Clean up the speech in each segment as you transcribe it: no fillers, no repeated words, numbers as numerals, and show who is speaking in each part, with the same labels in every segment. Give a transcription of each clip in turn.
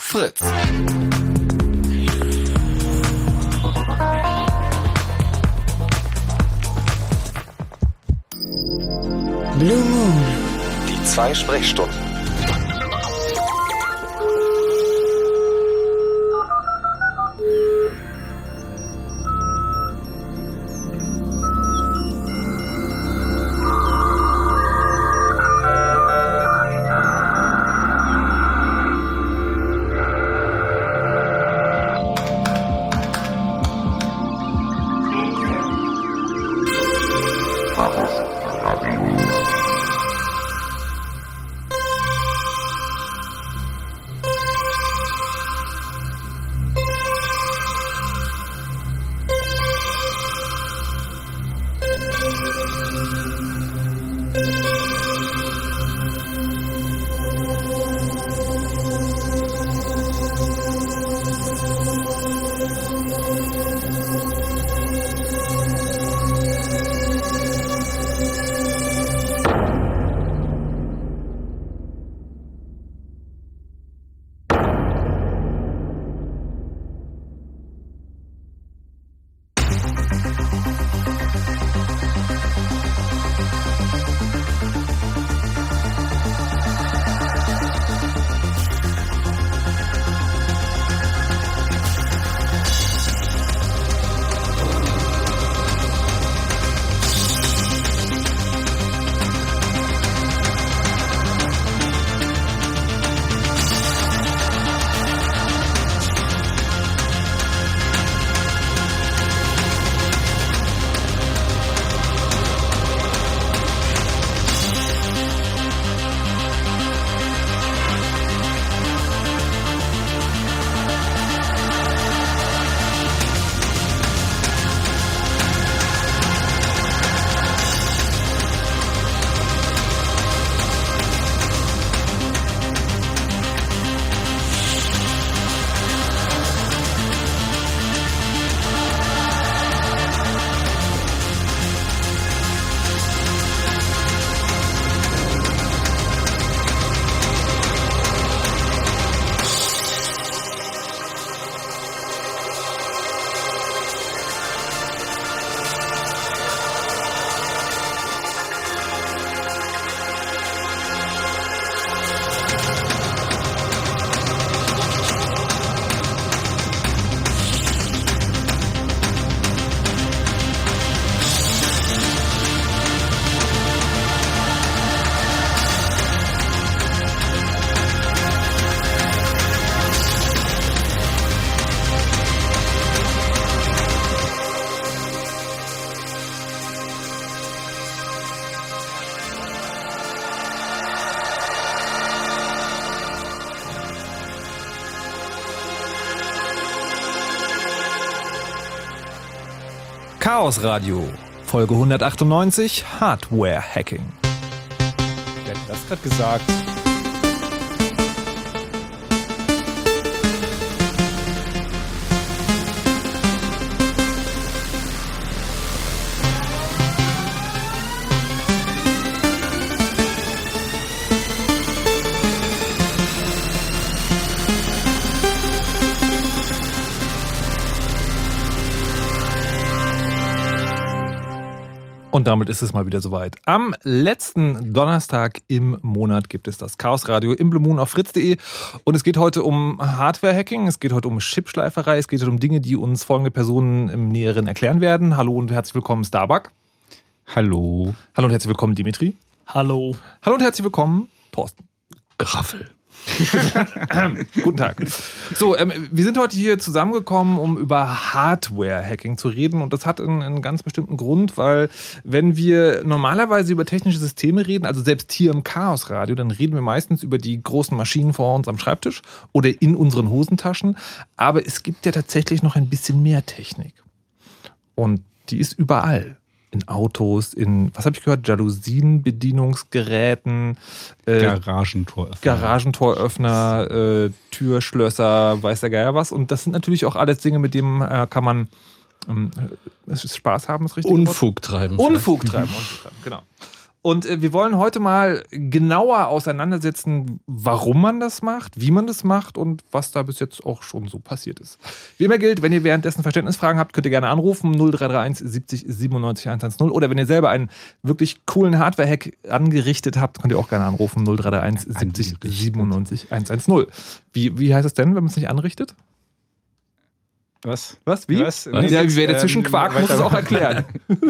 Speaker 1: Fritz.
Speaker 2: Blue Moon.
Speaker 1: Die 2 Sprechstunden.
Speaker 3: Chaos Radio, Folge 198, Hardware Hacking. Wer hat das gerade gesagt? Und damit ist es mal wieder soweit. Am letzten Donnerstag im Monat gibt es das Chaos Radio im Blue Moon auf fritz.de. Und es geht heute um Hardware-Hacking, es geht heute um Chipschleiferei, es geht heute um Dinge, die uns folgende Personen im Näheren erklären werden. Hallo und herzlich willkommen, Starbuck.
Speaker 4: Hallo.
Speaker 3: Hallo und herzlich willkommen, Dimitri.
Speaker 5: Hallo.
Speaker 3: Hallo und herzlich willkommen, Thorsten.
Speaker 4: Graffel.
Speaker 3: Guten Tag. So, wir sind heute hier zusammengekommen, um über Hardware-Hacking zu reden. Und das hat einen ganz bestimmten Grund, weil wenn wir normalerweise über technische Systeme reden, also selbst hier im Chaos-Radio, dann reden wir meistens über die großen Maschinen vor uns am Schreibtisch oder in unseren Hosentaschen. Aber es gibt ja tatsächlich noch ein bisschen mehr Technik. Und die ist überall. In Autos, in, was habe ich gehört, Jalousien-Bedienungsgeräten,
Speaker 4: Garagentoröffner,
Speaker 3: Türschlösser, weiß der Geier was. Und das sind natürlich auch alles Dinge, mit denen kann man Spaß haben, ist richtig.
Speaker 4: Unfug treiben.
Speaker 3: Unfug treiben, genau. Und wir wollen heute mal genauer auseinandersetzen, warum man das macht, wie man das macht und was da bis jetzt auch schon so passiert ist. Wie immer gilt, wenn ihr währenddessen Verständnisfragen habt, könnt ihr gerne anrufen 0331 70 97 110 oder wenn ihr selber einen wirklich coolen Hardware-Hack angerichtet habt, könnt ihr auch gerne anrufen 0331 70 97 110. Wie heißt es denn, wenn man es nicht anrichtet?
Speaker 5: Was?
Speaker 3: Wie?
Speaker 5: Was?
Speaker 3: Ja, wie wer dazwischen quakt, muss es auch erklären.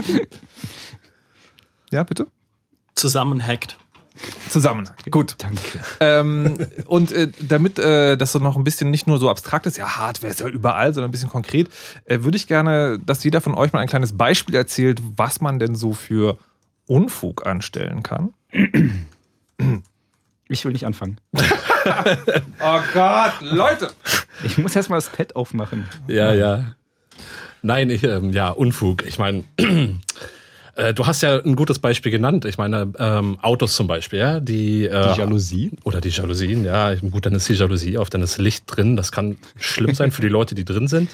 Speaker 3: Ja, bitte?
Speaker 6: Zusammenhackt.
Speaker 3: Zusammen. Gut.
Speaker 5: Danke.
Speaker 3: Und damit das so noch ein bisschen nicht nur so abstrakt ist, ja, Hardware ist ja überall, sondern ein bisschen konkret, würde ich gerne, dass jeder von euch mal ein kleines Beispiel erzählt, was man denn so für Unfug anstellen kann.
Speaker 5: Ich will nicht anfangen.
Speaker 3: Oh Gott, Leute!
Speaker 5: Ich muss erst mal das Pad aufmachen.
Speaker 4: Ja. Nein, Unfug. Ich meine, du hast ja ein gutes Beispiel genannt. Ich meine, Autos zum Beispiel, ja, die
Speaker 5: Jalousie?
Speaker 4: Oder die Jalousien, ja. Gut, dann ist die Jalousie auf, dann ist Licht drin. Das kann schlimm sein für die Leute, die drin sind.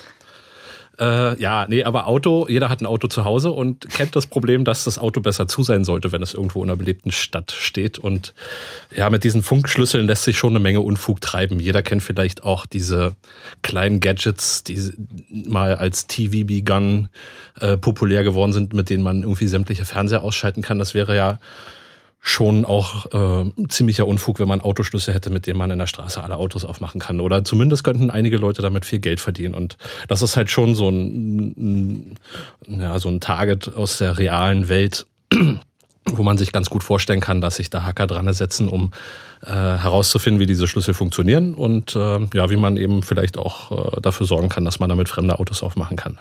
Speaker 4: Aber Auto, jeder hat ein Auto zu Hause und kennt das Problem, dass das Auto besser zu sein sollte, wenn es irgendwo in einer belebten Stadt steht. Und ja, mit diesen Funkschlüsseln lässt sich schon eine Menge Unfug treiben. Jeder kennt vielleicht auch diese kleinen Gadgets, die mal als TVB-Gun populär geworden sind, mit denen man irgendwie sämtliche Fernseher ausschalten kann. Das wäre ja schon auch ziemlicher Unfug, wenn man Autoschlüssel hätte, mit denen man in der Straße alle Autos aufmachen kann. Oder zumindest könnten einige Leute damit viel Geld verdienen. Und das ist halt schon so ein Target aus der realen Welt, wo man sich ganz gut vorstellen kann, dass sich da Hacker dran setzen, um herauszufinden, wie diese Schlüssel funktionieren und wie man eben vielleicht auch dafür sorgen kann, dass man damit fremde Autos aufmachen kann.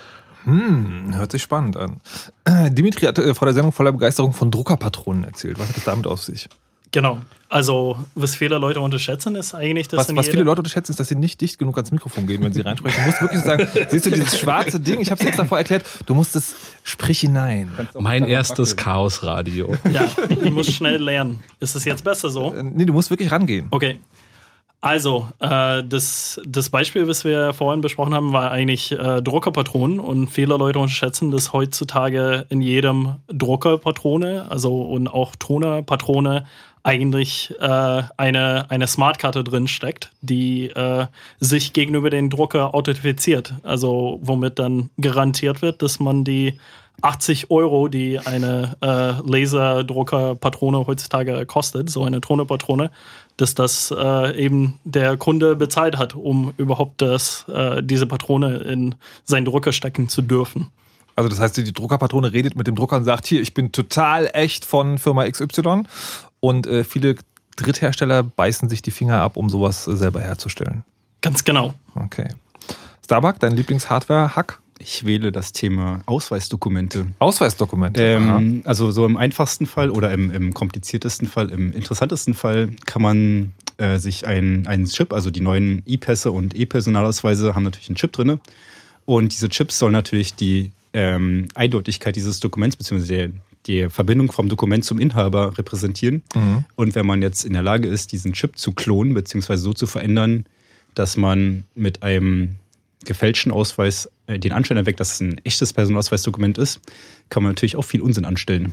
Speaker 3: Hört sich spannend an. Dimitri hat vor der Sendung voller Begeisterung von Druckerpatronen erzählt. Was hat es damit auf sich?
Speaker 6: Genau. Also, was viele Leute unterschätzen, ist eigentlich, dass
Speaker 3: Was viele Leute unterschätzen, ist, dass sie nicht dicht genug ans Mikrofon gehen, wenn sie reinsprechen. Du musst wirklich sagen, siehst du dieses schwarze Ding? Ich habe es jetzt davor erklärt. Du musst es, sprich hinein.
Speaker 4: Mein erstes Chaosradio.
Speaker 6: Ja, ich muss schnell lernen. Ist es jetzt besser so?
Speaker 3: Nee, du musst wirklich rangehen.
Speaker 6: Okay. Also, das Beispiel, was wir vorhin besprochen haben, war eigentlich Druckerpatronen und viele Leute unterschätzen, dass heutzutage in jedem Druckerpatrone, also und auch Tonerpatrone, eigentlich eine Smartkarte drin steckt, die sich gegenüber den Drucker authentifiziert. Also, womit dann garantiert wird, dass man die 80 €, die eine Laserdruckerpatrone heutzutage kostet, so eine Tonerpatrone, dass das eben der Kunde bezahlt hat, um überhaupt diese Patrone in seinen Drucker stecken zu dürfen.
Speaker 3: Also das heißt, die Druckerpatrone redet mit dem Drucker und sagt, hier, ich bin total echt von Firma XY und viele Dritthersteller beißen sich die Finger ab, um sowas selber herzustellen.
Speaker 6: Ganz genau.
Speaker 3: Okay. Starbuck, dein Lieblings-Hardware-Hack?
Speaker 5: Ich wähle das Thema Ausweisdokumente.
Speaker 3: Ausweisdokumente.
Speaker 5: Also so im einfachsten Fall oder im kompliziertesten Fall, im interessantesten Fall kann man sich einen Chip, also die neuen E-Pässe und E-Personalausweise haben natürlich einen Chip drin. Und diese Chips sollen natürlich die Eindeutigkeit dieses Dokuments bzw. die Verbindung vom Dokument zum Inhaber repräsentieren. Mhm. Und wenn man jetzt in der Lage ist, diesen Chip zu klonen bzw. so zu verändern, dass man mit einem gefälschten Ausweis den Anschein erweckt, dass es ein echtes Personalausweisdokument ist, kann man natürlich auch viel Unsinn anstellen.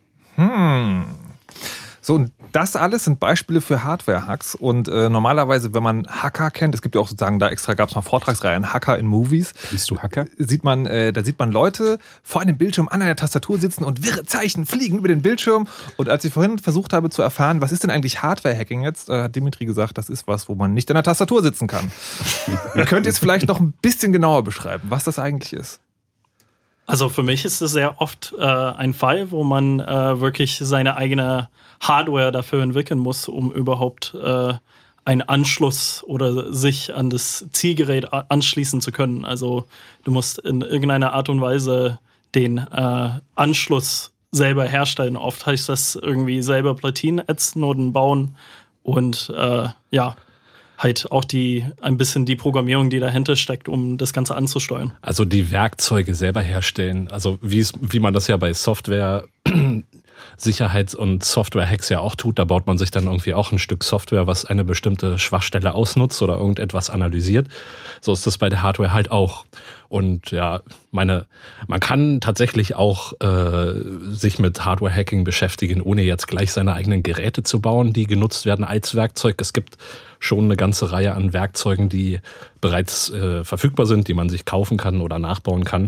Speaker 3: So, und das alles sind Beispiele für Hardware-Hacks. Und normalerweise, wenn man Hacker kennt, es gibt ja auch sozusagen, da extra gab es mal Vortragsreihen Hacker in Movies.
Speaker 5: Bist du Hacker?
Speaker 3: Da sieht man Leute vor einem Bildschirm an einer Tastatur sitzen und wirre Zeichen fliegen über den Bildschirm. Und als ich vorhin versucht habe zu erfahren, was ist denn eigentlich Hardware-Hacking jetzt, hat Dimitri gesagt, das ist was, wo man nicht an der Tastatur sitzen kann. Ihr könnt jetzt vielleicht noch ein bisschen genauer beschreiben, was das eigentlich ist.
Speaker 6: Also für mich ist es sehr oft ein Fall, wo man wirklich seine eigene Hardware dafür entwickeln muss, um überhaupt einen Anschluss oder sich an das Zielgerät anschließen zu können. Also du musst in irgendeiner Art und Weise den Anschluss selber herstellen. Oft heißt das irgendwie selber Platinen ätzen oder bauen und halt auch ein bisschen die Programmierung, die dahinter steckt, um das Ganze anzusteuern.
Speaker 4: Also die Werkzeuge selber herstellen, also wie man das ja bei Software Sicherheits- und Software-Hacks ja auch tut. Da baut man sich dann irgendwie auch ein Stück Software, was eine bestimmte Schwachstelle ausnutzt oder irgendetwas analysiert. So ist das bei der Hardware halt auch. Und ja, man kann tatsächlich auch sich mit Hardware-Hacking beschäftigen, ohne jetzt gleich seine eigenen Geräte zu bauen, die genutzt werden als Werkzeug. Es gibt schon eine ganze Reihe an Werkzeugen, die bereits verfügbar sind, die man sich kaufen kann oder nachbauen kann.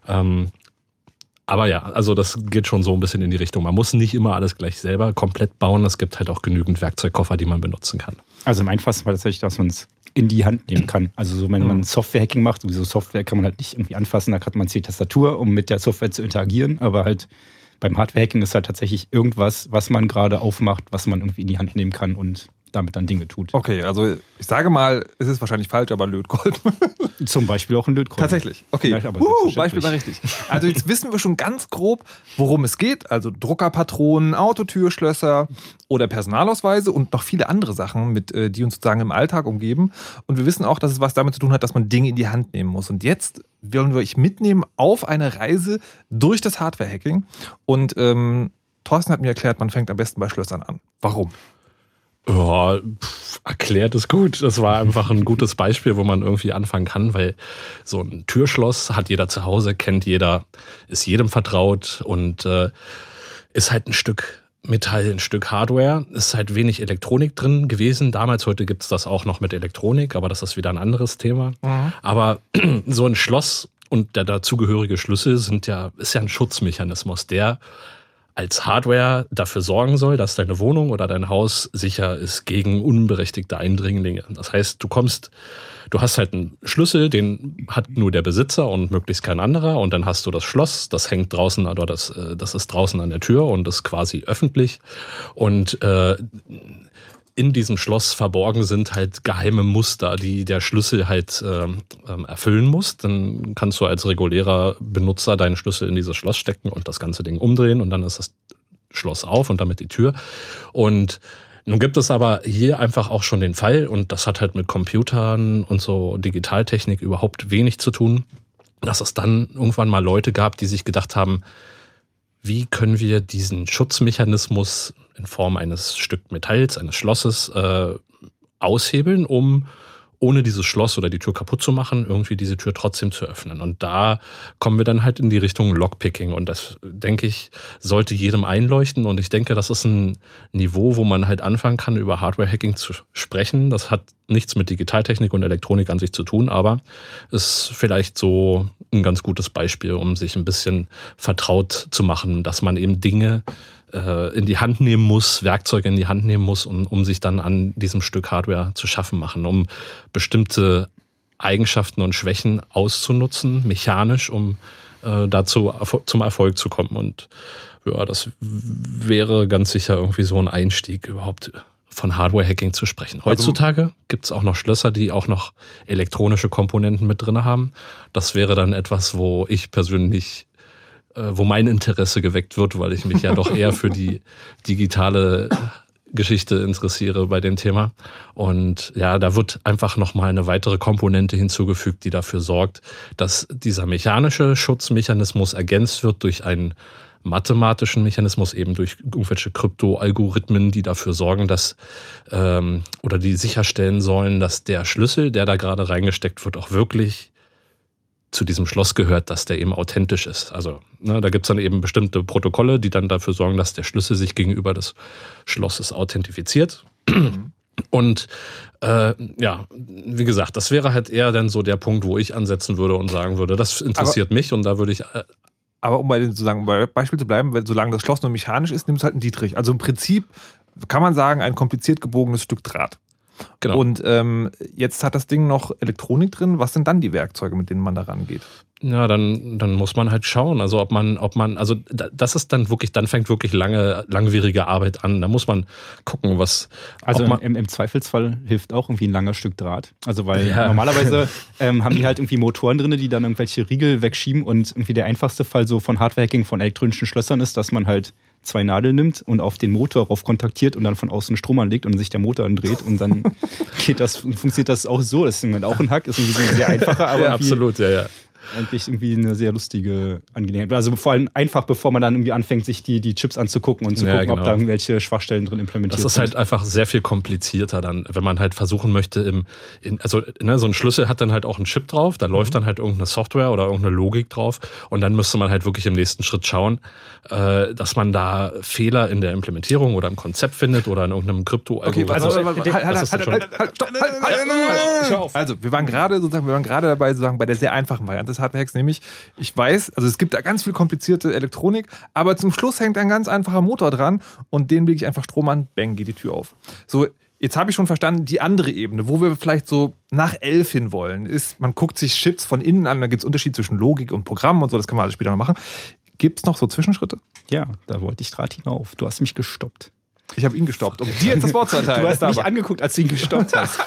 Speaker 4: Aber ja, also das geht schon so ein bisschen in die Richtung. Man muss nicht immer alles gleich selber komplett bauen. Es gibt halt auch genügend Werkzeugkoffer, die man benutzen kann.
Speaker 5: Also im einfachsten Fall tatsächlich, dass man es in die Hand nehmen kann. Also so, wenn man Software-Hacking macht, sowieso Software kann man halt nicht irgendwie anfassen, da hat man die Tastatur, um mit der Software zu interagieren, aber halt beim Hardware-Hacking ist halt tatsächlich irgendwas, was man gerade aufmacht, was man irgendwie in die Hand nehmen kann und damit dann Dinge tut.
Speaker 3: Okay, also ich sage mal, es ist wahrscheinlich falsch, aber Lötkolben.
Speaker 5: Zum Beispiel auch ein Lötkolben.
Speaker 3: Tatsächlich, okay.
Speaker 5: Ja, aber
Speaker 3: Beispiel war richtig. Also jetzt wissen wir schon ganz grob, worum es geht. Also Druckerpatronen, Autotürschlösser oder Personalausweise und noch viele andere Sachen, die uns sozusagen im Alltag umgeben. Und wir wissen auch, dass es was damit zu tun hat, dass man Dinge in die Hand nehmen muss. Und jetzt wollen wir euch mitnehmen auf eine Reise durch das Hardware-Hacking. Und Thorsten hat mir erklärt, man fängt am besten bei Schlössern an. Warum?
Speaker 4: Ja, erklärt ist gut. Das war einfach ein gutes Beispiel, wo man irgendwie anfangen kann, weil so ein Türschloss hat jeder zu Hause, kennt jeder, ist jedem vertraut und ist halt ein Stück Metall, ein Stück Hardware. Ist halt wenig Elektronik drin gewesen damals. Heute gibt es das auch noch mit Elektronik, aber das ist wieder ein anderes Thema. Mhm. Aber so ein Schloss und der dazugehörige Schlüssel ist ja ein Schutzmechanismus, der als Hardware dafür sorgen soll, dass deine Wohnung oder dein Haus sicher ist gegen unberechtigte Eindringlinge. Das heißt, du hast halt einen Schlüssel, den hat nur der Besitzer und möglichst kein anderer. Und dann hast du das Schloss, das hängt draußen, oder das ist draußen an der Tür und ist quasi öffentlich. Und in diesem Schloss verborgen sind halt geheime Muster, die der Schlüssel halt erfüllen muss. Dann kannst du als regulärer Benutzer deinen Schlüssel in dieses Schloss stecken und das ganze Ding umdrehen und dann ist das Schloss auf und damit die Tür. Und nun gibt es aber hier einfach auch schon den Fall, und das hat halt mit Computern und so Digitaltechnik überhaupt wenig zu tun, dass es dann irgendwann mal Leute gab, die sich gedacht haben, wie können wir diesen Schutzmechanismus in Form eines Stück Metalls, eines Schlosses aushebeln, um ohne dieses Schloss oder die Tür kaputt zu machen, irgendwie diese Tür trotzdem zu öffnen. Und da kommen wir dann halt in die Richtung Lockpicking. Und das, denke ich, sollte jedem einleuchten. Und ich denke, das ist ein Niveau, wo man halt anfangen kann, über Hardware-Hacking zu sprechen. Das hat nichts mit Digitaltechnik und Elektronik an sich zu tun, aber ist vielleicht so ein ganz gutes Beispiel, um sich ein bisschen vertraut zu machen, dass man eben Dinge in die Hand nehmen muss, Werkzeuge in die Hand nehmen muss, um sich dann an diesem Stück Hardware zu schaffen machen, um bestimmte Eigenschaften und Schwächen auszunutzen, mechanisch, um dazu zum Erfolg zu kommen. Und ja, das wäre ganz sicher irgendwie so ein Einstieg, überhaupt von Hardware-Hacking zu sprechen. Heutzutage gibt es auch noch Schlösser, die auch noch elektronische Komponenten mit drin haben. Das wäre dann etwas, wo ich persönlich wo mein Interesse geweckt wird, weil ich mich ja doch eher für die digitale Geschichte interessiere bei dem Thema. Und ja, da wird einfach nochmal eine weitere Komponente hinzugefügt, die dafür sorgt, dass dieser mechanische Schutzmechanismus ergänzt wird durch einen mathematischen Mechanismus, eben durch irgendwelche Kryptoalgorithmen, die dafür sorgen, dass oder die sicherstellen sollen, dass der Schlüssel, der da gerade reingesteckt wird, auch wirklich zu diesem Schloss gehört, dass der eben authentisch ist. Also da gibt es dann eben bestimmte Protokolle, die dann dafür sorgen, dass der Schlüssel sich gegenüber des Schlosses authentifiziert. Und ja, wie gesagt, das wäre halt eher dann so der Punkt, wo ich ansetzen würde und sagen würde, das interessiert mich und da würde ich...
Speaker 3: Aber um bei dem Beispiel zu bleiben, solange das Schloss nur mechanisch ist, nimmt es halt einen Dietrich. Also im Prinzip kann man sagen, ein kompliziert gebogenes Stück Draht. Genau. Und jetzt hat das Ding noch Elektronik drin. Was sind dann die Werkzeuge, mit denen man da rangeht?
Speaker 4: Ja, dann muss man halt schauen. Also ob man, also das ist dann wirklich, dann fängt wirklich langwierige Arbeit an. Da muss man gucken, was.
Speaker 5: Also im Zweifelsfall hilft auch irgendwie ein langer Stück Draht. Also weil normalerweise haben die halt irgendwie Motoren drin, die dann irgendwelche Riegel wegschieben und irgendwie der einfachste Fall so von Hardware-Hacking von elektronischen Schlössern ist, dass man halt 2 Nadeln nimmt und auf den Motor rauf kontaktiert und dann von außen Strom anlegt und sich der Motor andreht und dann funktioniert das auch so. Das ist auch ein Hack, ist irgendwie so sehr einfacher, aber
Speaker 4: ja, absolut, ja.
Speaker 5: eigentlich irgendwie eine sehr lustige Angelegenheit. Also vor allem einfach, bevor man dann irgendwie anfängt, sich die Chips anzugucken und zu gucken, ob da irgendwelche Schwachstellen drin implementiert sind.
Speaker 4: Das ist halt einfach sehr viel komplizierter dann, wenn man halt versuchen möchte, so ein Schlüssel hat dann halt auch einen Chip drauf, da läuft dann halt irgendeine Software oder irgendeine Logik drauf und dann müsste man halt wirklich im nächsten Schritt schauen, dass man da Fehler in der Implementierung oder im Konzept findet oder in irgendeinem Krypto.
Speaker 3: Okay, also wir waren gerade dabei, sozusagen bei der sehr einfachen Variante des Hardware-Hacks, nämlich, ich weiß, also es gibt da ganz viel komplizierte Elektronik, aber zum Schluss hängt ein ganz einfacher Motor dran und den lege ich einfach Strom an, bang, geht die Tür auf. So, jetzt habe ich schon verstanden, die andere Ebene, wo wir vielleicht so nach 11 hin wollen, ist, man guckt sich Chips von innen an, da gibt es Unterschied zwischen Logik und Programm und so, das kann man alles später noch machen. Gibt es noch so Zwischenschritte?
Speaker 5: Ja, da wollte ich gerade hinauf. Du hast mich gestoppt.
Speaker 3: Ich habe ihn gestoppt, um dir jetzt das Wort zu erteilen.
Speaker 5: Du hast mich angeguckt, als du ihn gestoppt hast.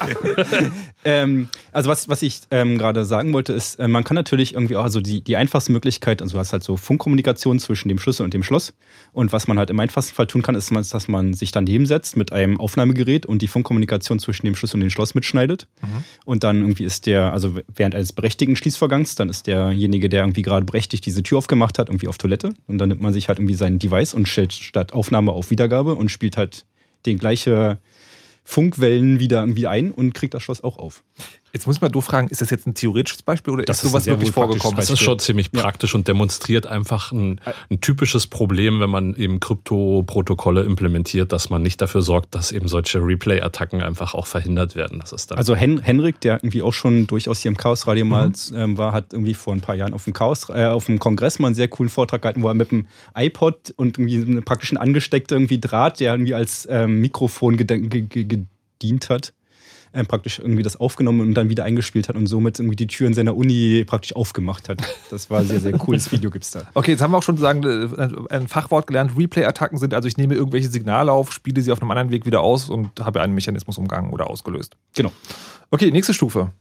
Speaker 5: Also was ich gerade sagen wollte, ist, man kann natürlich irgendwie auch, also die einfachste Möglichkeit, also du hast halt so Funkkommunikation zwischen dem Schlüssel und dem Schloss. Und was man halt im einfachsten Fall tun kann, ist, dass man sich daneben setzt mit einem Aufnahmegerät und die Funkkommunikation zwischen dem Schlüssel und dem Schloss mitschneidet. Und dann irgendwie ist also während eines berechtigten Schließvorgangs, dann ist derjenige, der irgendwie gerade berechtigt diese Tür aufgemacht hat, irgendwie auf Toilette. Und dann nimmt man sich halt irgendwie sein Device und stellt statt Aufnahme auf Wiedergabe und spielt halt den gleichen Funkwellen wieder irgendwie ein und kriegt das Schloss auch auf.
Speaker 3: Jetzt muss ich mal doof fragen, ist das jetzt ein theoretisches Beispiel oder
Speaker 5: das
Speaker 3: ist sowas wirklich vorgekommen?
Speaker 4: Das ist schon ziemlich praktisch und demonstriert einfach ein typisches Problem, wenn man eben Krypto-Protokolle implementiert, dass man nicht dafür sorgt, dass eben solche Replay-Attacken einfach auch verhindert werden. Das ist dann
Speaker 5: also Henrik, der irgendwie auch schon durchaus hier im Chaos-Radio mal war, hat irgendwie vor ein paar Jahren auf dem Kongress mal einen sehr coolen Vortrag gehalten, wo er mit dem iPod und irgendwie praktisch ein angesteckter irgendwie Draht, der irgendwie als Mikrofon gedient hat, praktisch irgendwie das aufgenommen und dann wieder eingespielt hat und somit irgendwie die Türen seiner Uni praktisch aufgemacht hat. Das war ein sehr, sehr cooles Video, gibt's da.
Speaker 3: Okay, jetzt haben wir auch schon ein Fachwort gelernt. Replay-Attacken sind also, ich nehme irgendwelche Signale auf, spiele sie auf einem anderen Weg wieder aus und habe einen Mechanismus umgangen oder ausgelöst.
Speaker 5: Genau.
Speaker 3: Okay, nächste Stufe.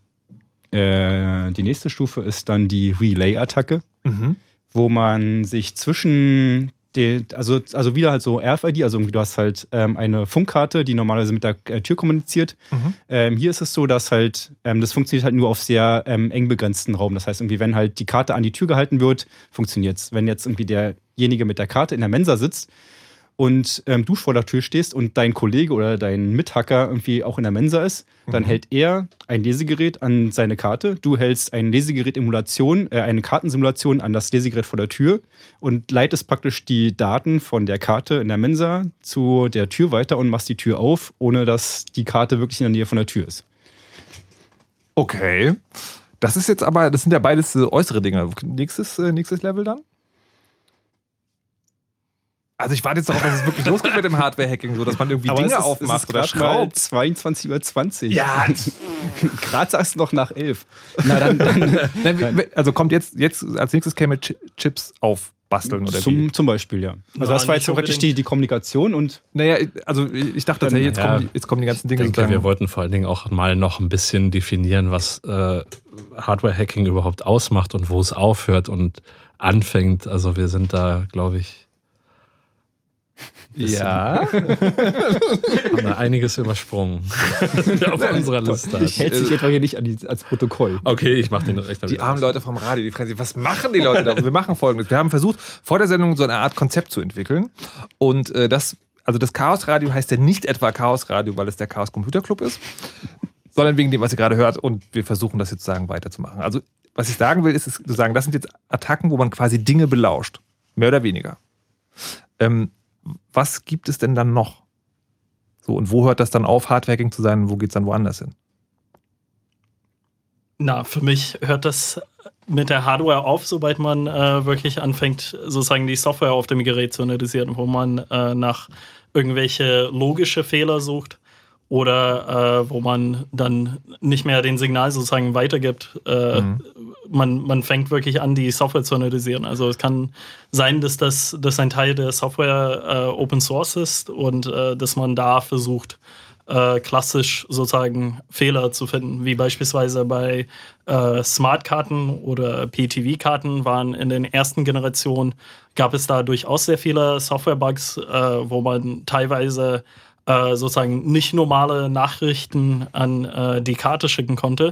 Speaker 5: Die nächste Stufe ist dann die Relay-Attacke, wo man sich zwischen also wieder halt so RFID, also du hast halt eine Funkkarte, die normalerweise mit der Tür kommuniziert. Hier ist es so, dass halt, das funktioniert halt nur auf sehr eng begrenzten Raum. Das heißt, irgendwie, wenn halt die Karte an die Tür gehalten wird, funktioniert es. Wenn jetzt irgendwie derjenige mit der Karte in der Mensa sitzt und du vor der Tür stehst und dein Kollege oder dein Mithacker irgendwie auch in der Mensa ist, dann hält er ein Lesegerät an seine Karte, du hältst ein Lesegerät-Emulation, eine Kartensimulation an das Lesegerät vor der Tür und leitest praktisch die Daten von der Karte in der Mensa zu der Tür weiter und machst die Tür auf, ohne dass die Karte wirklich in der Nähe von der Tür ist.
Speaker 3: Okay. Das ist jetzt aber, das sind ja beides äußere Dinge. Nächstes Level dann? Also ich warte jetzt darauf, dass es wirklich losgeht mit dem Hardware-Hacking, so dass man irgendwie Dinge aufmacht oder schraubt.
Speaker 5: 22:20 Uhr.
Speaker 3: Ja,
Speaker 5: gerade sagst du noch nach 11. Na dann.
Speaker 3: Also kommt jetzt als nächstes käme Chips aufbasteln oder wie?
Speaker 5: Zum Beispiel, ja. Also das war jetzt praktisch die Kommunikation und...
Speaker 3: Naja, also ich dachte, jetzt kommen die ganzen Dinge.
Speaker 4: Ich denke, wir wollten vor allen Dingen auch mal noch ein bisschen definieren, was Hardware-Hacking überhaupt ausmacht und wo es aufhört und anfängt. Also wir sind da, glaube ich,
Speaker 3: ja.
Speaker 4: haben da einiges übersprungen auf unserer Liste.
Speaker 5: Ich hält sich etwa hier nicht ans Protokoll.
Speaker 4: Okay, ich mache den Rechner.
Speaker 3: Die armen Leute vom Radio, die fragen sich, was machen die Leute da? Wir machen Folgendes. Wir haben versucht, vor der Sendung so eine Art Konzept zu entwickeln. Und das Chaos Radio heißt ja nicht etwa Chaos Radio, weil es der Chaos Computer Club ist, sondern wegen dem, was ihr gerade hört. Und wir versuchen das jetzt sozusagen weiterzumachen. Also, was ich sagen will, ist zu sagen, das sind jetzt Attacken, wo man quasi Dinge belauscht. Mehr oder weniger. Was gibt es denn dann noch? So, und wo hört das dann auf, Hardware-Hacking zu sein und wo geht es dann woanders hin?
Speaker 6: Na, für mich hört das mit der Hardware auf, sobald man wirklich anfängt, sozusagen die Software auf dem Gerät zu analysieren, wo man nach irgendwelche logische Fehler sucht oder wo man dann nicht mehr den Signal sozusagen weitergibt. Man fängt wirklich an, die Software zu analysieren. Also es kann sein, dass ein Teil der Software Open Source ist und dass man da versucht, klassisch sozusagen Fehler zu finden, wie beispielsweise bei Smartkarten oder PTV-Karten waren in den ersten Generationen, gab es da durchaus sehr viele Software-Bugs, wo man teilweise sozusagen nicht normale Nachrichten an die Karte schicken konnte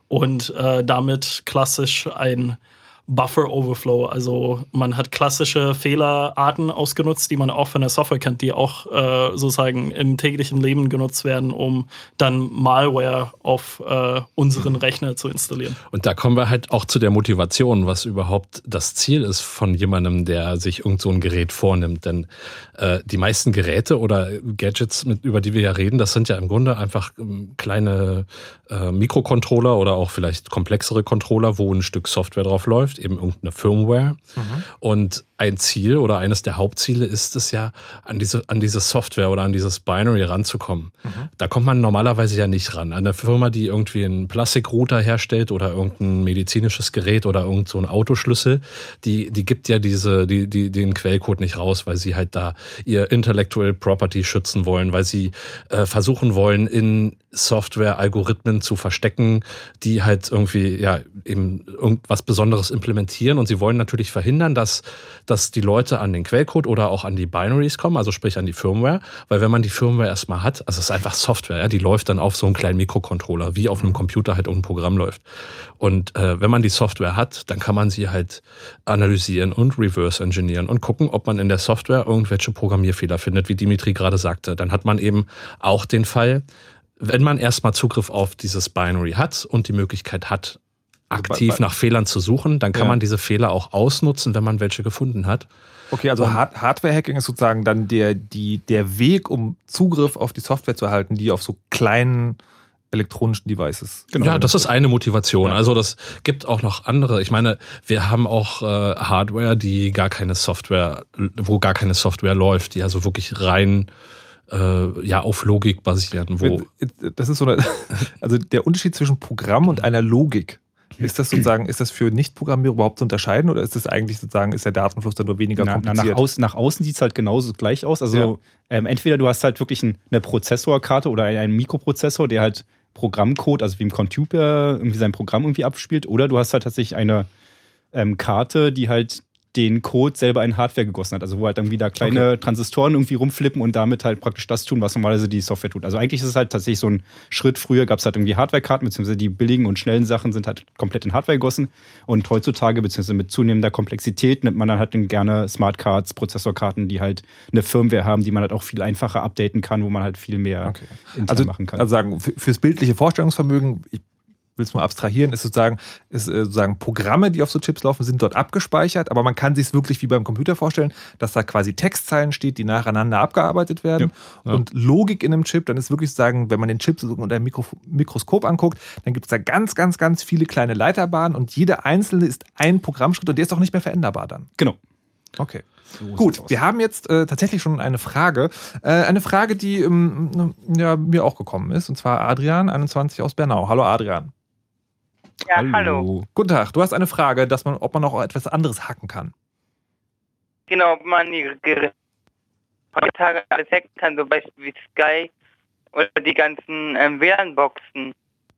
Speaker 6: und damit klassisch ein Buffer Overflow. Also man hat klassische Fehlerarten ausgenutzt, die man auch von der Software kennt, die auch sozusagen im täglichen Leben genutzt werden, um dann Malware auf unseren Rechner zu installieren.
Speaker 4: Und da kommen wir halt auch zu der Motivation, was überhaupt das Ziel ist von jemandem, der sich irgend so ein Gerät vornimmt. Denn die meisten Geräte oder Gadgets, über die wir ja reden, das sind ja im Grunde einfach kleine Mikrocontroller oder auch vielleicht komplexere Controller, wo ein Stück Software drauf läuft, eben irgendeine Firmware. Und ein Ziel oder eines der Hauptziele ist es ja, an diese Software oder an dieses Binary ranzukommen. Da kommt man normalerweise ja nicht ran. An eine Firma, die irgendwie einen Plastikrouter herstellt oder irgendein medizinisches Gerät oder irgend so ein Autoschlüssel, die gibt ja den Quellcode nicht raus, weil sie halt da ihr Intellectual Property schützen wollen, weil sie versuchen wollen, in Software Algorithmen zu verstecken, die halt irgendwie ja eben irgendwas Besonderes implementieren, und sie wollen natürlich verhindern, dass die Leute an den Quellcode oder auch an die Binaries kommen, also sprich an die Firmware, weil wenn man die Firmware erstmal hat, also es ist einfach Software, ja, die läuft dann auf so einem kleinen Mikrocontroller, wie auf einem Computer halt irgendein Programm läuft. Und wenn man die Software hat, dann kann man sie halt analysieren und reverse engineeren und gucken, ob man in der Software irgendwelche Programmierfehler findet, wie Dimitri gerade sagte. Dann hat man eben auch den Fall, wenn man erstmal Zugriff auf dieses Binary hat und die Möglichkeit hat, aktiv nach Fehlern zu suchen, dann kann man diese Fehler auch ausnutzen, wenn man welche gefunden hat.
Speaker 3: Okay, also Hardware-Hacking ist sozusagen dann der Weg, um Zugriff auf die Software zu erhalten, die auf so kleinen elektronischen Devices.
Speaker 4: Genau. Ja, das ist eine Motivation. Ja. Also das gibt auch noch andere. Ich meine, wir haben auch Hardware, wo gar keine Software läuft, die also wirklich rein auf Logik basieren.
Speaker 3: Das ist also der Unterschied zwischen Programm und einer Logik. Ist das für Nicht-Programmierer überhaupt zu unterscheiden, oder ist das eigentlich sozusagen, ist der Datenfluss dann nur weniger kompliziert?
Speaker 5: Nach außen sieht es halt genauso gleich aus. Also entweder du hast halt wirklich eine Prozessorkarte oder einen Mikroprozessor, der halt Programmcode, also wie im Computer irgendwie sein Programm irgendwie abspielt, oder du hast halt tatsächlich eine Karte, die halt den Code selber in Hardware gegossen hat. Also wo halt dann wieder kleine Transistoren irgendwie rumflippen und damit halt praktisch das tun, was normalerweise die Software tut. Also eigentlich ist es halt tatsächlich so ein Schritt. Früher gab es halt irgendwie Hardware-Karten, beziehungsweise die billigen und schnellen Sachen sind halt komplett in Hardware gegossen. Und heutzutage, beziehungsweise mit zunehmender Komplexität, nimmt man dann halt gerne Smartcards, Prozessorkarten, die halt eine Firmware haben, die man halt auch viel einfacher updaten kann, wo man halt viel mehr intern machen kann.
Speaker 3: Also sagen, fürs bildliche Vorstellungsvermögen, ich will es mal abstrahieren, ist sozusagen Programme, die auf so Chips laufen, sind dort abgespeichert, aber man kann sich es wirklich wie beim Computer vorstellen, dass da quasi Textzeilen steht, die nacheinander abgearbeitet werden. Ja. Und Logik in einem Chip, dann ist wirklich sagen, wenn man den Chip unter einem Mikroskop anguckt, dann gibt es da ganz, ganz, ganz viele kleine Leiterbahnen und jede einzelne ist ein Programmschritt und der ist auch nicht mehr veränderbar dann.
Speaker 5: Genau.
Speaker 3: Okay. So gut, wir haben jetzt tatsächlich schon eine Frage. Die mir auch gekommen ist, und zwar Adrian, 21 aus Bernau. Hallo Adrian.
Speaker 7: Ja, hallo.
Speaker 3: Guten Tag, du hast eine Frage, ob man noch etwas anderes hacken kann.
Speaker 7: Genau, ob man die Geräte heutzutage alles hacken kann, zum Beispiel wie Sky oder die ganzen WLAN-Boxen.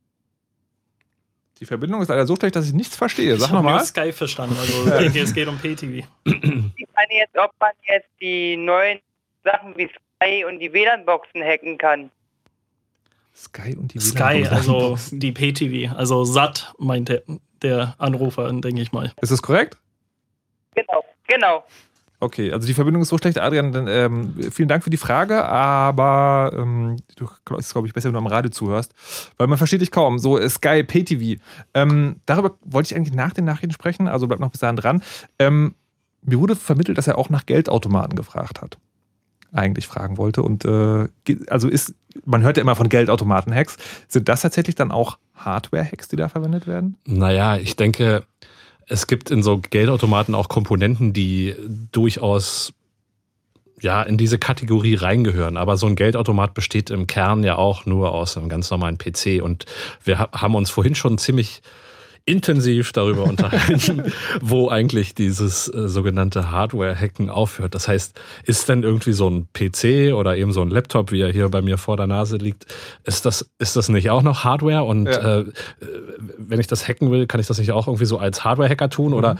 Speaker 3: Die Verbindung ist leider so schlecht, dass ich nichts verstehe. Sag
Speaker 6: ich habe
Speaker 3: mal.
Speaker 6: nur Sky verstanden, also ich denke, es geht um PTV.
Speaker 7: Ob man jetzt die neuen Sachen wie Sky und die WLAN-Boxen hacken kann.
Speaker 3: Sky und die
Speaker 6: Sky, also die PTV, also SAT meinte der Anrufer, denke ich mal.
Speaker 3: Ist das korrekt?
Speaker 7: Genau.
Speaker 3: Okay, also die Verbindung ist so schlecht, Adrian, dann vielen Dank für die Frage, aber du ist, glaube ich, besser, wenn du am Radio zuhörst, weil man versteht dich kaum. So Sky, PTV, darüber wollte ich eigentlich nach den Nachrichten sprechen, also bleib noch bis dahin dran. Mir wurde vermittelt, dass er auch nach Geldautomaten gefragt hat. Eigentlich fragen wollte. Und man hört ja immer von Geldautomaten-Hacks. Sind das tatsächlich dann auch Hardware-Hacks, die da verwendet werden?
Speaker 4: Naja, ich denke, es gibt in so Geldautomaten auch Komponenten, die durchaus in diese Kategorie reingehören. Aber so ein Geldautomat besteht im Kern ja auch nur aus einem ganz normalen PC. Und wir haben uns vorhin schon ziemlich intensiv darüber unterhalten, wo eigentlich dieses sogenannte Hardware-Hacken aufhört. Das heißt, ist denn irgendwie so ein PC oder eben so ein Laptop, wie er hier bei mir vor der Nase liegt, ist das nicht auch noch Hardware? Und wenn ich das hacken will, kann ich das nicht auch irgendwie so als Hardware-Hacker tun? Oder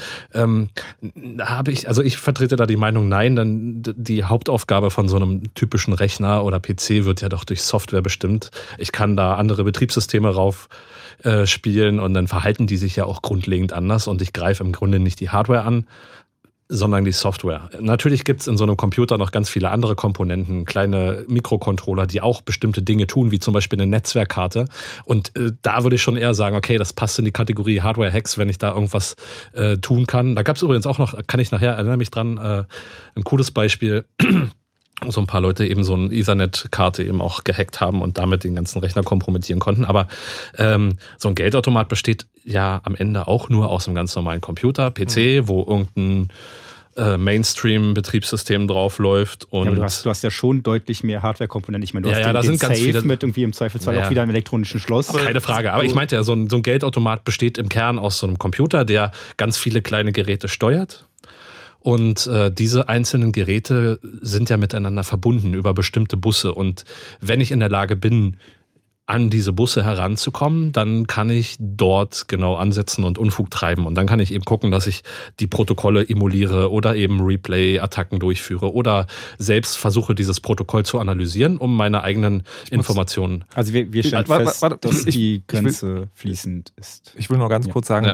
Speaker 4: ich vertrete da die Meinung, nein, denn die Hauptaufgabe von so einem typischen Rechner oder PC wird ja doch durch Software bestimmt. Ich kann da andere Betriebssysteme rauf spielen und dann verhalten die sich ja auch grundlegend anders und ich greife im Grunde nicht die Hardware an, sondern die Software. Natürlich gibt es in so einem Computer noch ganz viele andere Komponenten, kleine Mikrocontroller, die auch bestimmte Dinge tun, wie zum Beispiel eine Netzwerkkarte. Und da würde ich schon eher sagen, okay, das passt in die Kategorie Hardware-Hacks, wenn ich da irgendwas tun kann. Da gab es übrigens auch noch, kann ich nachher, erinnere mich dran, ein cooles Beispiel, so ein paar Leute eben so eine Ethernet-Karte eben auch gehackt haben und damit den ganzen Rechner kompromittieren konnten. Aber so ein Geldautomat besteht ja am Ende auch nur aus einem ganz normalen Computer, PC, wo irgendein Mainstream-Betriebssystem drauf läuft. Und
Speaker 5: aber du hast ja schon deutlich mehr Hardware-Komponenten. Ich meine, du hast
Speaker 4: da sind ganz viele
Speaker 5: mit irgendwie im Zweifelsfall auch wieder einem elektronischen Schloss.
Speaker 4: Keine Frage. Aber ich meinte ja, so ein Geldautomat besteht im Kern aus so einem Computer, der ganz viele kleine Geräte steuert. Und diese einzelnen Geräte sind ja miteinander verbunden über bestimmte Busse. Und wenn ich in der Lage bin, an diese Busse heranzukommen, dann kann ich dort genau ansetzen und Unfug treiben. Und dann kann ich eben gucken, dass ich die Protokolle emuliere oder eben Replay-Attacken durchführe oder selbst versuche, dieses Protokoll zu analysieren, um meine eigenen Informationen...
Speaker 5: Also wir stellen fest, dass die Grenze fließend ist.
Speaker 3: Ich will nur ganz kurz sagen,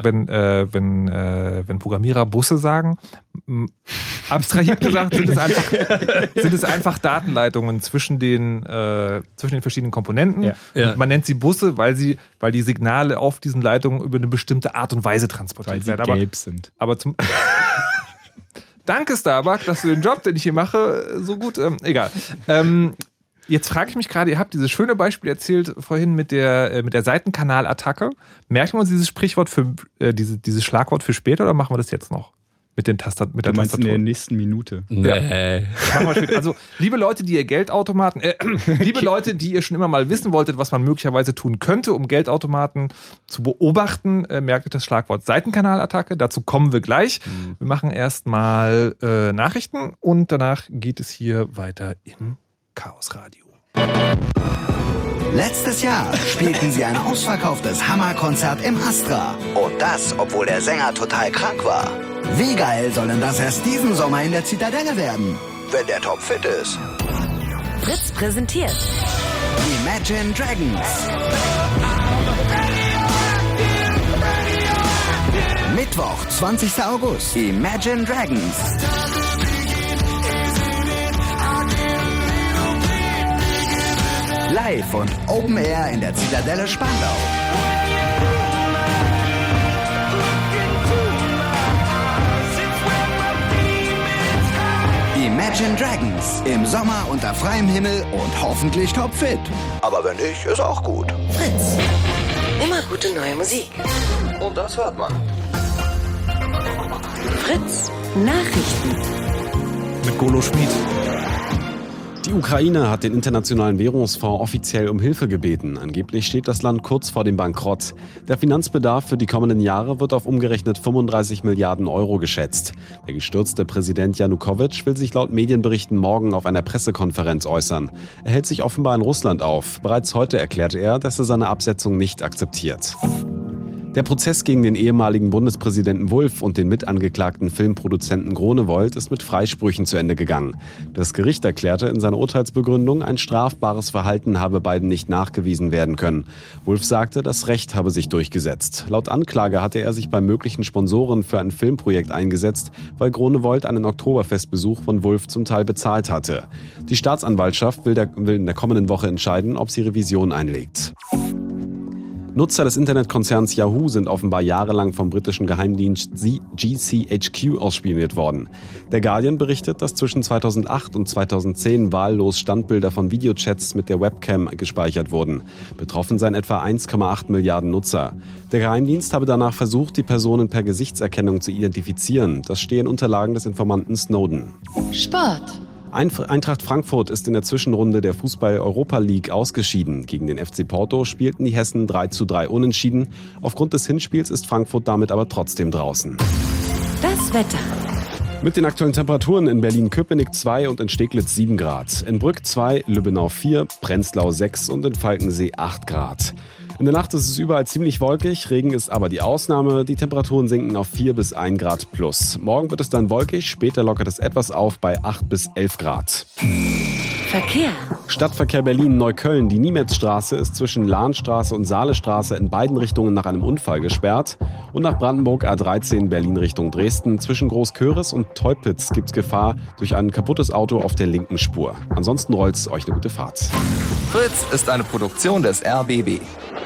Speaker 3: wenn Programmierer Busse sagen, abstrahiert gesagt sind es einfach Datenleitungen zwischen den verschiedenen Komponenten. Ja. Ja. Man nennt sie Busse, weil die Signale auf diesen Leitungen über eine bestimmte Art und Weise transportiert werden.
Speaker 5: Weil sie gelb sind.
Speaker 3: Aber Danke, Starbuck, dass du den Job, den ich hier mache, so gut... egal. Jetzt frage ich mich gerade, ihr habt dieses schöne Beispiel erzählt vorhin mit der Seitenkanalattacke. Merken wir uns dieses Sprichwort dieses Schlagwort für später oder machen wir das jetzt noch? Mit der Tastatur.
Speaker 5: In der nächsten Minute.
Speaker 3: Nee. Ja. Also, liebe Leute, die ihr Geldautomaten, liebe Leute, die ihr schon immer mal wissen wolltet, was man möglicherweise tun könnte, um Geldautomaten zu beobachten, merkt euch das Schlagwort Seitenkanalattacke. Dazu kommen wir gleich. Wir machen erstmal Nachrichten und danach geht es hier weiter im Chaosradio.
Speaker 8: Letztes Jahr spielten sie ein ausverkauftes Hammerkonzert im Astra. Und das, obwohl der Sänger total krank war. Wie geil soll denn das erst diesen Sommer in der Zitadelle werden, wenn der Top fit ist?
Speaker 2: Fritz präsentiert
Speaker 8: Imagine Dragons. Mittwoch, 20. August. Imagine Dragons. Live und Open Air in der Zitadelle Spandau. Imagine Dragons. Im Sommer unter freiem Himmel und hoffentlich topfit. Aber wenn nicht, ist auch gut.
Speaker 2: Fritz. Immer gute neue Musik.
Speaker 1: Und das hört man.
Speaker 2: Fritz Nachrichten.
Speaker 3: Mit Golo Schmid.
Speaker 9: Die Ukraine hat den Internationalen Währungsfonds offiziell um Hilfe gebeten. Angeblich steht das Land kurz vor dem Bankrott. Der Finanzbedarf für die kommenden Jahre wird auf umgerechnet 35 Milliarden Euro geschätzt. Der gestürzte Präsident Janukowitsch will sich laut Medienberichten morgen auf einer Pressekonferenz äußern. Er hält sich offenbar in Russland auf. Bereits heute erklärte er, dass er seine Absetzung nicht akzeptiert. Der Prozess gegen den ehemaligen Bundespräsidenten Wulff und den mitangeklagten Filmproduzenten Groenewold ist mit Freisprüchen zu Ende gegangen. Das Gericht erklärte in seiner Urteilsbegründung, ein strafbares Verhalten habe beiden nicht nachgewiesen werden können. Wulff sagte, das Recht habe sich durchgesetzt. Laut Anklage hatte er sich bei möglichen Sponsoren für ein Filmprojekt eingesetzt, weil Groenewold einen Oktoberfestbesuch von Wulff zum Teil bezahlt hatte. Die Staatsanwaltschaft will in der kommenden Woche entscheiden, ob sie Revision einlegt. Nutzer des Internetkonzerns Yahoo sind offenbar jahrelang vom britischen Geheimdienst GCHQ ausspioniert worden. Der Guardian berichtet, dass zwischen 2008 und 2010 wahllos Standbilder von Videochats mit der Webcam gespeichert wurden. Betroffen seien etwa 1,8 Milliarden Nutzer. Der Geheimdienst habe danach versucht, die Personen per Gesichtserkennung zu identifizieren. Das stehe in Unterlagen des Informanten Snowden.
Speaker 2: Sport.
Speaker 9: Eintracht Frankfurt ist in der Zwischenrunde der Fußball-Europa League ausgeschieden. Gegen den FC Porto spielten die Hessen 3:3 unentschieden. Aufgrund des Hinspiels ist Frankfurt damit aber trotzdem draußen.
Speaker 2: Das Wetter.
Speaker 9: Mit den aktuellen Temperaturen in Berlin-Köpenick 2 und in Steglitz 7 Grad. In Brück 2, Lübbenau 4, Prenzlau 6 und in Falkensee 8 Grad. In der Nacht ist es überall ziemlich wolkig, Regen ist aber die Ausnahme. Die Temperaturen sinken auf 4 bis 1 Grad plus. Morgen wird es dann wolkig, später lockert es etwas auf bei 8 bis 11 Grad.
Speaker 2: Verkehr.
Speaker 9: Stadtverkehr Berlin-Neukölln. Die Niemitzstraße ist zwischen Lahnstraße und Saalestraße in beiden Richtungen nach einem Unfall gesperrt. Und nach Brandenburg A13 Berlin Richtung Dresden. Zwischen Großköris und Teupitz gibt es Gefahr durch ein kaputtes Auto auf der linken Spur. Ansonsten rollt's euch eine gute Fahrt.
Speaker 1: Fritz ist eine Produktion des RBB.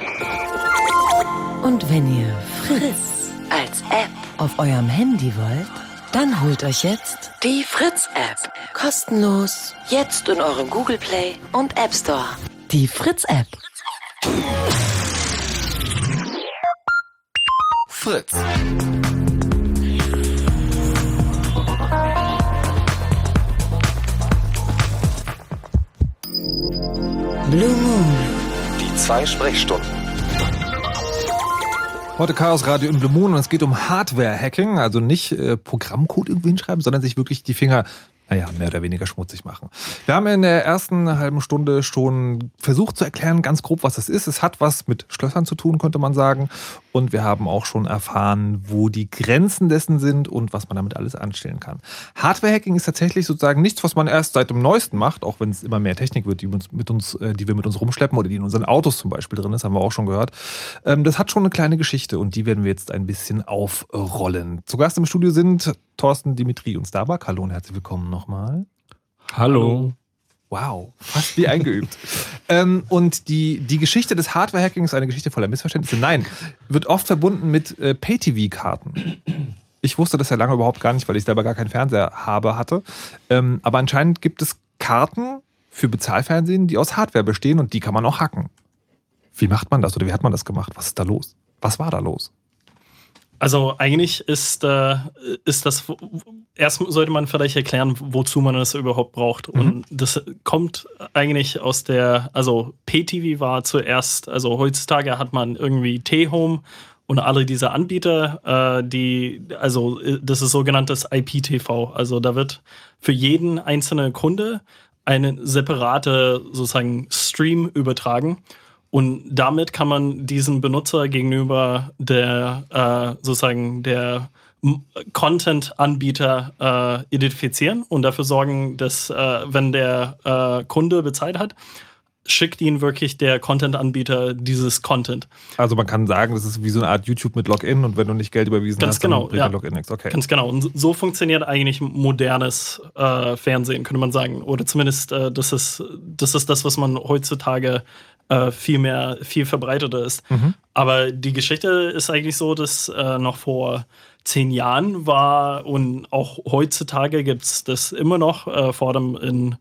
Speaker 2: Und wenn ihr Fritz als App auf eurem Handy wollt, dann holt euch jetzt die Fritz-App. Kostenlos. Jetzt in eurem Google Play und App Store. Die Fritz-App.
Speaker 1: Fritz.
Speaker 2: Blue Moon.
Speaker 1: Die 2 Sprechstunden.
Speaker 3: Heute Chaos Radio in Blue Moon und es geht um Hardware-Hacking, also nicht Programmcode irgendwie hinschreiben, sondern sich wirklich die Finger, mehr oder weniger schmutzig machen. Wir haben in der ersten halben Stunde schon versucht zu erklären, ganz grob, was das ist. Es hat was mit Schlössern zu tun, könnte man sagen. Und wir haben auch schon erfahren, wo die Grenzen dessen sind und was man damit alles anstellen kann. Hardware-Hacking ist tatsächlich sozusagen nichts, was man erst seit dem Neuesten macht, auch wenn es immer mehr Technik wird, die wir mit uns rumschleppen oder die in unseren Autos zum Beispiel drin ist, haben wir auch schon gehört. Das hat schon eine kleine Geschichte und die werden wir jetzt ein bisschen aufrollen. Zu Gast im Studio sind Thorsten, Dimitri und Starbuck. Hallo und herzlich willkommen nochmal.
Speaker 4: Hallo.
Speaker 3: Wow, fast wie eingeübt. Und die Geschichte des Hardware-Hackings ist eine Geschichte voller Missverständnisse. Nein, wird oft verbunden mit Pay-TV-Karten. Ich wusste das ja lange überhaupt gar nicht, weil ich selber gar keinen Fernseher hatte. Aber anscheinend gibt es Karten für Bezahlfernsehen, die aus Hardware bestehen und die kann man auch hacken. Wie macht man das oder wie hat man das gemacht? Was ist da los? Was war da los?
Speaker 6: Also eigentlich ist das, erst sollte man vielleicht erklären, wozu man das überhaupt braucht. Und das kommt eigentlich aus Pay-TV war zuerst, also heutzutage hat man irgendwie T-Home und alle diese Anbieter, das ist sogenanntes IPTV. Also da wird für jeden einzelnen Kunde eine separate sozusagen Stream übertragen. Und damit kann man diesen Benutzer gegenüber der Content-Anbieter identifizieren und dafür sorgen, dass wenn der Kunde bezahlt hat, schickt ihn wirklich der Content-Anbieter dieses Content.
Speaker 3: Also man kann sagen, das ist wie so eine Art YouTube mit Login und wenn du nicht Geld überwiesen hast, dann bringt der Login nichts. Okay. Ganz
Speaker 6: genau. Und so funktioniert eigentlich modernes Fernsehen, könnte man sagen. Oder zumindest das ist das, was man heutzutage viel verbreiteter ist. Aber die Geschichte ist eigentlich so, dass noch vor 10 Jahren war und auch heutzutage gibt es das immer noch, vor allem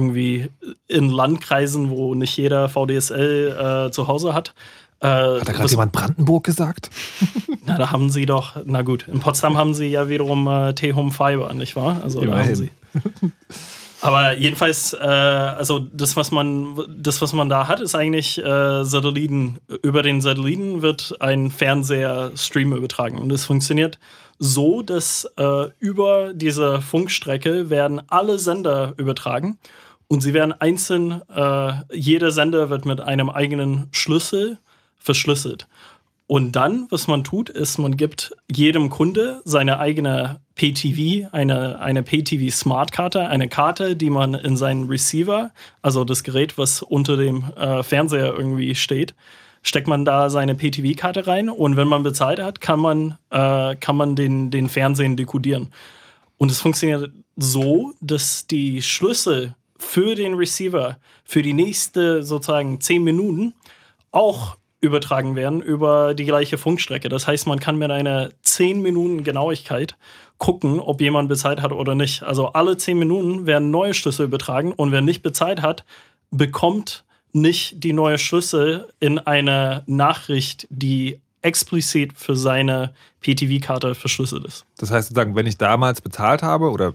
Speaker 6: in Landkreisen, wo nicht jeder VDSL zu Hause hat.
Speaker 3: Hat da gerade jemand Brandenburg gesagt?
Speaker 6: Na, da haben sie doch, na gut, in Potsdam haben sie ja wiederum T-Home Fiber, nicht wahr? Also da haben sie. Aber jedenfalls, das, was man da hat, ist eigentlich Satelliten. Über den Satelliten wird ein Fernseher-Stream übertragen. Und das funktioniert so, dass über diese Funkstrecke werden alle Sender übertragen. Und sie werden einzeln, jeder Sender wird mit einem eigenen Schlüssel verschlüsselt. Und dann, was man tut, ist, man gibt jedem Kunde seine eigene Pay-TV, eine Pay-TV-Smart-Karte, eine Karte, die man in seinen Receiver, also das Gerät, was unter dem Fernseher irgendwie steht, steckt man da seine Pay-TV-Karte rein und wenn man bezahlt hat, kann man den Fernsehen dekodieren. Und es funktioniert so, dass die Schlüssel für den Receiver für die nächste sozusagen 10 Minuten auch übertragen werden über die gleiche Funkstrecke. Das heißt, man kann mit einer 10 Minuten Genauigkeit gucken, ob jemand bezahlt hat oder nicht. Also alle 10 Minuten werden neue Schlüssel übertragen und wer nicht bezahlt hat, bekommt nicht die neue Schlüssel in einer Nachricht, die explizit für seine PTV-Karte verschlüsselt ist.
Speaker 3: Das heißt sozusagen, wenn ich damals bezahlt habe oder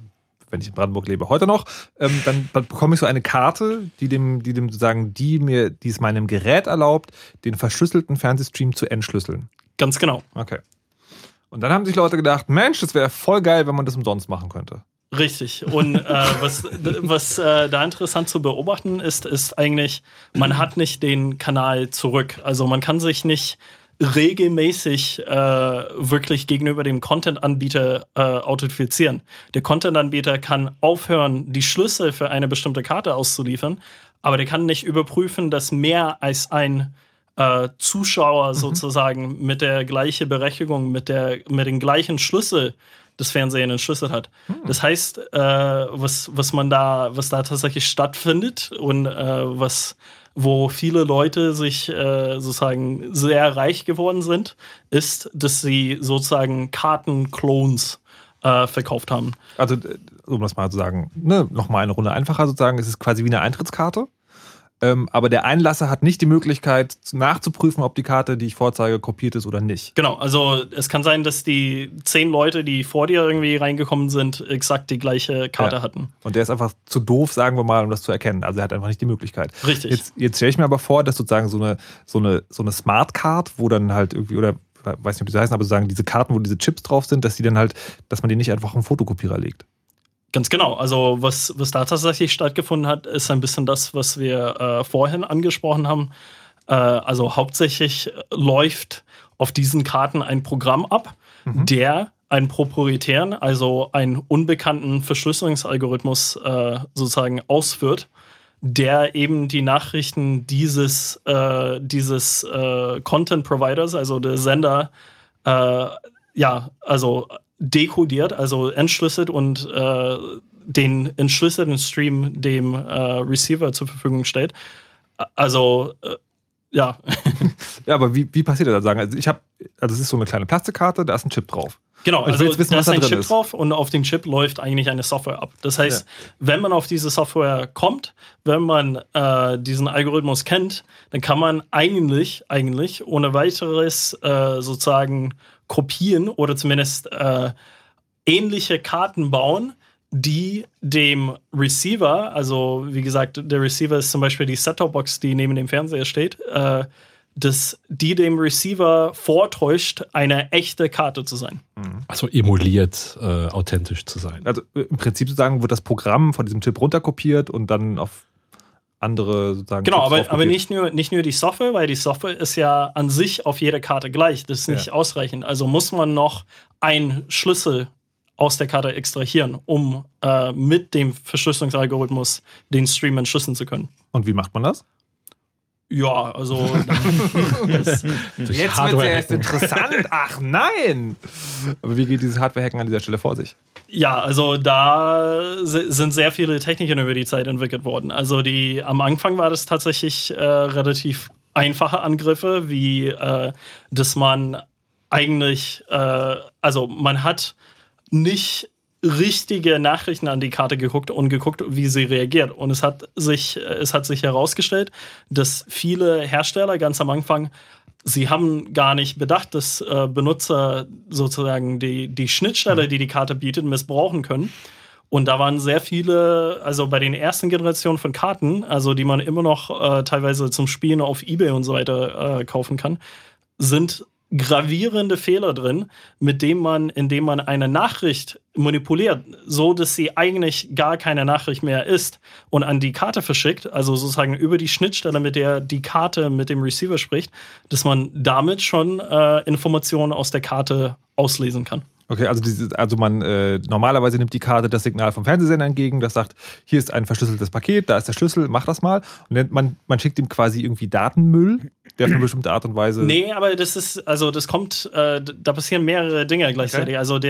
Speaker 3: wenn ich in Brandenburg lebe, heute noch, dann bekomme ich so eine Karte, die sozusagen, die es meinem Gerät erlaubt, den verschlüsselten Fernsehstream zu entschlüsseln.
Speaker 6: Ganz genau.
Speaker 3: Okay. Und dann haben sich Leute gedacht, Mensch, das wäre voll geil, wenn man das umsonst machen könnte.
Speaker 6: Richtig. Und was da interessant zu beobachten ist eigentlich, man hat nicht den Kanal zurück. Also man kann sich nicht regelmäßig wirklich gegenüber dem Content-Anbieter authentifizieren. Der Content-Anbieter kann aufhören, die Schlüssel für eine bestimmte Karte auszuliefern, aber der kann nicht überprüfen, dass mehr als ein Zuschauer sozusagen mit der gleichen Berechtigung, mit den gleichen Schlüssel des Fernsehens entschlüsselt hat. Das heißt, was da tatsächlich stattfindet und wo viele Leute sich sozusagen sehr reich geworden sind, ist, dass sie sozusagen Karten-Clones verkauft haben.
Speaker 3: Also, um das mal zu sagen, nochmal eine Runde einfacher sozusagen, es ist quasi wie eine Eintrittskarte. Aber der Einlasser hat nicht die Möglichkeit nachzuprüfen, ob die Karte, die ich vorzeige, kopiert ist oder nicht.
Speaker 6: Genau, also es kann sein, dass die 10 Leute, die vor dir irgendwie reingekommen sind, exakt die gleiche Karte hatten.
Speaker 3: Und der ist einfach zu doof, sagen wir mal, um das zu erkennen. Also er hat einfach nicht die Möglichkeit.
Speaker 6: Richtig.
Speaker 3: Jetzt stelle ich mir aber vor, dass sozusagen so eine Smart Card, wo dann halt irgendwie, oder weiß nicht, ob die so heißen, aber sozusagen diese Karten, wo diese Chips drauf sind, dass man die nicht einfach auf einen Fotokopierer legt.
Speaker 6: Ganz genau. Also was da tatsächlich stattgefunden hat, ist ein bisschen das, was wir vorhin angesprochen haben. Also hauptsächlich läuft auf diesen Karten ein Programm ab, der einen proprietären, also einen unbekannten Verschlüsselungsalgorithmus sozusagen ausführt, der eben die Nachrichten dieses Content-Providers, also der Sender, also dekodiert, also entschlüsselt und den entschlüsselten Stream dem Receiver zur Verfügung stellt. Also, ja.
Speaker 3: Ja, aber wie passiert das? Also es ist so eine kleine Plastikkarte, da ist ein Chip drauf.
Speaker 6: Genau,
Speaker 3: also
Speaker 6: da ist ein Chip drauf und auf dem Chip läuft eigentlich eine Software ab. Das heißt, wenn man auf diese Software kommt, wenn man diesen Algorithmus kennt, dann kann man eigentlich ohne weiteres sozusagen kopieren oder zumindest ähnliche Karten bauen, die dem Receiver, also wie gesagt, der Receiver ist zum Beispiel die Set-Top-Box, die neben dem Fernseher steht, dass die dem Receiver vortäuscht, eine echte Karte zu sein.
Speaker 4: Also emuliert, authentisch zu sein.
Speaker 3: Also im Prinzip sozusagen wird das Programm von diesem Chip runterkopiert und dann auf andere sozusagen.
Speaker 6: Genau, aber nicht nur die Software, weil die Software ist ja an sich auf jeder Karte gleich. Das ist nicht ausreichend. Also muss man noch einen Schlüssel aus der Karte extrahieren, um mit dem Verschlüsselungsalgorithmus den Stream entschlüsseln zu können.
Speaker 3: Und wie macht man das?
Speaker 6: Ja, also
Speaker 3: jetzt wird es ja erst interessant. Ach nein! Aber wie geht dieses Hardware-Hacken an dieser Stelle vor sich?
Speaker 6: Ja, also da sind sehr viele Techniken über die Zeit entwickelt worden. Also am Anfang war das tatsächlich relativ einfache Angriffe, wie dass man eigentlich, also man hat nicht richtige Nachrichten an die Karte geguckt und geguckt, wie sie reagiert. Und es hat sich herausgestellt, dass viele Hersteller ganz am Anfang, sie haben gar nicht bedacht, dass Benutzer sozusagen die Schnittstelle, die Karte bietet, missbrauchen können. Und da waren sehr viele, also bei den ersten Generationen von Karten, also die man immer noch teilweise zum Spielen auf eBay und so weiter kaufen kann, sind gravierende Fehler drin, indem man eine Nachricht manipuliert, so dass sie eigentlich gar keine Nachricht mehr ist und an die Karte verschickt, also sozusagen über die Schnittstelle, mit der die Karte mit dem Receiver spricht, dass man damit schon Informationen aus der Karte auslesen kann.
Speaker 3: Okay, also man normalerweise nimmt die Karte das Signal vom Fernsehsender entgegen, das sagt, hier ist ein verschlüsseltes Paket, da ist der Schlüssel, mach das mal. Und man schickt ihm quasi irgendwie Datenmüll, der auf eine bestimmte Art und Weise.
Speaker 6: Nee, aber das kommt, da passieren mehrere Dinge gleichzeitig. Okay. Also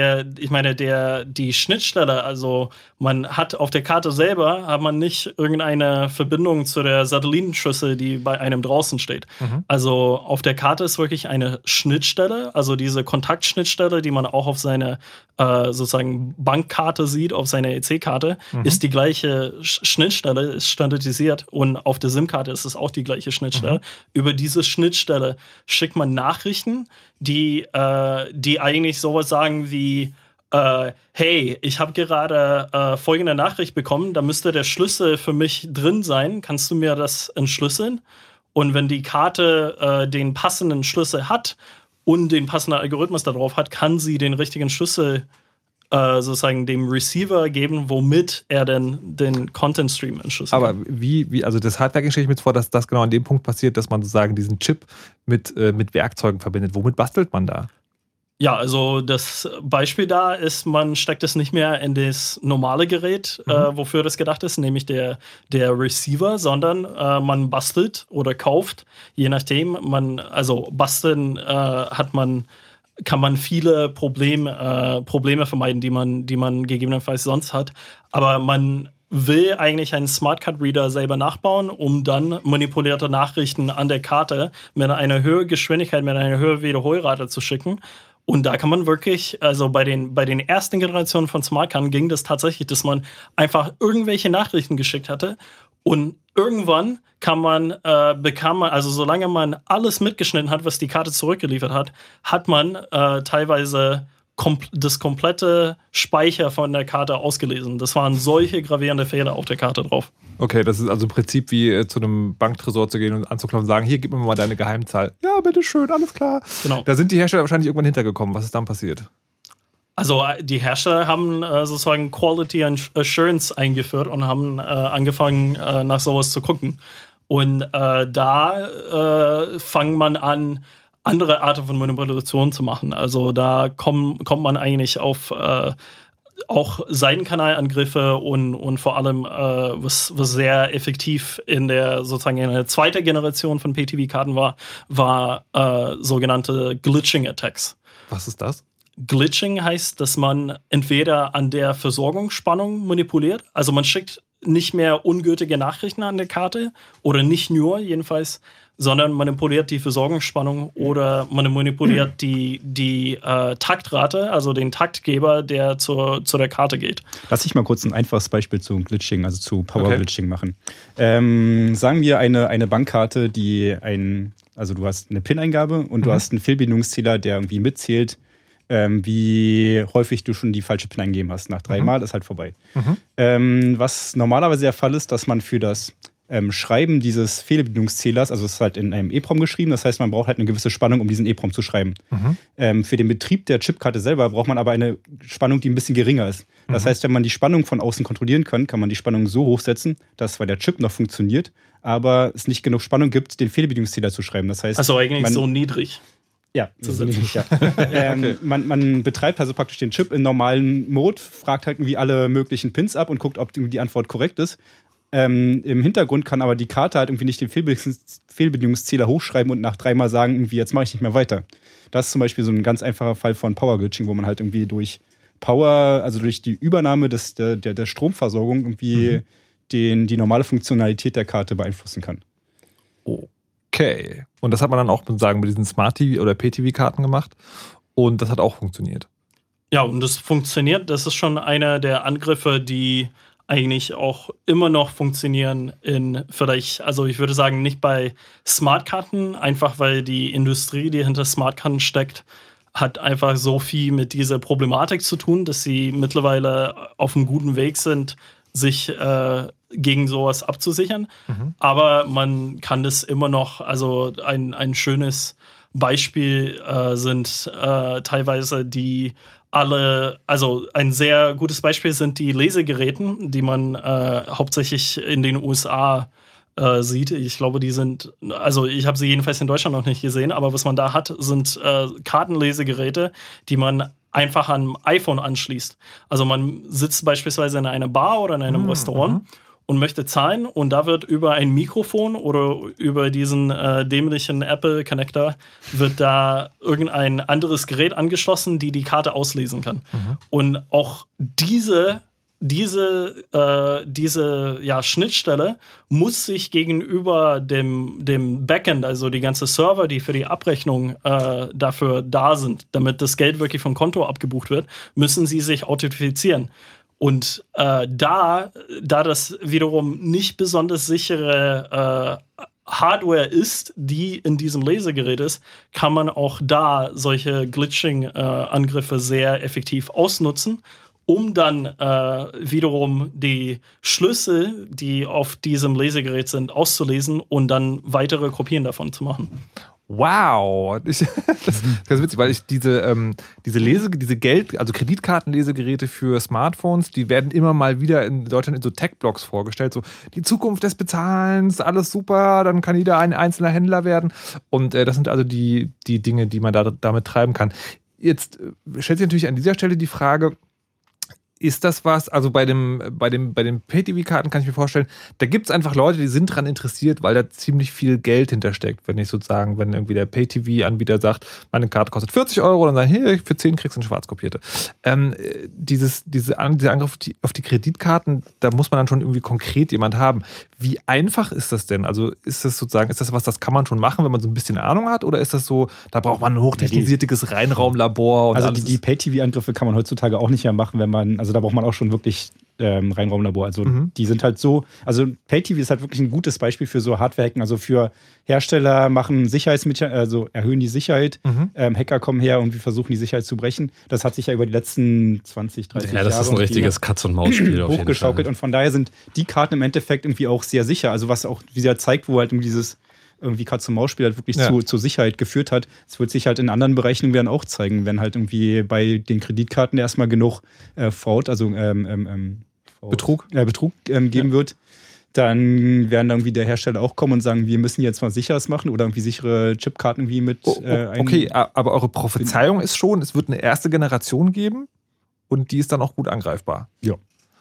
Speaker 6: die Schnittstelle, also man hat auf der Karte selber, hat man nicht irgendeine Verbindung zu der Satellitenschüssel, die bei einem draußen steht. Also auf der Karte ist wirklich eine Schnittstelle, also diese Kontaktschnittstelle, die man auch auf seine sozusagen Bankkarte sieht, auf seiner EC-Karte, ist die gleiche Schnittstelle, ist standardisiert und auf der SIM-Karte ist es auch die gleiche Schnittstelle. Über diese Schnittstelle schickt man Nachrichten, die eigentlich sowas sagen wie hey, ich habe gerade folgende Nachricht bekommen, da müsste der Schlüssel für mich drin sein, kannst du mir das entschlüsseln? Und wenn die Karte den passenden Schlüssel hat und den passenden Algorithmus darauf hat, kann sie den richtigen Schlüssel sozusagen dem Receiver geben, womit er denn den Content-Stream entschlüsseln kann.
Speaker 3: Aber wie, also das Hardware stelle ich mir jetzt vor, dass das genau an dem Punkt passiert, dass man sozusagen diesen Chip mit Werkzeugen verbindet. Womit bastelt man da?
Speaker 6: Ja, also das Beispiel da ist, man steckt es nicht mehr in das normale Gerät, wofür das gedacht ist, nämlich der Receiver, sondern man bastelt oder kauft, je nachdem. Basteln kann man viele Probleme vermeiden, die man gegebenenfalls sonst hat. Aber man will eigentlich einen Smart Card Reader selber nachbauen, um dann manipulierte Nachrichten an der Karte mit einer höheren Geschwindigkeit, mit einer höheren Wiederholrate zu schicken. Und da kann man wirklich, also bei den ersten Generationen von Smart Cards ging das tatsächlich, dass man einfach irgendwelche Nachrichten geschickt hatte. Und irgendwann bekam man, also solange man alles mitgeschnitten hat, was die Karte zurückgeliefert hat, hat man teilweise das komplette Speicher von der Karte ausgelesen. Das waren solche gravierende Fehler auf der Karte drauf.
Speaker 3: Okay, das ist also im Prinzip wie zu einem Banktresor zu gehen und anzuklopfen und sagen, hier, gib mir mal deine Geheimzahl. Ja, bitteschön, alles klar.
Speaker 6: Genau.
Speaker 3: Da sind die Hersteller wahrscheinlich irgendwann hintergekommen. Was ist dann passiert?
Speaker 6: Also die Hersteller haben sozusagen Quality Assurance eingeführt und haben angefangen, nach sowas zu gucken. Und da fangen man an, andere Arten von Manipulation zu machen. Also da kommt man eigentlich auf auch Seitenkanalangriffe und vor allem, was sehr effektiv in der zweiten Generation von PTV-Karten war sogenannte Glitching-Attacks.
Speaker 3: Was ist das?
Speaker 6: Glitching heißt, dass man entweder an der Versorgungsspannung manipuliert, also man schickt nicht mehr ungültige Nachrichten an der Karte oder nicht nur jedenfalls, sondern manipuliert die Versorgungsspannung oder man manipuliert die Taktrate, also den Taktgeber, der zu der Karte geht.
Speaker 5: Lass ich mal kurz ein einfaches Beispiel zu Glitching, also zu Power-Glitching machen. Sagen wir eine Bankkarte, also du hast eine PIN-Eingabe und du hast einen Fehlbindungszähler, der irgendwie mitzählt, wie häufig du schon die falsche PIN eingegeben hast. Nach 3 Mal ist halt vorbei. Was normalerweise der Fall ist, dass man für das Schreiben dieses Fehlbedienungszählers, also es ist halt in einem EEPROM geschrieben, das heißt, man braucht halt eine gewisse Spannung, um diesen EEPROM zu schreiben. Für den Betrieb der Chipkarte selber braucht man aber eine Spannung, die ein bisschen geringer ist. Das heißt, wenn man die Spannung von außen kontrollieren kann man die Spannung so hochsetzen, dass zwar der Chip noch funktioniert, aber es nicht genug Spannung gibt, den Fehlbedienungszähler zu schreiben. Das heißt,
Speaker 6: also eigentlich so niedrig.
Speaker 5: Ja, so niedrig, ja. Okay. Man betreibt also praktisch den Chip in normalen Mode, fragt halt irgendwie alle möglichen Pins ab und guckt, ob die Antwort korrekt ist. Im Hintergrund kann aber die Karte halt irgendwie nicht den Fehlbedienungszähler hochschreiben und nach 3 Mal sagen, irgendwie, jetzt mache ich nicht mehr weiter. Das ist zum Beispiel so ein ganz einfacher Fall von Power-Glitching, wo man halt irgendwie durch durch die Übernahme der Stromversorgung irgendwie die normale Funktionalität der Karte beeinflussen kann.
Speaker 3: Okay. Und das hat man dann auch mit diesen Smart-TV- oder PTV-Karten gemacht. Und das hat auch funktioniert.
Speaker 6: Ja, und das funktioniert. Das ist schon einer der Angriffe, die eigentlich auch immer noch funktionieren also ich würde sagen, nicht bei Smartkarten, einfach weil die Industrie, die hinter Smartkarten steckt, hat einfach so viel mit dieser Problematik zu tun, dass sie mittlerweile auf einem guten Weg sind, sich gegen sowas abzusichern. Aber man kann das immer noch, also ein schönes Beispiel sind teilweise also ein sehr gutes Beispiel sind die Lesegeräten, die man hauptsächlich in den USA sieht. Ich glaube, die sind, also ich habe sie jedenfalls in Deutschland noch nicht gesehen, aber was man da hat, sind Kartenlesegeräte, die man einfach an iPhone anschließt. Also man sitzt beispielsweise in einer Bar oder in einem Restaurant und möchte zahlen und da wird über ein Mikrofon oder über diesen dämlichen Apple-Connector wird da irgendein anderes Gerät angeschlossen, die Karte auslesen kann. Und auch diese Schnittstelle muss sich gegenüber dem Backend, also die ganze Server, die für die Abrechnung dafür da sind, damit das Geld wirklich vom Konto abgebucht wird, müssen sie sich authentifizieren. Und da das wiederum nicht besonders sichere Hardware ist, die in diesem Lesegerät ist, kann man auch da solche Glitching-Angriffe sehr effektiv ausnutzen, um dann wiederum die Schlüssel, die auf diesem Lesegerät sind, auszulesen und dann weitere Kopien davon zu machen.
Speaker 3: Wow, das ist ganz witzig, weil ich diese also Kreditkartenlesegeräte für Smartphones, die werden immer mal wieder in Deutschland in so Tech-Blogs vorgestellt, so die Zukunft des Bezahlens, alles super, dann kann jeder ein einzelner Händler werden und das sind also die Dinge, die man damit treiben kann. Jetzt stellt sich natürlich an dieser Stelle die Frage, ist das was, also bei den Pay-TV-Karten kann ich mir vorstellen, da gibt es einfach Leute, die sind daran interessiert, weil da ziemlich viel Geld hintersteckt. Wenn irgendwie der Pay-TV-Anbieter sagt, meine Karte kostet 40 €, dann sagen, hey, für 10 kriegst du eine schwarz kopierte. Dieser Angriff auf die Kreditkarten, da muss man dann schon irgendwie konkret jemand haben. Wie einfach ist das denn? Also ist das was, das kann man schon machen, wenn man so ein bisschen Ahnung hat? Oder ist das so, da braucht man ein hochtechnisiertes Reinraumlabor?
Speaker 5: Also die Pay-TV-Angriffe kann man heutzutage auch nicht mehr machen, also da braucht man auch schon wirklich Reinraumlabor. Also die sind halt so, also Pay-TV ist halt wirklich ein gutes Beispiel für so Hardware-Hacken. Also für Hersteller machen erhöhen die Sicherheit. Hacker kommen her und versuchen die Sicherheit zu brechen. Das hat sich ja über die letzten 20, 30 Jahre
Speaker 4: das ist ein richtiges Katz-und-Maus-Spiel
Speaker 5: hochgeschaukelt. Und von daher sind die Karten im Endeffekt irgendwie auch sehr sicher. Also was auch wieder zeigt, wo halt dieses Katz-und-Maus-Spiel halt wirklich zur Sicherheit geführt hat. Es wird sich halt in anderen Bereichen dann auch zeigen, wenn halt irgendwie bei den Kreditkarten erstmal genug Betrug geben wird, dann werden irgendwie der Hersteller auch kommen und sagen, wir müssen jetzt mal sicheres machen oder irgendwie sichere Chipkarten irgendwie mit
Speaker 3: okay, aber eure Prophezeiung ist schon, es wird eine erste Generation geben und die ist dann auch gut angreifbar.
Speaker 5: Ja.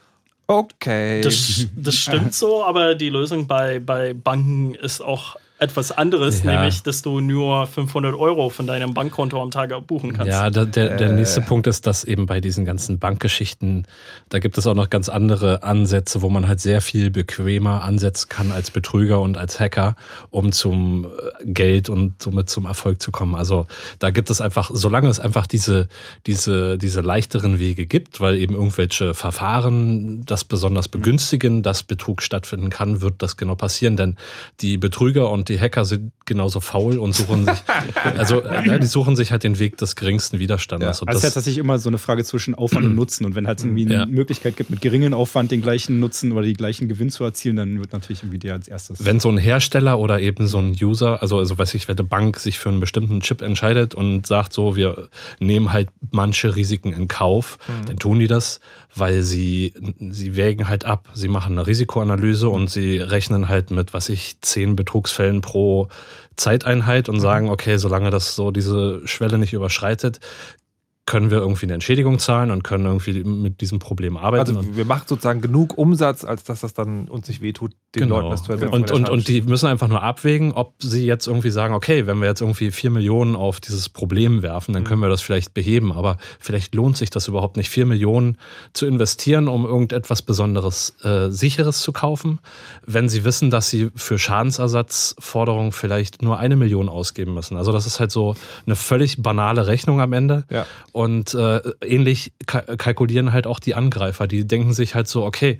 Speaker 3: Okay.
Speaker 6: Das stimmt so, aber die Lösung bei Banken ist auch etwas anderes, nämlich, dass du nur 500 € von deinem Bankkonto am Tag abbuchen kannst.
Speaker 4: Ja, der nächste Punkt ist, dass eben bei diesen ganzen Bankgeschichten, da gibt es auch noch ganz andere Ansätze, wo man halt sehr viel bequemer ansetzen kann als Betrüger und als Hacker, um zum Geld und somit zum Erfolg zu kommen. Also da gibt es einfach, solange es einfach diese leichteren Wege gibt, weil eben irgendwelche Verfahren das besonders begünstigen, dass Betrug stattfinden kann, wird das genau passieren, denn die Betrüger und die Hacker sind genauso faul und suchen sich, die suchen sich halt den Weg des geringsten Widerstandes.
Speaker 5: Ja. Also es ist tatsächlich immer so eine Frage zwischen Aufwand und Nutzen. Und wenn halt irgendwie eine Möglichkeit gibt, mit geringem Aufwand den gleichen Nutzen oder den gleichen Gewinn zu erzielen, dann wird natürlich irgendwie der als erstes.
Speaker 4: Wenn so ein Hersteller oder eben so ein User, also weiß ich, wenn eine Bank sich für einen bestimmten Chip entscheidet und sagt so, wir nehmen halt manche Risiken in Kauf, dann tun die das, weil sie wägen halt ab. Sie machen eine Risikoanalyse und sie rechnen halt mit, 10 Betrugsfällen pro Zeiteinheit und sagen, okay, solange das so diese Schwelle nicht überschreitet, können wir irgendwie eine Entschädigung zahlen und können irgendwie mit diesem Problem arbeiten.
Speaker 3: Also wir machen sozusagen genug Umsatz, als dass das dann uns nicht wehtut, den Leuten das zu erzählen.
Speaker 4: Und die müssen einfach nur abwägen, ob sie jetzt irgendwie sagen, okay, wenn wir jetzt irgendwie 4 Millionen auf dieses Problem werfen, dann können wir das vielleicht beheben, aber vielleicht lohnt sich das überhaupt nicht, 4 Millionen zu investieren, um irgendetwas Besonderes Sicheres zu kaufen, wenn sie wissen, dass sie für Schadensersatzforderungen vielleicht nur 1 Million ausgeben müssen. Also das ist halt so eine völlig banale Rechnung am Ende.
Speaker 3: Ja.
Speaker 4: Und ähnlich kalkulieren halt auch die Angreifer. Die denken sich halt so, okay,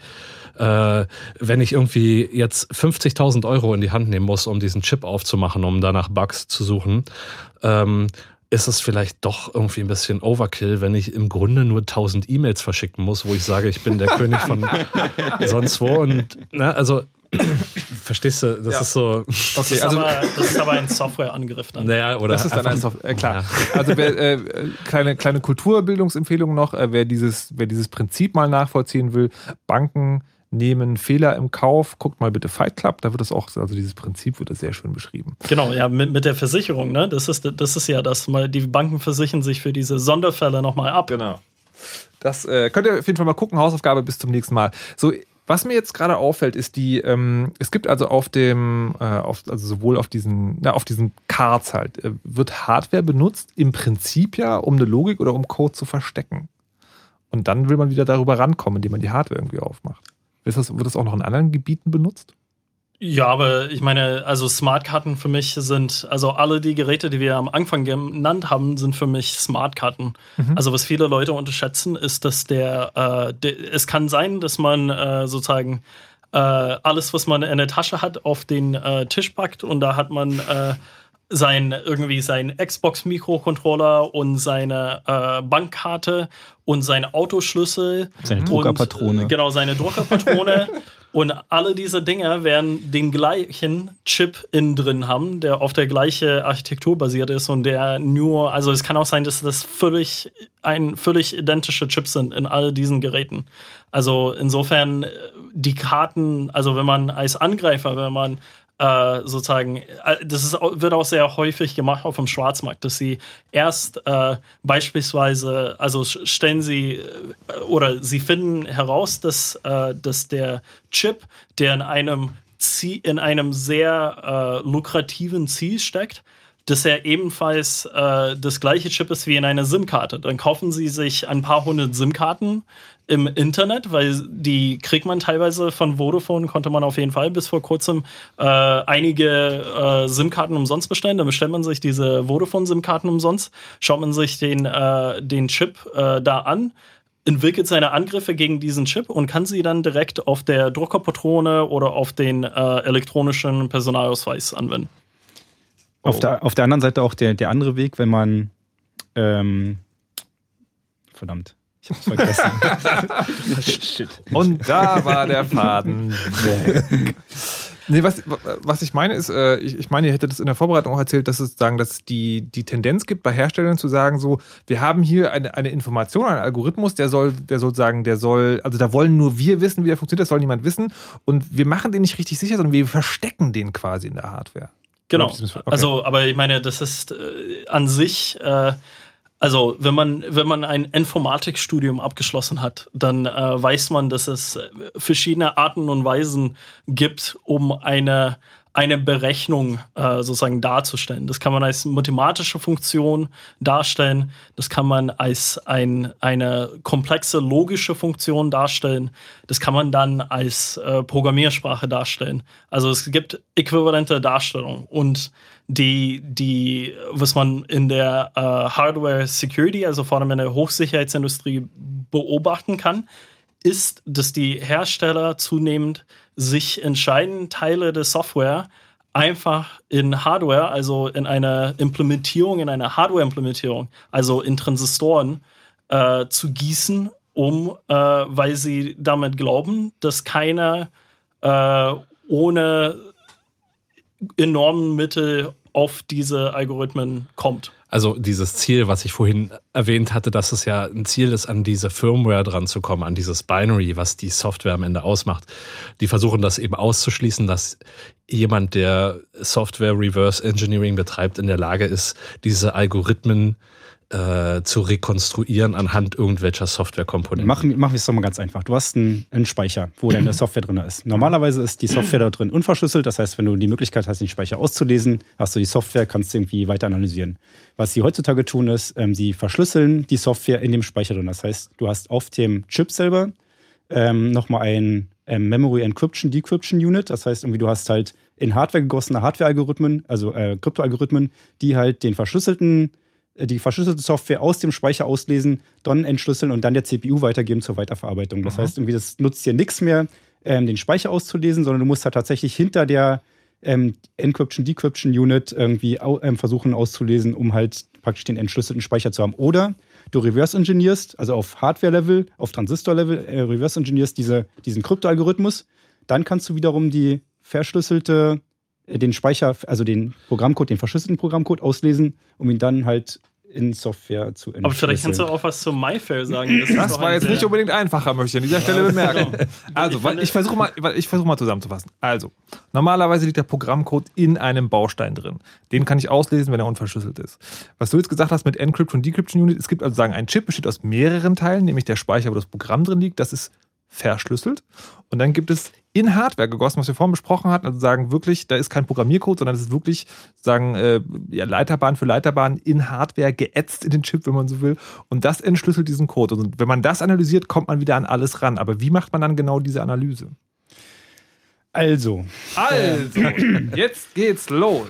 Speaker 4: wenn ich irgendwie jetzt 50.000 € in die Hand nehmen muss, um diesen Chip aufzumachen, um danach Bugs zu suchen, ist es vielleicht doch irgendwie ein bisschen Overkill, wenn ich im Grunde nur 1000 E-Mails verschicken muss, wo ich sage, ich bin der König von sonst wo. Und also verstehst du, das ist so.
Speaker 6: Okay, das ist aber ein Softwareangriff dann.
Speaker 4: Naja, oder
Speaker 3: das ist dann ein Software, klar. Ja. Also kleine Kulturbildungsempfehlung noch, wer dieses Prinzip mal nachvollziehen will, Banken nehmen Fehler im Kauf, guckt mal bitte Fight Club, da wird es auch, also dieses Prinzip wird sehr schön beschrieben.
Speaker 6: Genau, ja, mit der Versicherung, ne? Das ist ja das, die Banken versichern sich für diese Sonderfälle nochmal ab.
Speaker 3: Genau. Das könnt ihr auf jeden Fall mal gucken, Hausaufgabe bis zum nächsten Mal. So, was mir jetzt gerade auffällt, ist es gibt also sowohl auf diesen Cards halt, wird Hardware benutzt, im Prinzip ja, um eine Logik oder um Code zu verstecken. Und dann will man wieder darüber rankommen, indem man die Hardware irgendwie aufmacht. Wird das auch noch in anderen Gebieten benutzt?
Speaker 6: Ja, aber ich meine, also Smartkarten für mich sind, also alle die Geräte, die wir am Anfang genannt haben, sind für mich Smartkarten. Also was viele Leute unterschätzen, ist, dass es kann sein, dass man sozusagen alles, was man in der Tasche hat, auf den Tisch packt und da hat man sein Xbox-Mikrocontroller und seine Bankkarte und seine Autoschlüssel.
Speaker 5: Seine Druckerpatrone.
Speaker 6: Genau, seine Druckerpatrone. Und alle diese Dinge werden den gleichen Chip innen drin haben, der auf der gleichen Architektur basiert ist und der nur, also es kann auch sein, dass das völlig identische Chips sind in all diesen Geräten. Also insofern die Karten, also wenn man als Angreifer, wenn man sozusagen, wird auch sehr häufig gemacht auf dem Schwarzmarkt, dass sie erst beispielsweise, also stellen sie oder sie finden heraus, dass der Chip, der in einem sehr lukrativen Ziel steckt, dass er ebenfalls das gleiche Chip ist wie in einer SIM-Karte. Dann kaufen sie sich ein paar hundert SIM-Karten im Internet, weil die kriegt man teilweise von Vodafone, konnte man auf jeden Fall bis vor kurzem einige SIM-Karten umsonst bestellen. Dann bestellt man sich diese Vodafone-SIM-Karten umsonst, schaut man sich den Chip da an, entwickelt seine Angriffe gegen diesen Chip und kann sie dann direkt auf der Druckerpatrone oder auf den elektronischen Personalausweis anwenden.
Speaker 5: Auf der anderen Seite auch der andere Weg, wenn man verdammt, ich hab's vergessen. Shit.
Speaker 3: Und da war der Faden weg. Nee, was ich meine ist, ich meine, ihr hättet das in der Vorbereitung auch erzählt, dass es dass die Tendenz gibt, bei Herstellern zu sagen, so, wir haben hier eine Information, einen Algorithmus, also da wollen nur wir wissen, wie der funktioniert, das soll niemand wissen. Und wir machen den nicht richtig sicher, sondern wir verstecken den quasi in der Hardware.
Speaker 6: Genau.
Speaker 3: Okay.
Speaker 6: Also, aber ich meine, das ist an sich, also wenn man ein Informatikstudium abgeschlossen hat, dann weiß man, dass es verschiedene Arten und Weisen gibt, um eine Berechnung sozusagen darzustellen. Das kann man als mathematische Funktion darstellen, das kann man als eine komplexe logische Funktion darstellen, das kann man dann als Programmiersprache darstellen. Also es gibt äquivalente Darstellungen und die was man in der Hardware Security, also vor allem in der Hochsicherheitsindustrie beobachten kann, ist, dass die Hersteller zunehmend sich entscheiden, Teile der Software einfach in Hardware, also in einer Implementierung, in einer Hardware-Implementierung, also in Transistoren zu gießen, weil sie damit glauben, dass keiner ohne enormen Mittel auf diese Algorithmen kommt.
Speaker 4: Also dieses Ziel, was ich vorhin erwähnt hatte, dass es ja ein Ziel ist, an diese Firmware dran zu kommen, an dieses Binary, was die Software am Ende ausmacht. Die versuchen das eben auszuschließen, dass jemand, der Software Reverse Engineering betreibt, in der Lage ist, diese Algorithmen zu rekonstruieren anhand irgendwelcher Softwarekomponenten.
Speaker 5: Machen wir es doch mal ganz einfach. Du hast einen Speicher, wo deine Software drin ist. Normalerweise ist die Software da drin unverschlüsselt. Das heißt, wenn du die Möglichkeit hast, den Speicher auszulesen, hast du die Software, kannst du irgendwie weiter analysieren. Was sie heutzutage tun, ist, sie verschlüsseln die Software in dem Speicher drin. Das heißt, du hast auf dem Chip selber nochmal ein Memory Encryption Decryption Unit. Das heißt, irgendwie du hast halt in Hardware gegossene Hardware-Algorithmen, also Krypto-Algorithmen, die halt die verschlüsselte Software aus dem Speicher auslesen, dann entschlüsseln und dann der CPU weitergeben zur Weiterverarbeitung. Das heißt, irgendwie das nutzt dir nichts mehr, den Speicher auszulesen, sondern du musst halt tatsächlich hinter der Encryption-Decryption-Unit irgendwie versuchen auszulesen, um halt praktisch den entschlüsselten Speicher zu haben. Oder du reverse-engineerst, also auf Hardware-Level, auf Transistor-Level, reverse-engineerst diesen Krypto-Algorithmus. Dann kannst du wiederum den Speicher, also den Programmcode, den verschlüsselten Programmcode auslesen, um ihn dann halt in Software zu entschlüsseln.
Speaker 6: Aber vielleicht kannst du auch was zum MyFair sagen.
Speaker 3: Das war jetzt nicht unbedingt einfacher, möchte ich an dieser Stelle bemerken. Also, ich versuche mal zusammenzufassen. Also, normalerweise liegt der Programmcode in einem Baustein drin. Den kann ich auslesen, wenn er unverschlüsselt ist. Was du jetzt gesagt hast mit Encryption und Decryption Unit, es gibt also ein Chip besteht aus mehreren Teilen, nämlich der Speicher, wo das Programm drin liegt, das ist verschlüsselt. Und dann gibt es in Hardware gegossen, was wir vorhin besprochen hatten, also sagen wirklich, da ist kein Programmiercode, sondern es ist wirklich Leiterbahn für Leiterbahn in Hardware geätzt in den Chip, wenn man so will. Und das entschlüsselt diesen Code. Und wenn man das analysiert, kommt man wieder an alles ran. Aber wie macht man dann genau diese Analyse?
Speaker 5: Also,
Speaker 3: jetzt geht's los.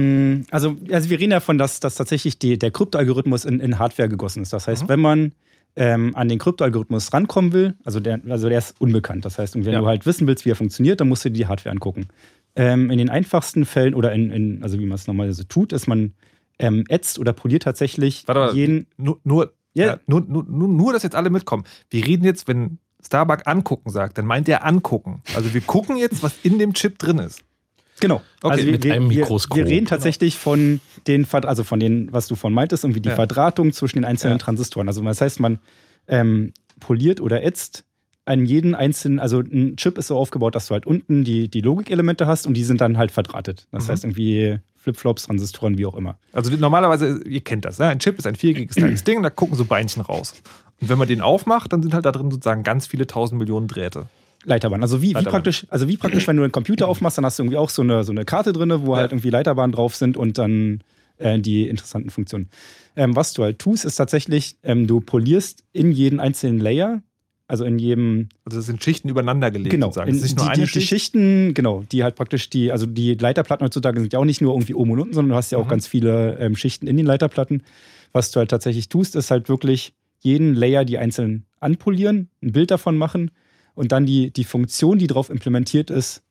Speaker 5: Also wir reden davon, dass tatsächlich der Kryptoalgorithmus in Hardware gegossen ist. Das heißt, wenn man an den Kryptoalgorithmus rankommen will, also der ist unbekannt. Das heißt, wenn du halt wissen willst, wie er funktioniert, dann musst du dir die Hardware angucken. In den einfachsten Fällen oder also wie man es normalerweise tut, ist man ätzt oder poliert tatsächlich jeden.
Speaker 3: Nur, dass jetzt alle mitkommen. Wir reden jetzt, wenn Starbuck angucken sagt, dann meint er angucken. Also wir gucken jetzt, was in dem Chip drin ist.
Speaker 5: Genau.
Speaker 3: Okay,
Speaker 5: also
Speaker 4: mit einem Mikroskop.
Speaker 5: Wir reden tatsächlich von den, was du von meintest, irgendwie die Verdrahtung zwischen den einzelnen Transistoren. Also das heißt, man poliert oder ätzt an jeden einzelnen, also ein Chip ist so aufgebaut, dass du halt unten die Logikelemente hast und die sind dann halt verdrahtet. Das heißt irgendwie Flipflops, Transistoren, wie auch immer.
Speaker 3: Also normalerweise, ihr kennt das, ne? Ein Chip ist ein viereckiges kleines Ding, da gucken so Beinchen raus. Und wenn man den aufmacht, dann sind halt da drin sozusagen ganz viele 1000 Millionen Drähte.
Speaker 5: Leiterbahn. Also wie praktisch, wenn du einen Computer aufmachst, dann hast du irgendwie auch so eine Karte drin, wo halt irgendwie Leiterbahnen drauf sind und dann die interessanten Funktionen. Was du halt tust, ist tatsächlich, du polierst in jeden einzelnen Layer, also in jedem...
Speaker 3: Also das sind Schichten übereinander gelegt.
Speaker 5: Genau.
Speaker 3: Sozusagen. Das ist nicht nur eine Schicht.
Speaker 5: Die Schichten, genau, die halt praktisch die Leiterplatten heutzutage sind ja auch nicht nur irgendwie oben und unten, sondern du hast ja auch ganz viele Schichten in den Leiterplatten. Was du halt tatsächlich tust, ist halt wirklich jeden Layer die einzeln anpolieren, ein Bild davon machen und dann die Funktion, die drauf implementiert ist,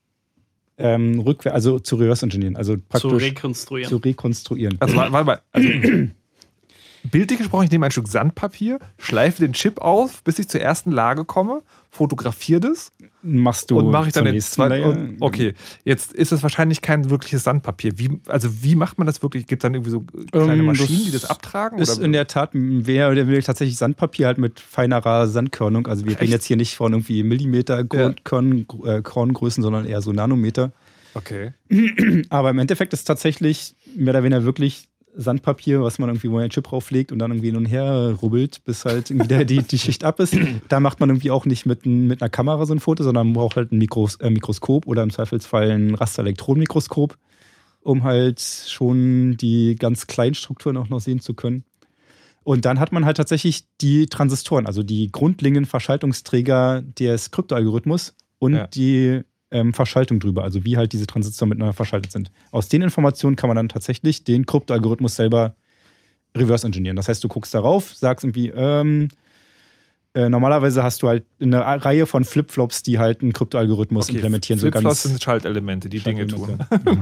Speaker 5: also zu reverse engineeren, also praktisch zu rekonstruieren.
Speaker 3: Also warte mal. Also, bildlich gesprochen, ich nehme ein Stück Sandpapier, schleife den Chip auf, bis ich zur ersten Lage komme, fotografiere das.
Speaker 5: Machst du
Speaker 3: und mache ich dann den
Speaker 5: nächsten Layer.
Speaker 3: Okay, jetzt ist das wahrscheinlich kein wirkliches Sandpapier. Wie macht man das wirklich? Gibt es dann irgendwie so kleine Maschinen, die das abtragen?
Speaker 5: Ist oder? In der Tat tatsächlich Sandpapier halt mit feinerer Sandkörnung. Also wir reden jetzt hier nicht von irgendwie Millimeter Korngrößen, sondern eher so Nanometer.
Speaker 3: Okay.
Speaker 5: Aber im Endeffekt ist tatsächlich mehr oder weniger wirklich Sandpapier, was man irgendwie, wo man einen Chip drauflegt und dann irgendwie hin und her rubbelt, bis halt irgendwie die Schicht ab ist. Da macht man irgendwie auch nicht mit einer Kamera so ein Foto, sondern man braucht halt ein Mikroskop oder im Zweifelsfall ein Rasterelektronenmikroskop, um halt schon die ganz kleinen Strukturen auch noch sehen zu können. Und dann hat man halt tatsächlich die Transistoren, also die grundlegenden Verschaltungsträger des Kryptoalgorithmus und die Verschaltung drüber, also wie halt diese Transistoren miteinander verschaltet sind. Aus den Informationen kann man dann tatsächlich den Kryptoalgorithmus selber reverse engineeren. Das heißt, du guckst darauf, sagst irgendwie, normalerweise hast du halt eine Reihe von Flipflops, die halt einen Kryptoalgorithmus implementieren.
Speaker 3: Flipflops sind Schaltelemente, die Dinge tun.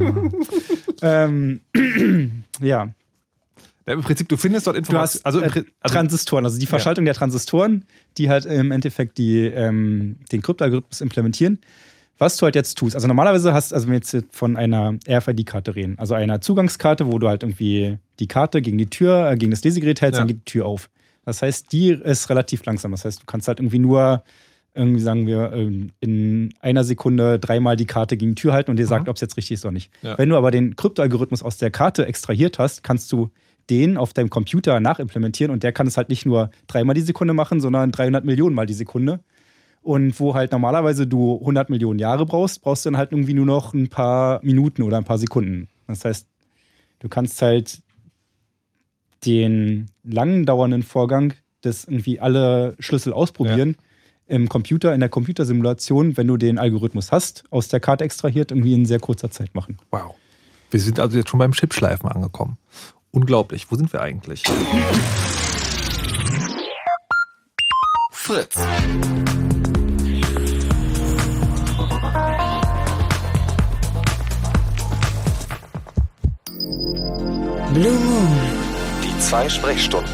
Speaker 5: Ja.
Speaker 3: Im Prinzip, du findest dort Informationen.
Speaker 5: Du hast Transistoren, also die Verschaltung der Transistoren, die halt im Endeffekt den Kryptoalgorithmus implementieren. Was du halt jetzt tust, also normalerweise wenn wir jetzt von einer RFID-Karte reden, also einer Zugangskarte, wo du halt irgendwie die Karte gegen die Tür, gegen das Lesegerät hältst, dann geht die Tür auf. Das heißt, die ist relativ langsam. Das heißt, du kannst halt irgendwie nur, sagen wir, in einer Sekunde 3-mal die Karte gegen die Tür halten und dir sagt, ob es jetzt richtig ist oder nicht. Ja. Wenn du aber den Kryptoalgorithmus aus der Karte extrahiert hast, kannst du den auf deinem Computer nachimplementieren und der kann es halt nicht nur 3-mal die Sekunde machen, sondern 300 Millionen Mal die Sekunde. Und wo halt normalerweise du 100 Millionen Jahre brauchst du dann halt irgendwie nur noch ein paar Minuten oder ein paar Sekunden. Das heißt, du kannst halt den lang dauernden Vorgang, das irgendwie alle Schlüssel ausprobieren, im Computer, in der Computersimulation, wenn du den Algorithmus hast, aus der Karte extrahiert, irgendwie in sehr kurzer Zeit machen.
Speaker 3: Wow. Wir sind also jetzt schon beim Chipschleifen angekommen. Unglaublich. Wo sind wir eigentlich?
Speaker 1: Fritz.
Speaker 2: Blue Moon.
Speaker 1: Die 2 Sprechstunden.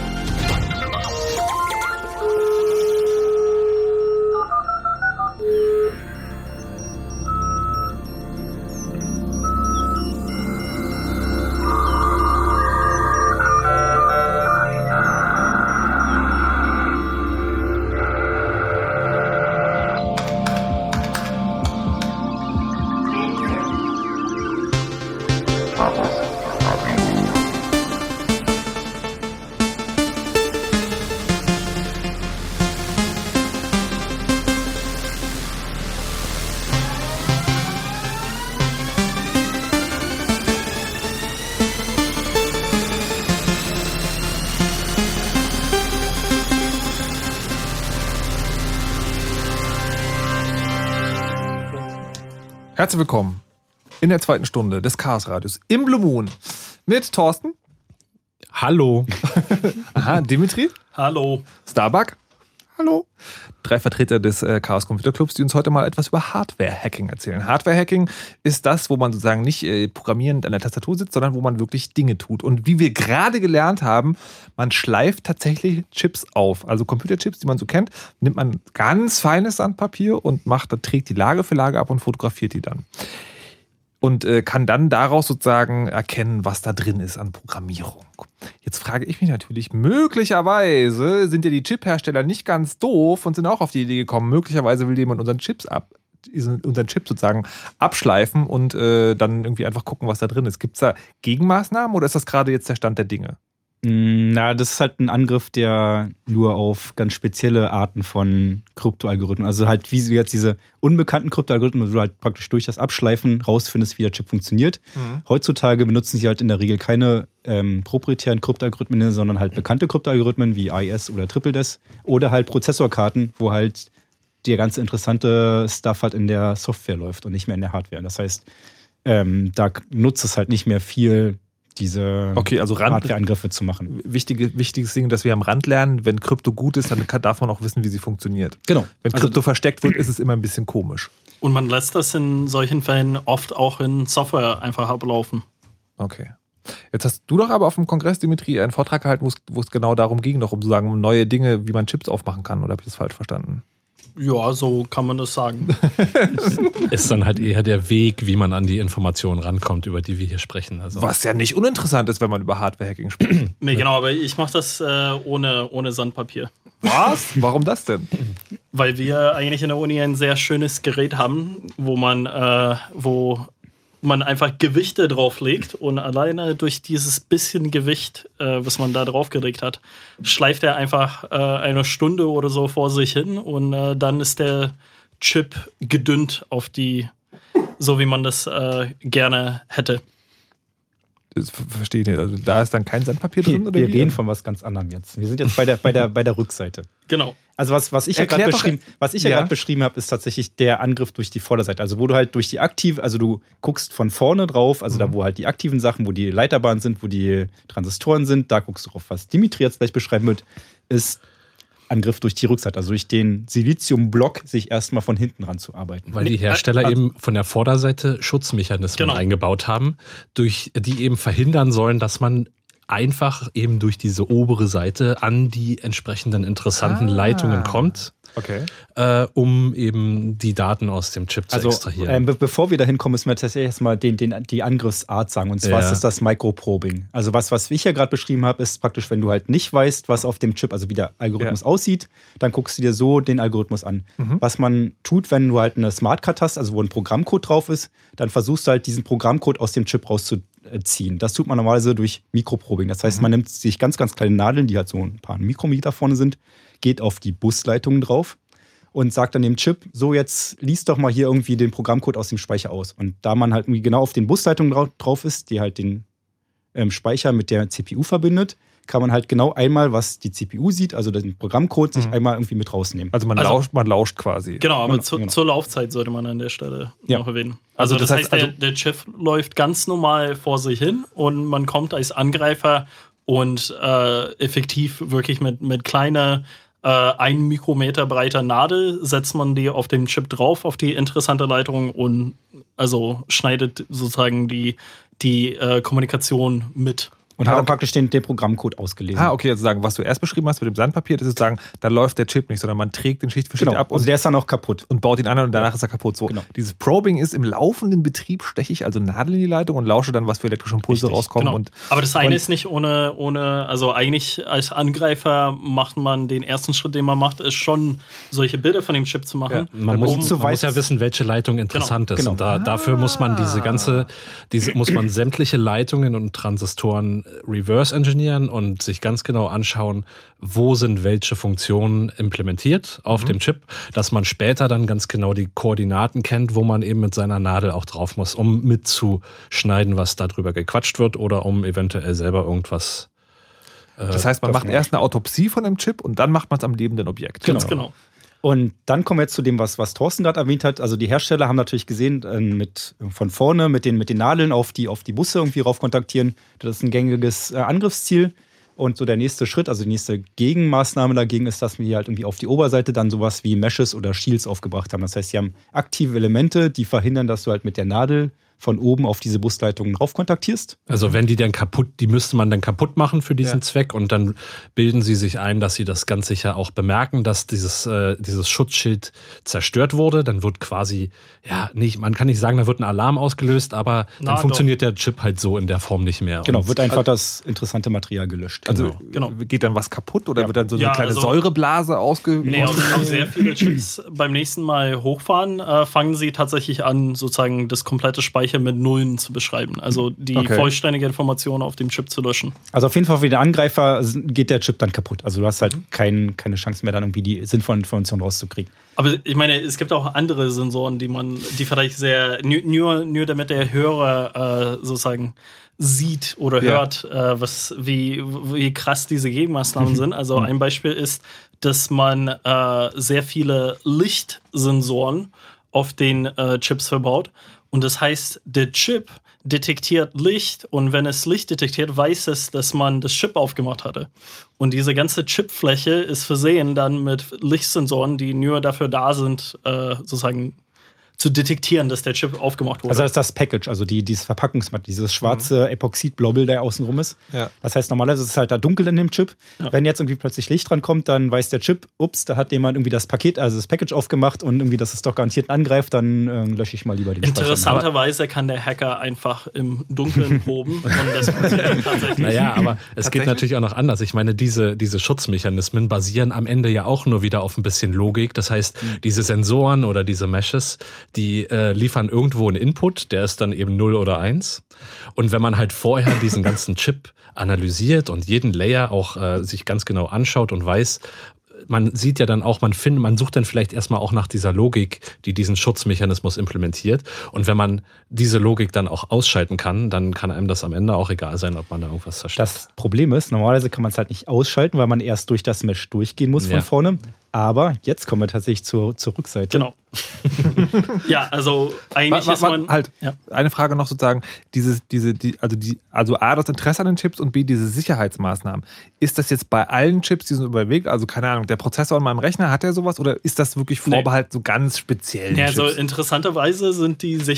Speaker 3: Herzlich willkommen in der 2. Stunde des Chaos Radios im Blue Moon mit Thorsten.
Speaker 4: Hallo.
Speaker 3: Aha, Dimitri.
Speaker 6: Hallo.
Speaker 3: Starbuck. Hallo. 3 Vertreter des Chaos Computer Clubs, die uns heute mal etwas über Hardware-Hacking erzählen. Hardware-Hacking ist das, wo man sozusagen nicht programmierend an der Tastatur sitzt, sondern wo man wirklich Dinge tut. Und wie wir gerade gelernt haben, man schleift tatsächlich Chips auf. Also Computerchips, die man so kennt, nimmt man ganz feines Sandpapier und trägt die Lage für Lage ab und fotografiert die dann. Und kann dann daraus sozusagen erkennen, was da drin ist an Programmierung. Jetzt frage ich mich natürlich, möglicherweise sind ja die Chip-Hersteller nicht ganz doof und sind auch auf die Idee gekommen, möglicherweise will jemand unseren Chip sozusagen abschleifen und dann irgendwie einfach gucken, was da drin ist. Gibt es da Gegenmaßnahmen oder ist das gerade jetzt der Stand der Dinge?
Speaker 5: Na, das ist halt ein Angriff, der nur auf ganz spezielle Arten von Kryptoalgorithmen, also halt wie jetzt diese unbekannten Kryptoalgorithmen, wo du halt praktisch durch das Abschleifen rausfindest, wie der Chip funktioniert. Heutzutage benutzen sie halt in der Regel keine proprietären Kryptoalgorithmen, sondern halt bekannte Kryptoalgorithmen wie IS oder TripleDES oder halt Prozessorkarten, wo halt der ganze interessante Stuff halt in der Software läuft und nicht mehr in der Hardware. Das heißt, da nutzt es halt nicht mehr viel, diese Hardware-Angriffe zu machen.
Speaker 3: Wichtiges Ding, dass wir am Rand lernen, wenn Krypto gut ist, dann darf man auch wissen, wie sie funktioniert.
Speaker 5: Genau.
Speaker 3: Wenn Krypto versteckt wird, ist es immer ein bisschen komisch.
Speaker 6: Und man lässt das in solchen Fällen oft auch in Software einfach ablaufen.
Speaker 3: Okay. Jetzt hast du doch aber auf dem Kongress, Dimitri, einen Vortrag gehalten, wo es genau darum ging, um sozusagen neue Dinge, wie man Chips aufmachen kann. Oder habe ich das falsch verstanden?
Speaker 6: Ja, so kann man das sagen.
Speaker 4: Ist dann halt eher der Weg, wie man an die Informationen rankommt, über die wir hier sprechen. Also
Speaker 3: was ja nicht uninteressant ist, wenn man über Hardware-Hacking spricht.
Speaker 6: Nee, genau, aber ich mache das ohne Sandpapier.
Speaker 3: Was? Warum das denn?
Speaker 6: Weil wir eigentlich in der Uni ein sehr schönes Gerät haben, wo man einfach Gewichte drauflegt und alleine durch dieses bisschen Gewicht, was man da draufgelegt hat, schleift er einfach eine Stunde oder so vor sich hin und dann ist der Chip gedünnt auf die, so wie man das gerne hätte.
Speaker 3: Das verstehe ich nicht. Also da ist dann kein Sandpapier drin?
Speaker 5: Oder wir reden von was ganz anderem jetzt. Wir sind jetzt bei der Rückseite.
Speaker 6: Genau.
Speaker 5: Also was ich ja gerade beschrieben habe, ist tatsächlich der Angriff durch die Vorderseite. Also wo du halt durch die also du guckst von vorne drauf, also da wo halt die aktiven Sachen, wo die Leiterbahnen sind, wo die Transistoren sind, da guckst du drauf. Was Dimitri jetzt gleich beschreiben wird, ist Angriff durch die Rückseite, also durch den Siliziumblock sich erstmal von hinten ran zu arbeiten.
Speaker 4: Weil die Hersteller eben von der Vorderseite Schutzmechanismen eingebaut haben, durch die eben verhindern sollen, dass man einfach eben durch diese obere Seite an die entsprechenden interessanten Leitungen kommt, um eben die Daten aus dem Chip zu extrahieren.
Speaker 5: Bevor wir dahin kommen, müssen wir tatsächlich erstmal die Angriffsart sagen. Und zwar ist das Microprobing. Also was ich ja gerade beschrieben habe, ist praktisch, wenn du halt nicht weißt, was auf dem Chip, also wie der Algorithmus aussieht, dann guckst du dir so den Algorithmus an. Was man tut, wenn du halt eine Smartcard hast, also wo ein Programmcode drauf ist, dann versuchst du halt diesen Programmcode aus dem Chip rauszuziehen. Das tut man normalerweise durch Mikroprobing. Das heißt, man nimmt sich ganz, ganz kleine Nadeln, die halt so ein paar Mikrometer vorne sind, geht auf die Busleitungen drauf und sagt dann dem Chip, so jetzt lies doch mal hier irgendwie den Programmcode aus dem Speicher aus. Und da man halt irgendwie genau auf den Busleitungen drauf ist, die halt den Speicher mit der CPU verbindet, kann man halt genau einmal, was die CPU sieht, also den Programmcode, sich einmal irgendwie mit rausnehmen.
Speaker 3: Also man lauscht quasi.
Speaker 6: Genau, aber zur Laufzeit sollte man an der Stelle noch erwähnen. Also das heißt, der Chip läuft ganz normal vor sich hin und man kommt als Angreifer und effektiv wirklich mit kleiner 1 Mikrometer breiter Nadel setzt man die auf den Chip drauf, auf die interessante Leitung und also schneidet sozusagen die Kommunikation mit.
Speaker 5: Und hat dann praktisch den Programmcode ausgelesen.
Speaker 3: Okay, also sagen, was du erst beschrieben hast mit dem Sandpapier, das ist sagen, da läuft der Chip nicht, sondern man trägt den Schicht für Schicht ab.
Speaker 5: Also der ist dann auch kaputt.
Speaker 3: Und baut ihn an und danach ist er kaputt. So. Genau. Dieses Probing ist im laufenden Betrieb, steche ich also Nadel in die Leitung und lausche dann, was für elektrische Impulse rauskommen.
Speaker 6: Genau. Aber das eine ist nicht ohne, also eigentlich als Angreifer macht man den ersten Schritt, den man macht, ist schon solche Bilder von dem Chip zu machen.
Speaker 4: Ja, man muss ja wissen, welche Leitung interessant ist. Und dafür muss man muss man sämtliche Leitungen und Transistoren reverse engineeren und sich ganz genau anschauen, wo sind welche Funktionen implementiert auf dem Chip, dass man später dann ganz genau die Koordinaten kennt, wo man eben mit seiner Nadel auch drauf muss, um mitzuschneiden, was darüber gequatscht wird oder um eventuell selber irgendwas.
Speaker 3: Das heißt, man macht erst eine Autopsie von dem Chip und dann macht man es am lebenden Objekt.
Speaker 6: Genau.
Speaker 5: Und dann kommen wir jetzt zu dem, was Thorsten gerade erwähnt hat. Also die Hersteller haben natürlich gesehen, von vorne mit den Nadeln auf die Busse irgendwie rauf kontaktieren. Das ist ein gängiges Angriffsziel. Und so der nächste Schritt, also die nächste Gegenmaßnahme dagegen ist, dass wir halt irgendwie auf die Oberseite dann sowas wie Meshes oder Shields aufgebracht haben. Das heißt, sie haben aktive Elemente, die verhindern, dass du halt mit der Nadel von oben auf diese Busleitungen drauf kontaktierst.
Speaker 4: Also wenn die müsste man dann kaputt machen für diesen Zweck und dann bilden sie sich ein, dass sie das ganz sicher auch bemerken, dass dieses Schutzschild zerstört wurde. Dann wird quasi, man kann nicht sagen, da wird ein Alarm ausgelöst, aber dann funktioniert der Chip halt so in der Form nicht mehr.
Speaker 5: Genau, wird einfach das interessante Material gelöscht.
Speaker 3: Also geht dann was kaputt oder wird dann so eine kleine Säureblase ausgelöst?
Speaker 6: Nee, und wenn sehr viele Chips beim nächsten Mal hochfahren, fangen sie tatsächlich an, sozusagen das komplette Speicher mit Nullen zu beschreiben. Also die vollständige Information auf dem Chip zu löschen.
Speaker 5: Also auf jeden Fall für den Angreifer geht der Chip dann kaputt. Also du hast halt keine Chance mehr, dann irgendwie die sinnvollen Informationen rauszukriegen.
Speaker 6: Aber ich meine, es gibt auch andere Sensoren, die vielleicht nur damit der Hörer sozusagen sieht oder hört, wie krass diese Gegenmaßnahmen sind. Also ein Beispiel ist, dass man sehr viele Lichtsensoren auf den Chips verbaut. Und das heißt, der Chip detektiert Licht und wenn es Licht detektiert, weiß es, dass man das Chip aufgemacht hatte. Und diese ganze Chipfläche ist versehen dann mit Lichtsensoren, die nur dafür da sind, sozusagen zu detektieren, dass der Chip aufgemacht wurde.
Speaker 5: Also das ist das Package, also dieses Verpackungsmaterial, dieses schwarze Epoxidblobbel, der außen rum ist. Ja. Das heißt, normalerweise ist es halt da dunkel in dem Chip. Ja. Wenn jetzt irgendwie plötzlich Licht dran kommt, dann weiß der Chip, ups, da hat jemand irgendwie das Paket, also das Package aufgemacht und irgendwie, dass es doch garantiert angreift, dann lösche ich mal lieber den Speicher.
Speaker 6: Interessanterweise kann der Hacker einfach im Dunkeln proben und das passiert tatsächlich.
Speaker 4: Naja, aber es geht natürlich auch noch anders. Ich meine, diese Schutzmechanismen basieren am Ende ja auch nur wieder auf ein bisschen Logik. Das heißt, diese Sensoren oder diese Meshes, die liefern irgendwo einen Input, der ist dann eben 0 oder 1. Und wenn man halt vorher diesen ganzen Chip analysiert und jeden Layer auch sich ganz genau anschaut und weiß, man sieht ja dann auch, man sucht dann vielleicht erstmal auch nach dieser Logik, die diesen Schutzmechanismus implementiert. Und wenn man diese Logik dann auch ausschalten kann, dann kann einem das am Ende auch egal sein, ob man da irgendwas zerstört.
Speaker 5: Das Problem ist, normalerweise kann man es halt nicht ausschalten, weil man erst durch das Mesh durchgehen muss von vorne. Aber jetzt kommen wir tatsächlich zur Rückseite.
Speaker 6: Genau. Ja, also eigentlich ist man...
Speaker 3: Halt, eine Frage noch sozusagen, also A, das Interesse an den Chips und B, diese Sicherheitsmaßnahmen. Ist das jetzt bei allen Chips, die sind überlegt, also keine Ahnung, der Prozessor in meinem Rechner, hat der sowas oder ist das wirklich vorbehalten so ganz speziellen Chips?
Speaker 6: Also interessanterweise sind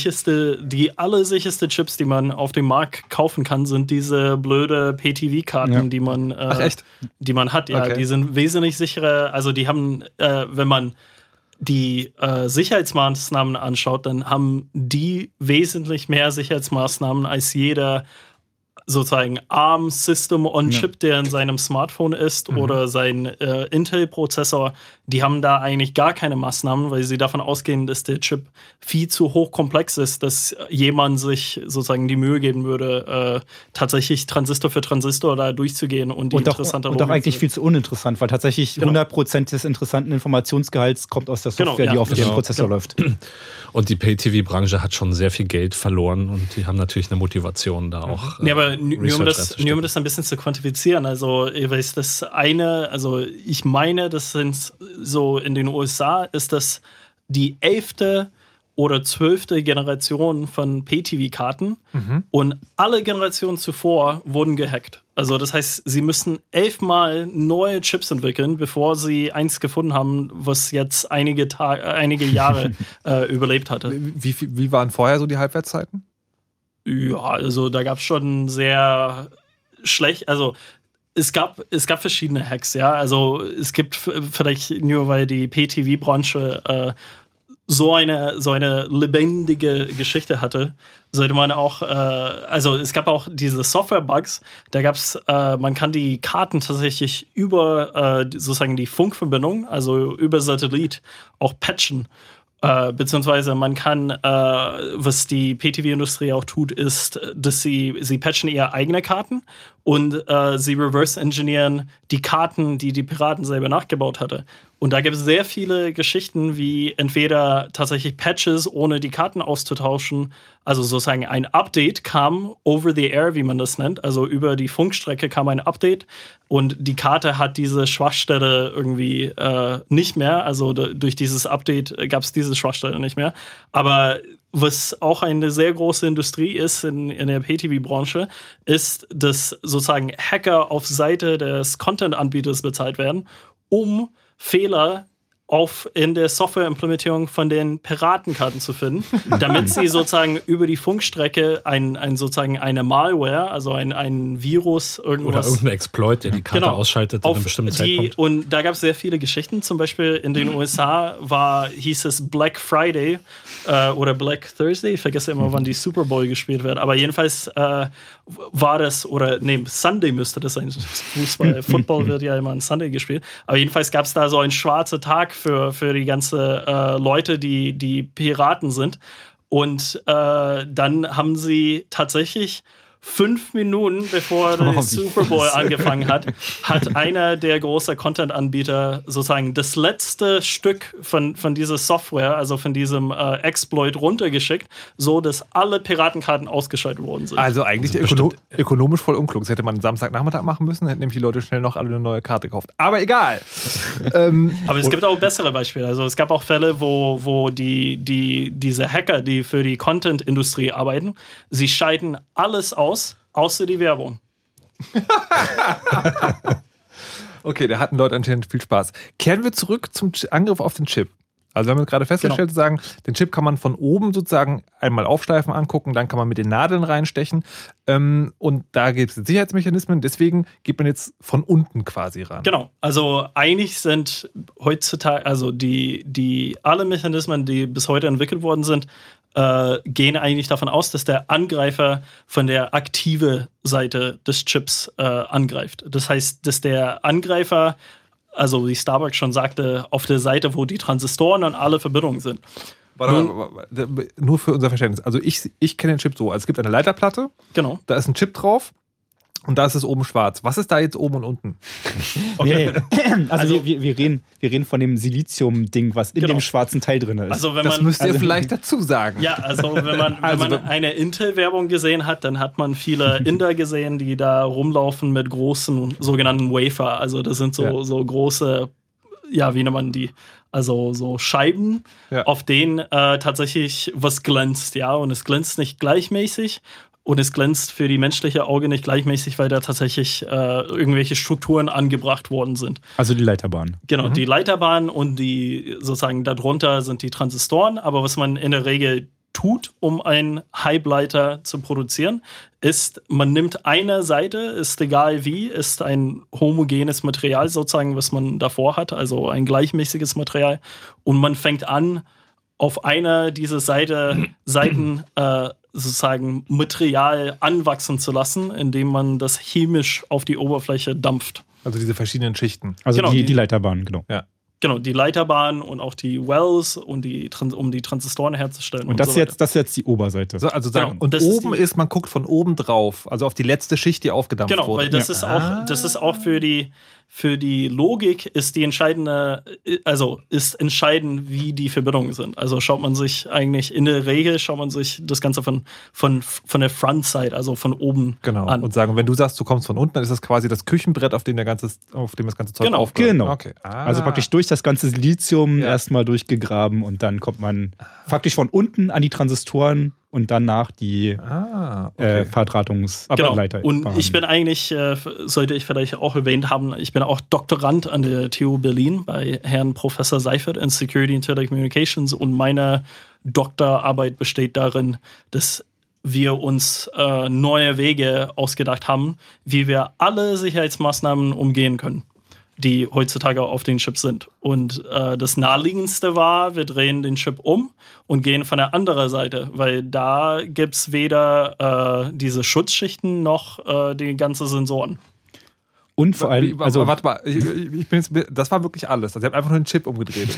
Speaker 6: die allersicherste Chips, die man auf dem Markt kaufen kann, sind diese blöde PTV-Karten, die man die man hat. Ja, die sind wesentlich sicherer, also die haben wenn man die Sicherheitsmaßnahmen anschaut, dann haben die wesentlich mehr Sicherheitsmaßnahmen als jeder sozusagen ARM-System-on-Chip, der in seinem Smartphone ist oder sein Intel-Prozessor. Die haben da eigentlich gar keine Maßnahmen, weil sie davon ausgehen, dass der Chip viel zu hochkomplex ist, dass jemand sich sozusagen die Mühe geben würde, tatsächlich Transistor für Transistor da durchzugehen und die interessante
Speaker 5: Und auch eigentlich viel zu uninteressant, weil tatsächlich 100% des interessanten Informationsgehalts kommt aus der Software, die auf dem Prozessor läuft.
Speaker 4: Und die Pay-TV-Branche hat schon sehr viel Geld verloren und die haben natürlich eine Motivation da auch.
Speaker 6: Aber nur um das ein bisschen zu quantifizieren, also ich weiß, das eine, also ich meine, das sind so in den USA ist das die 11. oder 12. Generation von Pay-TV-Karten und alle Generationen zuvor wurden gehackt. Also das heißt, sie müssen 11-mal neue Chips entwickeln, bevor sie eins gefunden haben, was jetzt einige Jahre überlebt hatte.
Speaker 3: Wie waren vorher so die Halbwertszeiten?
Speaker 6: Ja, also da gab es schon sehr schlecht, also es gab verschiedene Hacks, ja, also es gibt vielleicht nur, weil die Pay-TV-Branche so eine lebendige Geschichte hatte, sollte man auch, also es gab auch diese Software-Bugs, da gab's, man kann die Karten tatsächlich über sozusagen die Funkverbindung, also über Satellit auch patchen. Beziehungsweise man kann, was die Pay-TV-Industrie auch tut, ist, dass sie patchen ihre eigenen Karten und sie reverse-engineeren die Karten, die die Piraten selber nachgebaut hatte. Und da gibt es sehr viele Geschichten, wie entweder tatsächlich Patches, ohne die Karten auszutauschen, also sozusagen ein Update kam, over the air, wie man das nennt, also über die Funkstrecke kam ein Update und die Karte hat diese Schwachstelle irgendwie nicht mehr, also durch dieses Update gab es diese Schwachstelle nicht mehr. Aber was auch eine sehr große Industrie ist in der Pay-TV-Branche, ist, dass sozusagen Hacker auf Seite des Content-Anbieters bezahlt werden, um Fehler in der Software-Implementierung von den Piratenkarten zu finden, damit sie sozusagen über die Funkstrecke sozusagen eine Malware, also ein Virus, irgendwas.
Speaker 4: Oder irgendein Exploit, der die Karte ausschaltet zu einem bestimmten Zeitpunkt.
Speaker 6: Und da gab es sehr viele Geschichten. Zum Beispiel in den USA hieß es Black Friday oder Black Thursday. Ich vergesse immer, wann die Super Bowl gespielt wird. Aber jedenfalls war das, Sunday müsste das sein. Football wird ja immer an Sunday gespielt. Aber jedenfalls gab es da so einen schwarzen Tag für die ganze Leute, die Piraten sind. Und dann haben sie tatsächlich 5 Minuten bevor der Super Bowl angefangen hat einer der großen Content-Anbieter sozusagen das letzte Stück von dieser Software, also von diesem Exploit runtergeschickt, so dass alle Piratenkarten ausgeschaltet worden sind.
Speaker 3: Also eigentlich ökonomisch voll unklug. Das hätte man Samstagnachmittag machen müssen, hätten nämlich die Leute schnell noch alle eine neue Karte gekauft. Aber egal.
Speaker 6: Aber es gibt auch bessere Beispiele. Also es gab auch Fälle, wo diese Hacker, die für die Content-Industrie arbeiten, sie schalten alles aus, außer die Werbung.
Speaker 3: Okay, da hatten Leute anscheinend viel Spaß. Kehren wir zurück zum Angriff auf den Chip. Also wir haben jetzt gerade festgestellt, sozusagen, den Chip kann man von oben sozusagen einmal aufschleifen angucken, dann kann man mit den Nadeln reinstechen und da gibt es Sicherheitsmechanismen, deswegen geht man jetzt von unten quasi ran.
Speaker 6: Genau, also eigentlich sind heutzutage, also alle Mechanismen, die bis heute entwickelt worden sind, gehen eigentlich davon aus, dass der Angreifer von der aktiven Seite des Chips angreift. Das heißt, dass der Angreifer, also wie Starbuck schon sagte, auf der Seite, wo die Transistoren und alle Verbindungen sind.
Speaker 3: Nur für unser Verständnis. Also ich kenne den Chip so, also es gibt eine Leiterplatte,
Speaker 6: genau.
Speaker 3: Da ist ein Chip drauf und da ist es oben schwarz. Was ist da jetzt oben und unten?
Speaker 5: Okay. Also wir reden von dem Silizium-Ding, was in dem schwarzen Teil drin ist.
Speaker 6: Also
Speaker 3: das müsst ihr vielleicht dazu sagen.
Speaker 6: Ja, also wenn man eine Intel-Werbung gesehen hat, dann hat man viele Inder gesehen, die da rumlaufen mit großen sogenannten Wafer. Also das sind so große, wie nennt man die? Also so Scheiben, auf denen tatsächlich was glänzt, und es glänzt nicht gleichmäßig. Und es glänzt für die menschliche Auge nicht gleichmäßig, weil da tatsächlich irgendwelche Strukturen angebracht worden sind.
Speaker 5: Also die Leiterbahn.
Speaker 6: Genau, die Leiterbahn und die sozusagen darunter sind die Transistoren. Aber was man in der Regel tut, um einen Halbleiter zu produzieren, ist, man nimmt eine Seite, ist egal wie, ist ein homogenes Material sozusagen, was man davor hat, also ein gleichmäßiges Material. Und man fängt an, auf einer dieser Seiten sozusagen Material anwachsen zu lassen, indem man das chemisch auf die Oberfläche dampft.
Speaker 3: Also diese verschiedenen Schichten.
Speaker 5: Also genau, die Leiterbahn, genau.
Speaker 3: Ja.
Speaker 6: Genau, die Leiterbahn und auch die Wells und um die Transistoren herzustellen.
Speaker 5: Und das ist jetzt die Oberseite.
Speaker 3: So, also sagen, und oben ist, man guckt von oben drauf, also auf die letzte Schicht, die aufgedampft wurde.
Speaker 6: Genau, weil das ist auch für die Logik ist entscheidend, wie die Verbindungen sind. Also schaut man sich eigentlich in der Regel das Ganze von der Frontside, also von oben an.
Speaker 3: Und sagen, wenn du sagst, du kommst von unten, dann ist das quasi das Küchenbrett, auf dem das ganze Zeug aufgehört.
Speaker 5: Genau.
Speaker 3: Okay.
Speaker 5: Also praktisch durch das ganze Silizium erstmal durchgegraben und dann kommt man faktisch von unten an die Transistoren und danach die Verdrahtungsableiter.
Speaker 6: Genau. Und ich bin eigentlich, sollte ich vielleicht auch erwähnt haben, ich bin auch Doktorand an der TU Berlin bei Herrn Professor Seifert in Security and Telecommunications und meine Doktorarbeit besteht darin, dass wir uns neue Wege ausgedacht haben, wie wir alle Sicherheitsmaßnahmen umgehen können, die heutzutage auf den Chips sind. Und das Naheliegendste war, wir drehen den Chip um und gehen von der anderen Seite, weil da gibt es weder diese Schutzschichten noch die ganzen Sensoren.
Speaker 5: Und vor allem, also
Speaker 3: warte mal, ich bin jetzt, das war wirklich alles. Also, ihr habt einfach nur einen Chip umgedreht.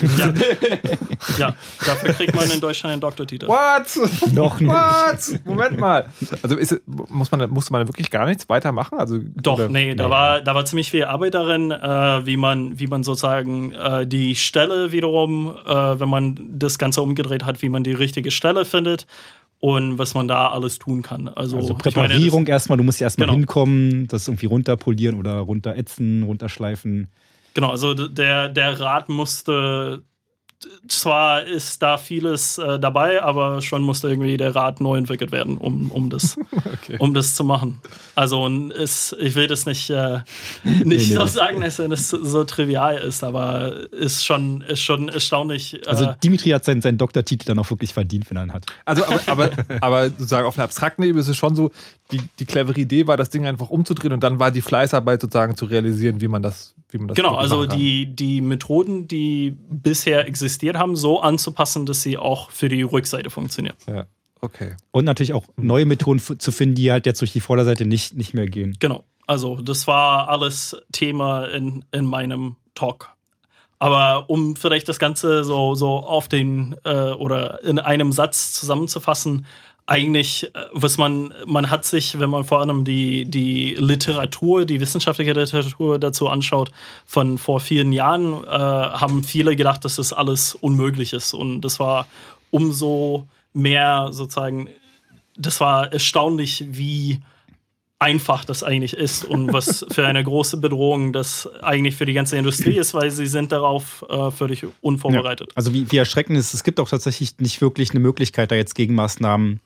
Speaker 6: Ja, dafür kriegt man in Deutschland einen Doktortitel.
Speaker 3: What?
Speaker 5: noch nicht.
Speaker 3: What? Moment mal. Also musste man wirklich gar nichts weitermachen? Also,
Speaker 6: Doch, da war ziemlich viel Arbeit darin, wie man sozusagen die Stelle wiederum, wenn man das Ganze umgedreht hat, wie man die richtige Stelle findet. Und was man da alles tun kann. Also
Speaker 5: Präparierung erstmal, du musst ja erstmal hinkommen, das irgendwie runterpolieren oder runterätzen, runterschleifen.
Speaker 6: Genau, also der Rad musste, zwar ist da vieles dabei, aber schon musste irgendwie der Rad neu entwickelt werden, um das zu machen. Also ich will das nicht so sagen, dass es so trivial ist, aber ist schon erstaunlich.
Speaker 5: Also Dimitri hat seinen Doktortitel dann auch wirklich verdient, wenn er ihn hat.
Speaker 3: Also, aber sozusagen auf einer abstrakten Ebene ist es schon so, die clevere Idee war, das Ding einfach umzudrehen und dann war die Fleißarbeit sozusagen zu realisieren, wie man das
Speaker 6: genau, also die Methoden, die bisher existiert haben, so anzupassen, dass sie auch für die Rückseite funktionieren.
Speaker 3: Ja, okay.
Speaker 5: Und natürlich auch neue Methoden zu finden, die halt jetzt durch die Vorderseite nicht mehr gehen.
Speaker 6: Genau, also das war alles Thema in meinem Talk. Aber um vielleicht das Ganze so auf den oder in einem Satz zusammenzufassen, eigentlich, was man hat sich, wenn man vor allem die Literatur, die wissenschaftliche Literatur dazu anschaut, von vor vielen Jahren, haben viele gedacht, dass das alles unmöglich ist. Und das war umso mehr sozusagen, das war erstaunlich, wie einfach das eigentlich ist und was für eine große Bedrohung das eigentlich für die ganze Industrie ist, weil sie sind darauf völlig unvorbereitet.
Speaker 5: Ja, also wie erschreckend ist, es gibt auch tatsächlich nicht wirklich eine Möglichkeit, da jetzt Gegenmaßnahmen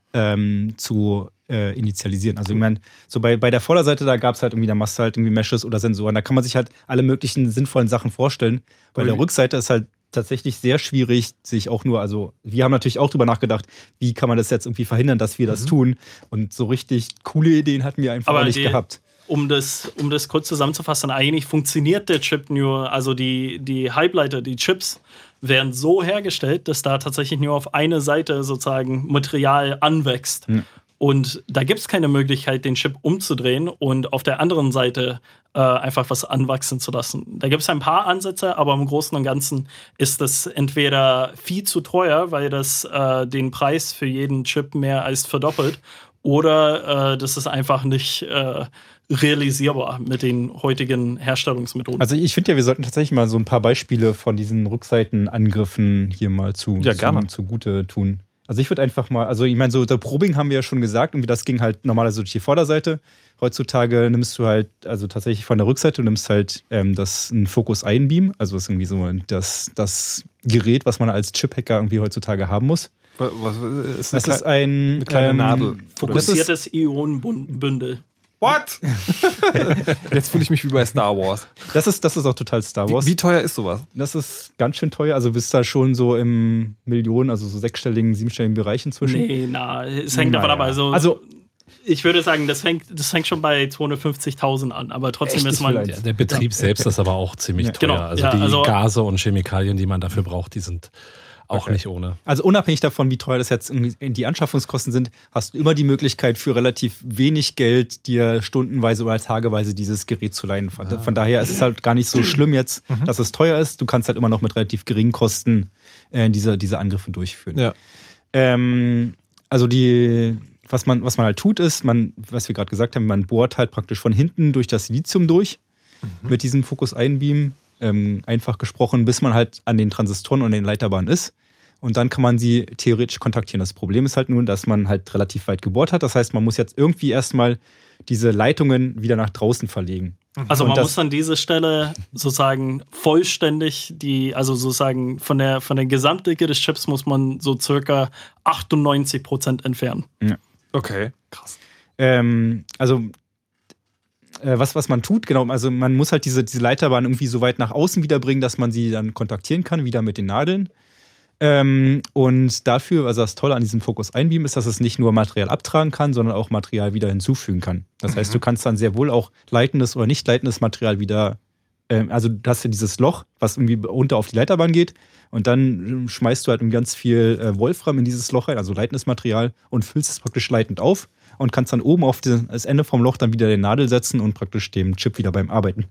Speaker 5: zu initialisieren. Also ich meine, so bei der Vorderseite, da gab es halt irgendwie, da machst du halt irgendwie Meshes oder Sensoren, da kann man sich halt alle möglichen sinnvollen Sachen vorstellen. Bei der Rückseite ist halt tatsächlich sehr schwierig, sich auch nur, also wir haben natürlich auch drüber nachgedacht, wie kann man das jetzt irgendwie verhindern, dass wir das tun, und so richtig coole Ideen hatten wir einfach nicht gehabt.
Speaker 6: Um das kurz zusammenzufassen, eigentlich funktioniert der Chip nur, also die Halbleiter, die Chips, werden so hergestellt, dass da tatsächlich nur auf eine Seite sozusagen Material anwächst. Ja. Und da gibt es keine Möglichkeit, den Chip umzudrehen und auf der anderen Seite einfach was anwachsen zu lassen. Da gibt es ein paar Ansätze, aber im Großen und Ganzen ist das entweder viel zu teuer, weil das den Preis für jeden Chip mehr als verdoppelt, oder das ist einfach nicht realisierbar mit den heutigen Herstellungsmethoden.
Speaker 5: Also ich finde ja, wir sollten tatsächlich mal so ein paar Beispiele von diesen Rückseitenangriffen hier mal zugute tun. Also ich würde einfach mal, also ich meine, so der Probing haben wir ja schon gesagt, und das ging halt normalerweise durch die Vorderseite. Heutzutage nimmst du halt, also tatsächlich von der Rückseite, du nimmst halt ein Focus-Ion-Beam, also das ist irgendwie so das Gerät, was man als Chip-Hacker irgendwie heutzutage haben muss.
Speaker 3: Was ist
Speaker 5: das? Das ist eine kleine Nadel.
Speaker 6: Fokussiertes Ionenbündel.
Speaker 3: What? Jetzt fühle ich mich wie bei Star Wars.
Speaker 5: Das ist auch total Star Wars.
Speaker 3: Wie teuer ist sowas?
Speaker 5: Das ist ganz schön teuer. Also bist da schon so im Millionen, also so 6-stelligen, 7-stelligen Bereich inzwischen.
Speaker 6: Es hängt davon ab. Also ich würde sagen, das fängt schon bei 250.000 an, aber trotzdem ist man...
Speaker 4: Der Betrieb selbst ist aber auch ziemlich teuer.
Speaker 6: Genau.
Speaker 4: Die Gase und Chemikalien, die man dafür braucht, die sind auch nicht ohne.
Speaker 5: Also unabhängig davon, wie teuer das jetzt die Anschaffungskosten sind, hast du immer die Möglichkeit, für relativ wenig Geld dir stundenweise oder tageweise dieses Gerät zu leihen. Von daher ist es halt gar nicht so schlimm jetzt, dass es teuer ist. Du kannst halt immer noch mit relativ geringen Kosten diese Angriffe durchführen. Ja. Also was man halt tut, ist, was wir gerade gesagt haben, man bohrt halt praktisch von hinten durch das Silizium durch mit diesem Focus-Ion-Beam, einfach gesprochen, bis man halt an den Transistoren und den Leiterbahnen ist. Und dann kann man sie theoretisch kontaktieren. Das Problem ist halt nun, dass man halt relativ weit gebohrt hat. Das heißt, man muss jetzt irgendwie erstmal diese Leitungen wieder nach draußen verlegen.
Speaker 6: Also man muss an dieser Stelle sozusagen vollständig also sozusagen von der Gesamtdicke des Chips muss man so circa 98% entfernen.
Speaker 5: Ja.
Speaker 3: Okay, krass.
Speaker 5: Was man tut, genau, also man muss halt diese Leiterbahn irgendwie so weit nach außen wieder bringen, dass man sie dann kontaktieren kann, wieder mit den Nadeln. Und dafür, also das Tolle an diesem Focus-Ion-Beam ist, dass es nicht nur Material abtragen kann, sondern auch Material wieder hinzufügen kann. Das heißt, du kannst dann sehr wohl auch leitendes oder nicht leitendes Material wieder, also du hast ja dieses Loch, was irgendwie runter auf die Leiterbahn geht, und dann schmeißt du halt ganz viel Wolfram in dieses Loch rein, also leitendes Material, und füllst es praktisch leitend auf. und kannst dann oben auf das Ende vom Loch dann wieder den Nadel setzen und praktisch dem Chip wieder beim Arbeiten.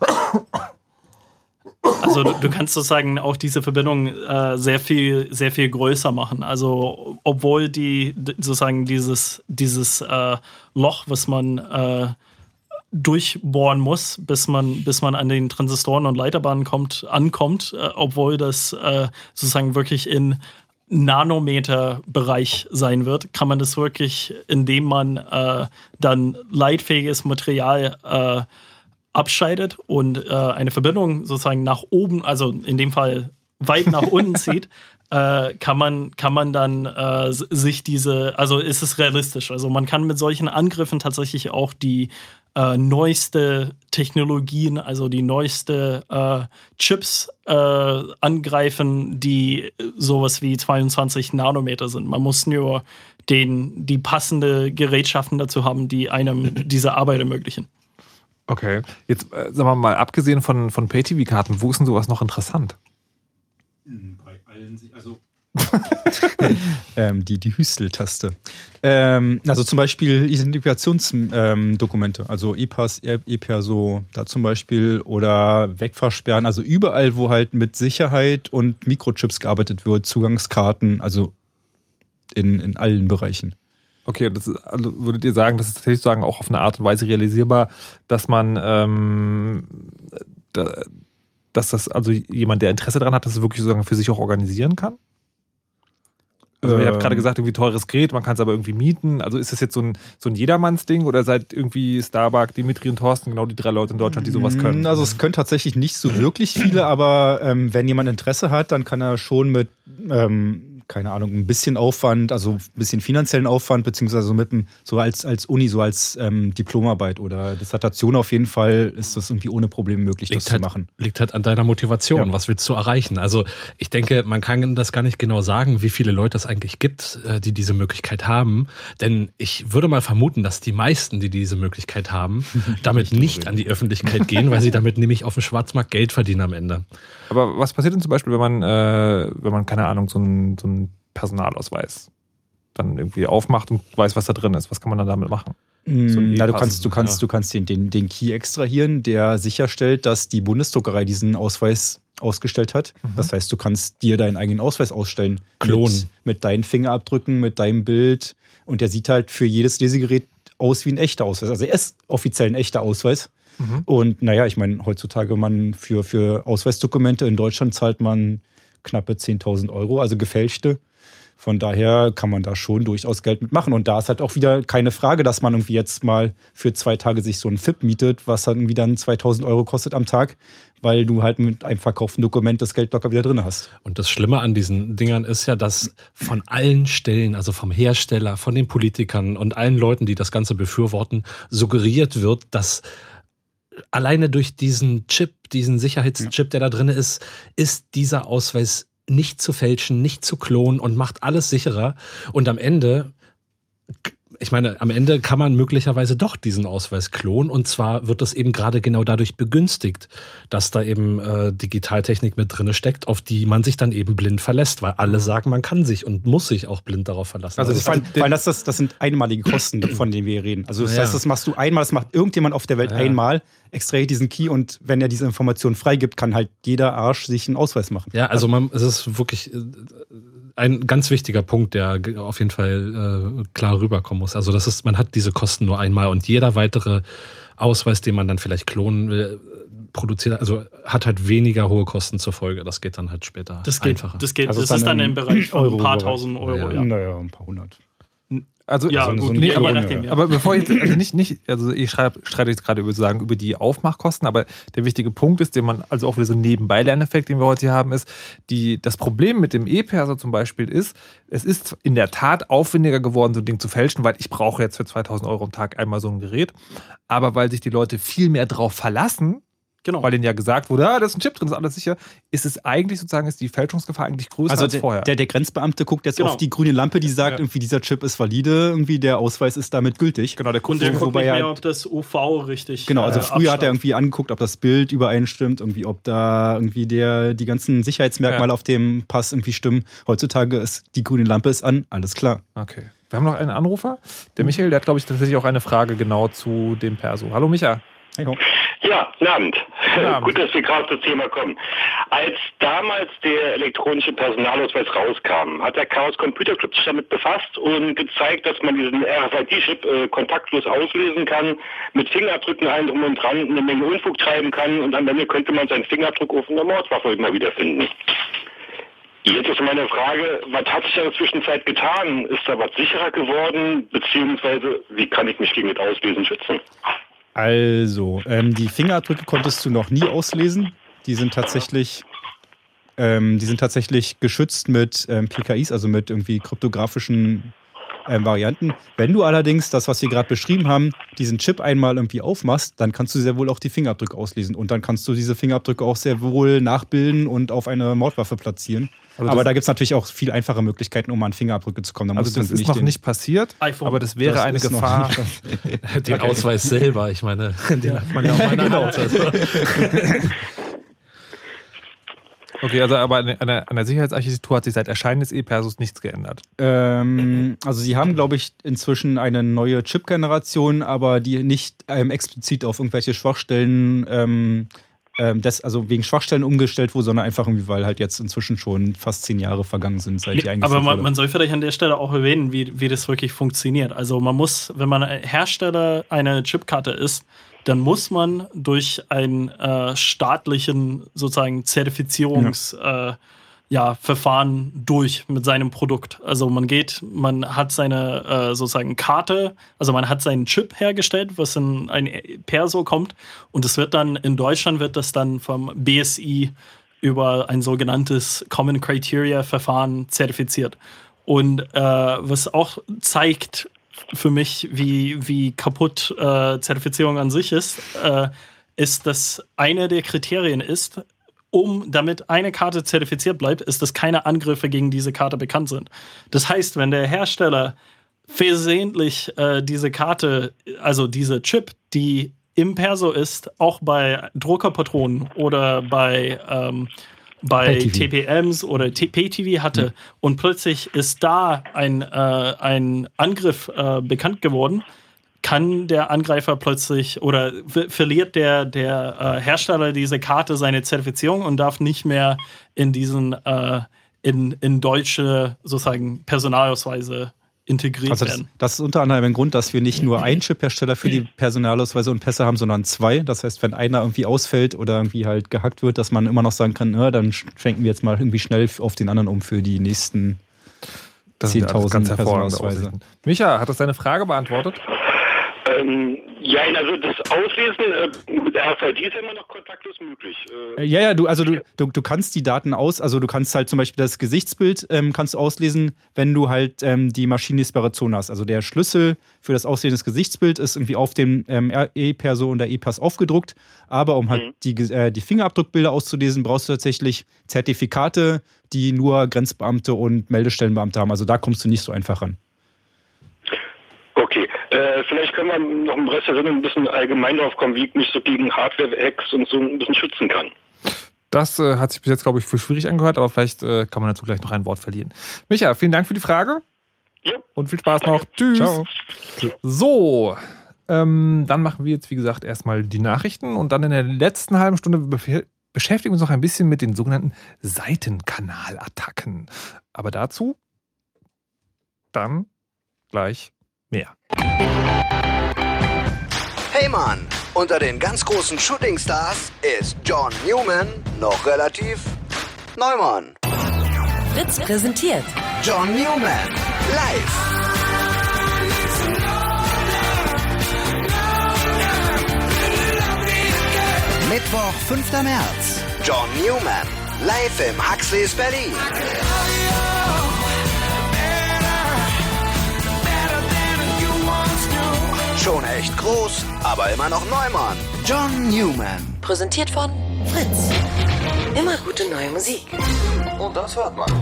Speaker 6: Also du kannst sozusagen auch diese Verbindung sehr viel größer machen. Also obwohl sozusagen dieses Loch, was man durchbohren muss, bis man an den Transistoren und Leiterbahnen ankommt, obwohl das sozusagen wirklich in Nanometer-Bereich sein wird, kann man das wirklich, indem man dann leitfähiges Material abscheidet und eine Verbindung sozusagen nach oben, also in dem Fall weit nach unten zieht, kann man dann sich also ist es realistisch. Also man kann mit solchen Angriffen tatsächlich auch die neueste Technologien, also die neueste Chips angreifen, die sowas wie 22 Nanometer sind. Man muss nur die passende Gerätschaften dazu haben, die einem diese Arbeit ermöglichen.
Speaker 3: Okay, jetzt sagen wir mal, abgesehen von Pay-TV-Karten, wo ist denn sowas noch interessant?
Speaker 5: Bei allen, also die Hüstel-Taste. Also zum Beispiel Identifikationsdokumente, also E-Pass, E-Perso, da zum Beispiel, oder Wegfahrsperren, also überall, wo halt mit Sicherheit und Mikrochips gearbeitet wird, Zugangskarten, also in allen Bereichen.
Speaker 3: Okay, also würdet ihr sagen, das ist tatsächlich sagen, auch auf eine Art und Weise realisierbar, dass man, dass das also jemand, der Interesse daran hat, das wirklich sozusagen für sich auch organisieren kann? Also ihr habt gerade gesagt, irgendwie teures Gerät, man kann es aber irgendwie mieten. Also ist das jetzt so ein Jedermannsding oder seid irgendwie Starbuck, Dimitri und Thorsten genau die 3 Leute in Deutschland, die sowas können?
Speaker 5: Also es können tatsächlich nicht so wirklich viele, aber wenn jemand Interesse hat, dann kann er schon mit keine Ahnung, ein bisschen Aufwand, also ein bisschen finanziellen Aufwand, beziehungsweise so als Uni, so als Diplomarbeit oder Dissertation auf jeden Fall ist das irgendwie ohne Probleme möglich, das zu machen.
Speaker 4: Liegt halt an deiner Motivation,
Speaker 5: Ja.
Speaker 4: was willst du erreichen? Also ich denke, man kann das gar nicht genau sagen, wie viele Leute es eigentlich gibt, die diese Möglichkeit haben, denn ich würde mal vermuten, dass die meisten, die diese Möglichkeit haben, damit nicht an die Öffentlichkeit gehen, weil sie damit nämlich auf dem Schwarzmarkt Geld verdienen am Ende.
Speaker 3: Aber was passiert denn zum Beispiel, wenn man keine Ahnung, so einen Personalausweis dann irgendwie aufmacht und weiß, was da drin ist? Was kann man dann damit machen?
Speaker 5: Na, du kannst den Key extrahieren, der sicherstellt, dass die Bundesdruckerei diesen Ausweis ausgestellt hat. Das heißt, du kannst dir deinen eigenen Ausweis ausstellen.
Speaker 4: Klonen.
Speaker 5: Mit deinen Fingerabdrücken, mit deinem Bild. Und der sieht halt für jedes Lesegerät aus wie ein echter Ausweis. Also er ist offiziell ein echter Ausweis. Und naja, ich meine, heutzutage für Ausweisdokumente in Deutschland zahlt man knappe 10.000 Euro, also gefälschte. Von daher kann man da schon durchaus Geld mitmachen. Und da ist halt auch wieder keine Frage, dass man irgendwie jetzt mal für 2 Tage sich so ein FIP mietet, was dann irgendwie dann 2.000 Euro kostet am Tag, weil du halt mit einem verkauften Dokument das Geld locker wieder drin hast.
Speaker 4: Und das Schlimme an diesen Dingern ist ja, dass von allen Stellen, also vom Hersteller, von den Politikern und allen Leuten, die das Ganze befürworten, suggeriert wird, dass alleine durch diesen Chip, diesen Sicherheitschip, der da drin ist dieser Ausweis nicht zu fälschen, nicht zu klonen und macht alles sicherer. Und am Ende kann man möglicherweise doch diesen Ausweis klonen. Und zwar wird das eben gerade genau dadurch begünstigt, dass da eben Digitaltechnik mit drin steckt, auf die man sich dann eben blind verlässt. Weil alle sagen, man kann sich und muss sich auch blind darauf verlassen.
Speaker 5: Also das sind einmalige Kosten, von denen wir hier reden. Also das heißt, das machst du einmal, das macht irgendjemand auf der Welt einmal, extrahiert diesen Key und wenn er diese Information freigibt, kann halt jeder Arsch sich einen Ausweis machen.
Speaker 4: Ja, also es ist wirklich ein ganz wichtiger Punkt, der auf jeden Fall klar rüberkommen muss. Also man hat diese Kosten nur einmal und jeder weitere Ausweis, den man dann vielleicht klonen will, produziert, also hat halt weniger hohe Kosten zur Folge. Das geht dann halt später einfacher.
Speaker 6: Das ist dann im Bereich von ein paar tausend Euro.
Speaker 5: Ja. Naja, ein paar hundert.
Speaker 3: Also,
Speaker 6: ja,
Speaker 3: also,
Speaker 6: gut,
Speaker 3: nee,
Speaker 6: je
Speaker 3: aber,
Speaker 6: nachdem, ja.
Speaker 3: aber bevor ich jetzt, also ich streite jetzt gerade über die Aufmachkosten, aber der wichtige Punkt ist, den man, also auch wieder so ein Nebenbei-Lerneffekt, den wir heute hier haben, ist, das Problem mit dem E-Perso zum Beispiel ist, es ist in der Tat aufwendiger geworden, so ein Ding zu fälschen, weil ich brauche jetzt für 2.000 Euro am Tag einmal so ein Gerät, aber weil sich die Leute viel mehr drauf verlassen, weil denen ja gesagt wurde, da ist ein Chip drin, ist alles sicher, ist es eigentlich sozusagen, ist die Fälschungsgefahr eigentlich größer als vorher.
Speaker 5: Der Grenzbeamte guckt jetzt auf die grüne Lampe, die sagt, irgendwie dieser Chip ist valide, irgendwie der Ausweis ist damit gültig.
Speaker 3: Genau, der
Speaker 6: guckt nicht mehr, ob das UV richtig
Speaker 5: Genau, also früher hat er irgendwie angeguckt, ob das Bild übereinstimmt, irgendwie, ob da irgendwie die ganzen Sicherheitsmerkmale auf dem Pass irgendwie stimmen. Heutzutage ist die grüne Lampe ist an, alles klar.
Speaker 3: Okay. Wir haben noch einen Anrufer. Der Michael, der hat, glaube ich, tatsächlich auch eine Frage genau zu dem Perso. Hallo, Micha.
Speaker 10: Ja, guten Abend.
Speaker 3: Guten Abend.
Speaker 10: Gut, dass wir gerade zum Thema kommen. Als damals der elektronische Personalausweis rauskam, hat der Chaos Computer Club sich damit befasst und gezeigt, dass man diesen RFID-Chip kontaktlos auslesen kann, mit Fingerabdrücken allen drum und dran eine Menge Unfug treiben kann und am Ende könnte man seinen Fingerabdruck auf einer Mordwaffe immer wiederfinden. Jetzt ist meine Frage, was hat sich in der Zwischenzeit getan? Ist da was sicherer geworden? Beziehungsweise, wie kann ich mich gegen das Auslesen schützen?
Speaker 5: Also, die Fingerabdrücke konntest du noch nie auslesen. Die sind tatsächlich geschützt mit PKIs, also mit irgendwie kryptografischen Varianten. Wenn du allerdings das, was wir gerade beschrieben haben, diesen Chip einmal irgendwie aufmachst, dann kannst du sehr wohl auch die Fingerabdrücke auslesen. Und dann kannst du diese Fingerabdrücke auch sehr wohl nachbilden und auf eine Mordwaffe platzieren. Also aber da gibt es natürlich auch viel einfache Möglichkeiten, um an Fingerabdrücke zu kommen. Da
Speaker 3: also das ist noch nicht passiert, aber das wäre eine Gefahr.
Speaker 4: Den Ausweis selber, ich meine, den hat man ja auch
Speaker 3: genau. Okay, also aber an der Sicherheitsarchitektur hat sich seit Erscheinen des E-Persos nichts geändert.
Speaker 5: Also sie haben, glaube ich, inzwischen eine neue Chip-Generation, aber die nicht explizit auf irgendwelche Schwachstellen also wegen Schwachstellen umgestellt wurde, sondern einfach irgendwie, weil halt jetzt inzwischen schon fast 10 Jahre vergangen sind, seit die eingeführt
Speaker 6: wurde. Aber
Speaker 5: man
Speaker 6: man soll vielleicht an der Stelle auch erwähnen, wie das wirklich funktioniert. Also man muss, wenn man Hersteller einer Chipkarte ist, dann muss man durch einen staatlichen sozusagen Zertifizierungsverfahren durch mit seinem Produkt. Also man hat seine sozusagen Karte, also man hat seinen Chip hergestellt, was in ein Perso kommt und es wird dann in Deutschland vom BSI über ein sogenanntes Common Criteria Verfahren zertifiziert. Und was auch zeigt für mich, wie kaputt Zertifizierung an sich ist, dass eine der Kriterien ist, damit eine Karte zertifiziert bleibt, ist, dass keine Angriffe gegen diese Karte bekannt sind. Das heißt, wenn der Hersteller versehentlich diese Karte, also diese Chip, die im Perso ist, auch bei Druckerpatronen oder bei TPMs oder PTV hatte und plötzlich ist da ein Angriff bekannt geworden, kann der Angreifer plötzlich oder verliert der Hersteller diese Karte seine Zertifizierung und darf nicht mehr in diesen in deutsche sozusagen Personalausweise integriert werden.
Speaker 5: Das ist unter anderem ein Grund, dass wir nicht nur einen Chip-Hersteller für die Personalausweise und Pässe haben, sondern 2. Das heißt, wenn einer irgendwie ausfällt oder irgendwie halt gehackt wird, dass man immer noch sagen kann, dann schwenken wir jetzt mal irgendwie schnell auf den anderen um für die nächsten 10.000 Personalausweise.
Speaker 3: Micha, hat das deine Frage beantwortet?
Speaker 10: Ja, also das Auslesen mit RFID ist immer noch kontaktlos möglich.
Speaker 5: Du kannst die Daten also du kannst halt zum Beispiel das Gesichtsbild kannst du auslesen, wenn du halt die maschinenlesbare Zone hast. Also der Schlüssel für das Auslesen des Gesichtsbilds ist irgendwie auf dem E-Perso und der E-Pass aufgedruckt, aber um halt die Fingerabdruckbilder auszulesen, brauchst du tatsächlich Zertifikate, die nur Grenzbeamte und Meldestellenbeamte haben. Also da kommst du nicht so einfach ran.
Speaker 10: Okay, vielleicht können wir noch im Rest der Sendung ein bisschen allgemein drauf kommen, wie ich mich so gegen Hardware-Hacks und so ein bisschen schützen kann.
Speaker 3: Das hat sich bis jetzt, glaube ich, für schwierig angehört, aber vielleicht kann man dazu gleich noch ein Wort verlieren. Micha, vielen Dank für die Frage.
Speaker 10: Ja.
Speaker 3: Und viel Spaß noch. Tschüss.
Speaker 5: Ciao.
Speaker 3: So, dann machen wir jetzt, wie gesagt, erstmal die Nachrichten und dann in der letzten halben Stunde beschäftigen wir uns noch ein bisschen mit den sogenannten Seitenkanalattacken. Aber dazu dann gleich mehr.
Speaker 8: Hey Mann, unter den ganz großen Shootingstars ist John Newman noch relativ Neumann.
Speaker 2: Fritz präsentiert
Speaker 8: John Newman live. Mittwoch, 5. März. John Newman live im Huxleys Berlin. Schon echt groß, aber immer noch Neumann. John Newman.
Speaker 2: Präsentiert von Fritz. Immer gute neue Musik.
Speaker 1: Und das hört man.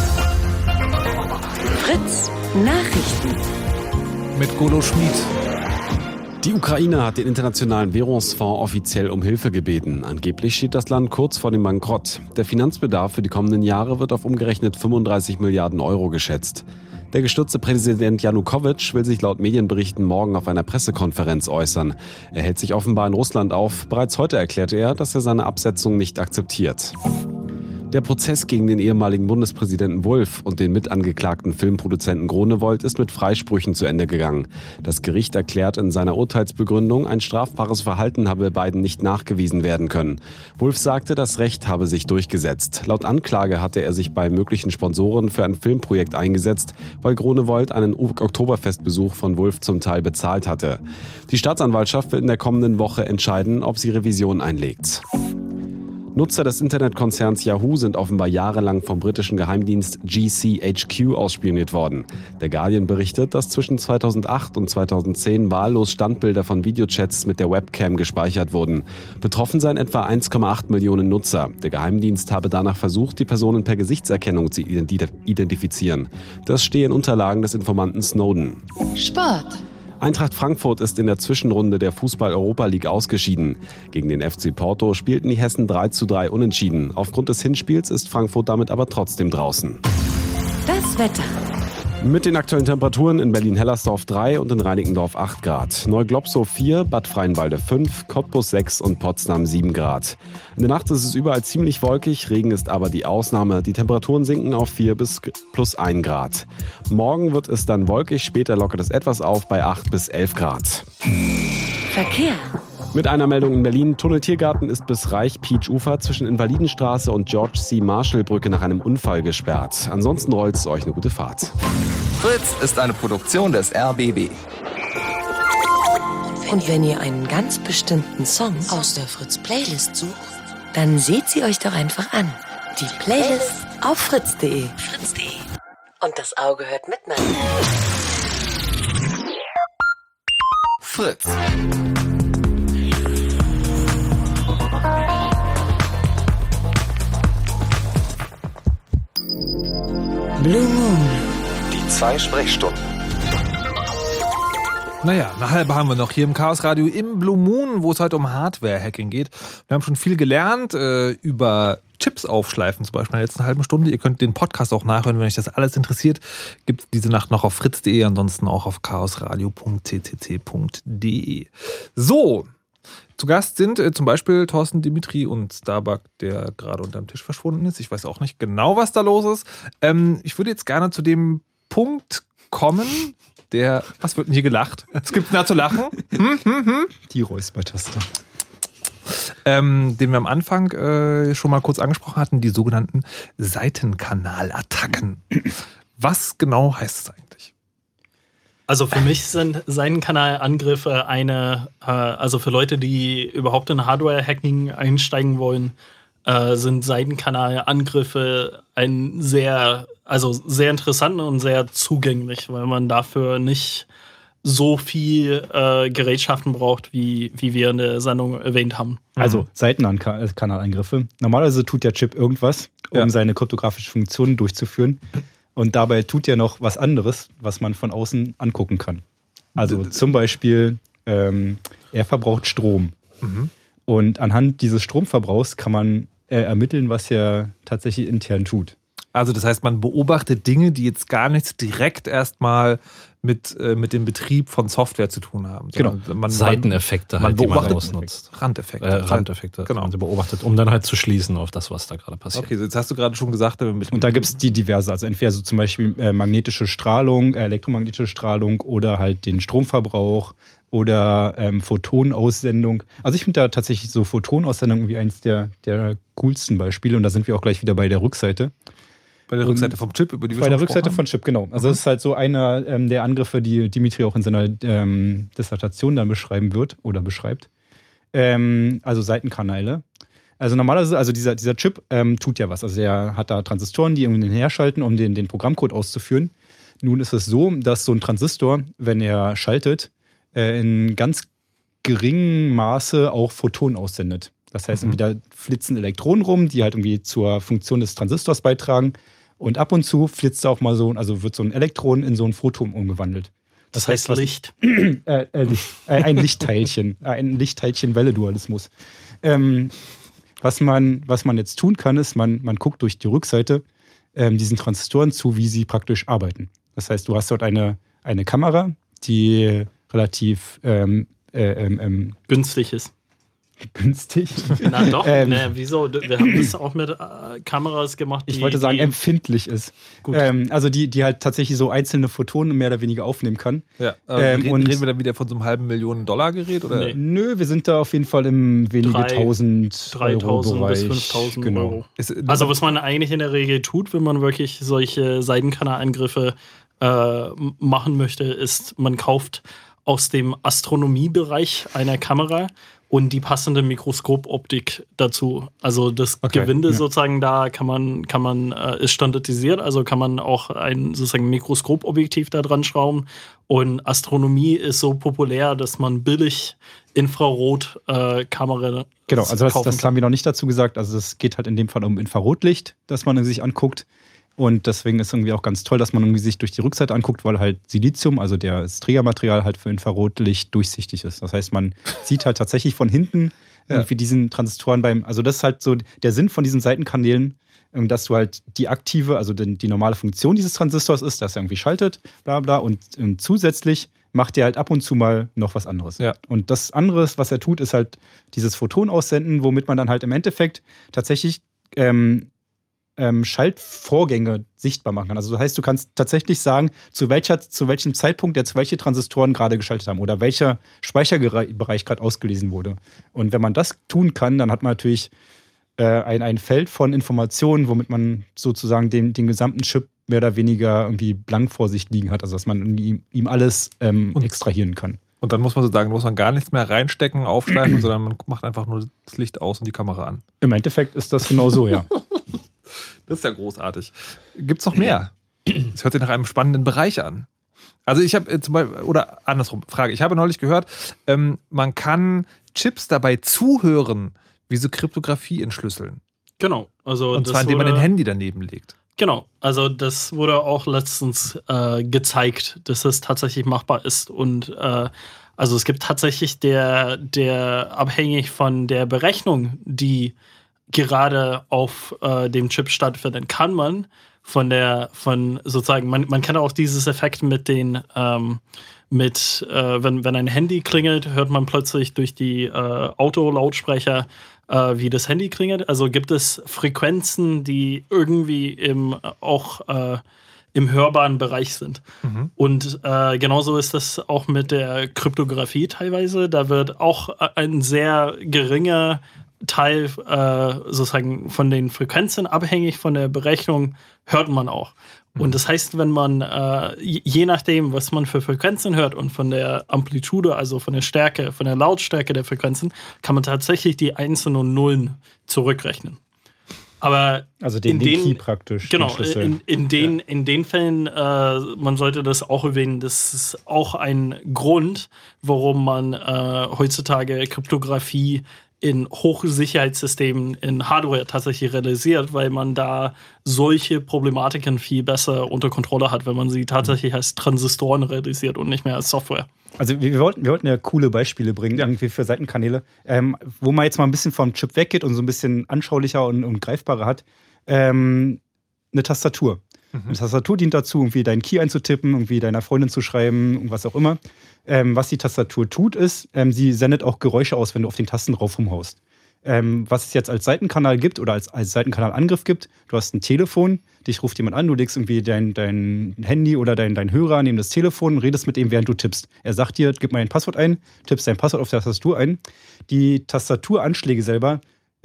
Speaker 2: Fritz Nachrichten.
Speaker 3: Mit Golo Schmid.
Speaker 9: Die Ukraine hat den Internationalen Währungsfonds offiziell um Hilfe gebeten. Angeblich steht das Land kurz vor dem Bankrott. Der Finanzbedarf für die kommenden Jahre wird auf umgerechnet 35 Milliarden Euro geschätzt. Der gestürzte Präsident Janukowitsch will sich laut Medienberichten morgen auf einer Pressekonferenz äußern. Er hält sich offenbar in Russland auf. Bereits heute erklärte er, dass er seine Absetzung nicht akzeptiert. Der Prozess gegen den ehemaligen Bundespräsidenten Wulff und den mitangeklagten Filmproduzenten Groenewold ist mit Freisprüchen zu Ende gegangen. Das Gericht erklärt in seiner Urteilsbegründung, ein strafbares Verhalten habe beiden nicht nachgewiesen werden können. Wulff sagte, das Recht habe sich durchgesetzt. Laut Anklage hatte er sich bei möglichen Sponsoren für ein Filmprojekt eingesetzt, weil Groenewold einen Oktoberfestbesuch von Wulff zum Teil bezahlt hatte. Die Staatsanwaltschaft will in der kommenden Woche entscheiden, ob sie Revision einlegt. Nutzer des Internetkonzerns Yahoo sind offenbar jahrelang vom britischen Geheimdienst GCHQ ausspioniert worden. Der Guardian berichtet, dass zwischen 2008 und 2010 wahllos Standbilder von Videochats mit der Webcam gespeichert wurden. Betroffen seien etwa 1,8 Millionen Nutzer. Der Geheimdienst habe danach versucht, die Personen per Gesichtserkennung zu identifizieren. Das stehe in Unterlagen des Informanten Snowden.
Speaker 2: Sport.
Speaker 9: Eintracht Frankfurt ist in der Zwischenrunde der Fußball-Europa League ausgeschieden. Gegen den FC Porto spielten die Hessen 3:3 unentschieden. Aufgrund des Hinspiels ist Frankfurt damit aber trotzdem draußen.
Speaker 2: Das Wetter.
Speaker 9: Mit den aktuellen Temperaturen in Berlin-Hellersdorf 3 und in Reinickendorf 8 Grad. Neuglobsow 4, Bad Freienwalde 5, Cottbus 6 und Potsdam 7 Grad. In der Nacht ist es überall ziemlich wolkig, Regen ist aber die Ausnahme. Die Temperaturen sinken auf 4 bis plus 1 Grad. Morgen wird es dann wolkig, später lockert es etwas auf bei 8 bis 11 Grad.
Speaker 2: Verkehr.
Speaker 9: Mit einer Meldung in Berlin. Tunnel-Tiergarten ist bis Reich-Pietsch-Ufer zwischen Invalidenstraße und George C. Marshall-Brücke nach einem Unfall gesperrt. Ansonsten rollt's euch eine gute Fahrt.
Speaker 1: Fritz ist eine Produktion des RBB.
Speaker 2: Und wenn ihr einen ganz bestimmten Song aus der Fritz-Playlist sucht, dann seht sie euch doch einfach an. Die Playlist auf fritz.de. Und das Auge hört mit, Mann.
Speaker 1: Fritz.
Speaker 2: Blue Moon.
Speaker 1: Die 2 Sprechstunden.
Speaker 3: Naja, eine halbe haben wir noch hier im Chaos Radio im Blue Moon, wo es heute um Hardware-Hacking geht. Wir haben schon viel gelernt über Chips aufschleifen, zum Beispiel in der letzten halben Stunde. Ihr könnt den Podcast auch nachhören, wenn euch das alles interessiert. Gibt es diese Nacht noch auf fritz.de, ansonsten auch auf chaosradio.ccc.de. So, zu Gast sind zum Beispiel Thorsten Dimitri und Starbuck, der gerade unterm Tisch verschwunden ist. Ich weiß auch nicht genau, was da los ist. Ich würde jetzt gerne zu dem Punkt kommen, was wird denn hier gelacht? Es gibt da zu lachen.
Speaker 5: Die Räuspertaste.
Speaker 3: Den wir am Anfang schon mal kurz angesprochen hatten, die sogenannten Seitenkanalattacken. Was genau heißt es eigentlich?
Speaker 6: Also für mich sind Seitenkanalangriffe also für Leute, die überhaupt in Hardware-Hacking einsteigen wollen, sind Seitenkanalangriffe sehr interessant und sehr zugänglich, weil man dafür nicht so viel Gerätschaften braucht, wie wir in der Sendung erwähnt haben.
Speaker 5: Also Seitenkanalangriffe. Normalerweise tut der Chip irgendwas, um seine kryptografische Funktionen durchzuführen. Und dabei tut er noch was anderes, was man von außen angucken kann. Also zum Beispiel, er verbraucht Strom. Und anhand dieses Stromverbrauchs kann man ermitteln, was er tatsächlich intern tut.
Speaker 3: Also das heißt, man beobachtet Dinge, die jetzt gar nichts direkt erstmal mit dem Betrieb von Software zu tun haben.
Speaker 5: Genau.
Speaker 4: Seiteneffekte, die man ausnutzt.
Speaker 3: Randeffekte.
Speaker 4: Genau. Man beobachtet, um dann halt zu schließen auf das, was da gerade passiert.
Speaker 3: Okay, jetzt hast du gerade schon gesagt.
Speaker 5: Und da gibt es die diverse, also entweder so zum Beispiel magnetische Strahlung, elektromagnetische Strahlung oder halt den Stromverbrauch oder Photonaussendung. Also ich finde da tatsächlich so Photonaussendung irgendwie eins der coolsten Beispiele und da sind wir auch gleich wieder bei der Rückseite.
Speaker 3: Bei der Rückseite vom Chip, über die wir
Speaker 5: Bei
Speaker 3: schon
Speaker 5: der Rückseite
Speaker 3: haben.
Speaker 5: von Chip, genau. Also das ist halt so einer der Angriffe, die Dimitri auch in seiner Dissertation dann beschreiben wird oder beschreibt. Also Seitenkanäle. Also normalerweise, also dieser Chip tut ja was. Also er hat da Transistoren, die irgendwie herschalten, um den Programmcode auszuführen. Nun ist es so, dass so ein Transistor, wenn er schaltet, in ganz geringem Maße auch Photonen aussendet. Das heißt, da flitzen Elektronen rum, die halt irgendwie zur Funktion des Transistors beitragen. Und ab und zu flitzt auch mal wird so ein Elektron in so ein Photon umgewandelt.
Speaker 6: Das heißt Licht.
Speaker 5: Ein Lichtteilchen. Ein Lichtteilchen-Welle-Dualismus. Was man jetzt tun kann, ist, man guckt durch die Rückseite diesen Transistoren zu, wie sie praktisch arbeiten. Das heißt, du hast dort eine Kamera, die relativ
Speaker 6: günstig ist.
Speaker 5: Günstig?
Speaker 6: Na doch, wieso? Wir haben das auch mit Kameras gemacht,
Speaker 5: ich wollte sagen, empfindlich ist.
Speaker 6: Gut.
Speaker 5: Also die halt tatsächlich so einzelne Photonen mehr oder weniger aufnehmen kann.
Speaker 3: Ja, reden wir dann wieder von so einem $500,000-Gerät? Oder?
Speaker 5: Nö, wir sind da auf jeden Fall im wenige
Speaker 6: 3.000 bis 5.000 Euro. Also was man eigentlich in der Regel tut, wenn man wirklich solche Seitenkanalangriffe machen möchte, ist, man kauft aus dem Astronomiebereich einer Kamera und die passende Mikroskopoptik dazu. Also das Gewinde sozusagen da kann man ist standardisiert, also kann man auch ein sozusagen Mikroskopobjektiv da dran schrauben. Und Astronomie ist so populär, dass man billig Infrarot-Kamera
Speaker 5: genau, also das haben wir noch nicht dazu gesagt. Also es geht halt in dem Fall um Infrarotlicht, das man sich anguckt. Und deswegen ist irgendwie auch ganz toll, dass man irgendwie sich durch die Rückseite anguckt, weil halt Silizium, also das Trägermaterial, halt für Infrarotlicht durchsichtig ist. Das heißt, man sieht halt tatsächlich von hinten irgendwie diesen Transistoren also das ist halt so der Sinn von diesen Seitenkanälen, dass du halt die aktive, also die normale Funktion dieses Transistors ist, dass er irgendwie schaltet, bla bla, und zusätzlich macht er halt ab und zu mal noch was anderes. Ja. Und das andere, was er tut, ist halt dieses Photon aussenden, womit man dann halt im Endeffekt tatsächlich Schaltvorgänge sichtbar machen kann. Also das heißt, du kannst tatsächlich sagen, zu welchem Zeitpunkt jetzt welche Transistoren gerade geschaltet haben oder welcher Speicherbereich gerade ausgelesen wurde. Und wenn man das tun kann, dann hat man natürlich ein Feld von Informationen, womit man sozusagen den gesamten Chip mehr oder weniger irgendwie blank vor sich liegen hat. Also dass man ihm alles extrahieren kann.
Speaker 3: Und dann muss man gar nichts mehr reinstecken, aufschleifen, sondern man macht einfach nur das Licht aus und die Kamera an.
Speaker 5: Im Endeffekt ist das genau so, ja.
Speaker 3: Das ist ja großartig. Gibt es noch mehr? Das hört sich nach einem spannenden Bereich an. Also ich habe zum Beispiel, oder andersrum, Frage, ich habe neulich gehört, man kann Chips dabei zuhören, wie sie Kryptographie entschlüsseln.
Speaker 6: Genau. Also
Speaker 3: und zwar indem man ein Handy daneben legt.
Speaker 6: Genau, also das wurde auch letztens gezeigt, dass es tatsächlich machbar ist. Und also es gibt tatsächlich der abhängig von der Berechnung, die gerade auf dem Chip stattfindet, kann man man kennt auch dieses Effekt mit den wenn ein Handy klingelt, hört man plötzlich durch die Autolautsprecher, wie das Handy klingelt. Also gibt es Frequenzen, die irgendwie im hörbaren Bereich sind. Mhm. Und genauso ist das auch mit der Kryptographie teilweise. Da wird auch ein sehr geringer Teil sozusagen von den Frequenzen abhängig von der Berechnung hört man auch. Und das heißt, wenn man je nachdem, was man für Frequenzen hört und von der Amplitude, also von der Stärke, von der Lautstärke der Frequenzen, kann man tatsächlich die Einsen und Nullen zurückrechnen. Aber
Speaker 5: also den Key praktisch.
Speaker 6: Genau, in den Fällen, man sollte das auch erwähnen, das ist auch ein Grund, warum man heutzutage Kryptographie in Hochsicherheitssystemen, in Hardware tatsächlich realisiert, weil man da solche Problematiken viel besser unter Kontrolle hat, wenn man sie tatsächlich als Transistoren realisiert und nicht mehr als Software.
Speaker 5: Also wir wollten ja coole Beispiele bringen, irgendwie für Seitenkanäle, wo man jetzt mal ein bisschen vom Chip weggeht und so ein bisschen anschaulicher und greifbarer hat. Eine Tastatur. Eine Tastatur dient dazu, irgendwie deinen Key einzutippen, irgendwie deiner Freundin zu schreiben und was auch immer. Was die Tastatur tut, ist, sie sendet auch Geräusche aus, wenn du auf den Tasten drauf rumhaust. Was es jetzt als Seitenkanal gibt oder als Seitenkanalangriff gibt, du hast ein Telefon, dich ruft jemand an, du legst irgendwie dein Handy oder dein Hörer neben das Telefon und redest mit ihm, während du tippst. Er sagt dir, gib mal ein Passwort ein, tippst dein Passwort auf der Tastatur ein. Die Tastaturanschläge selber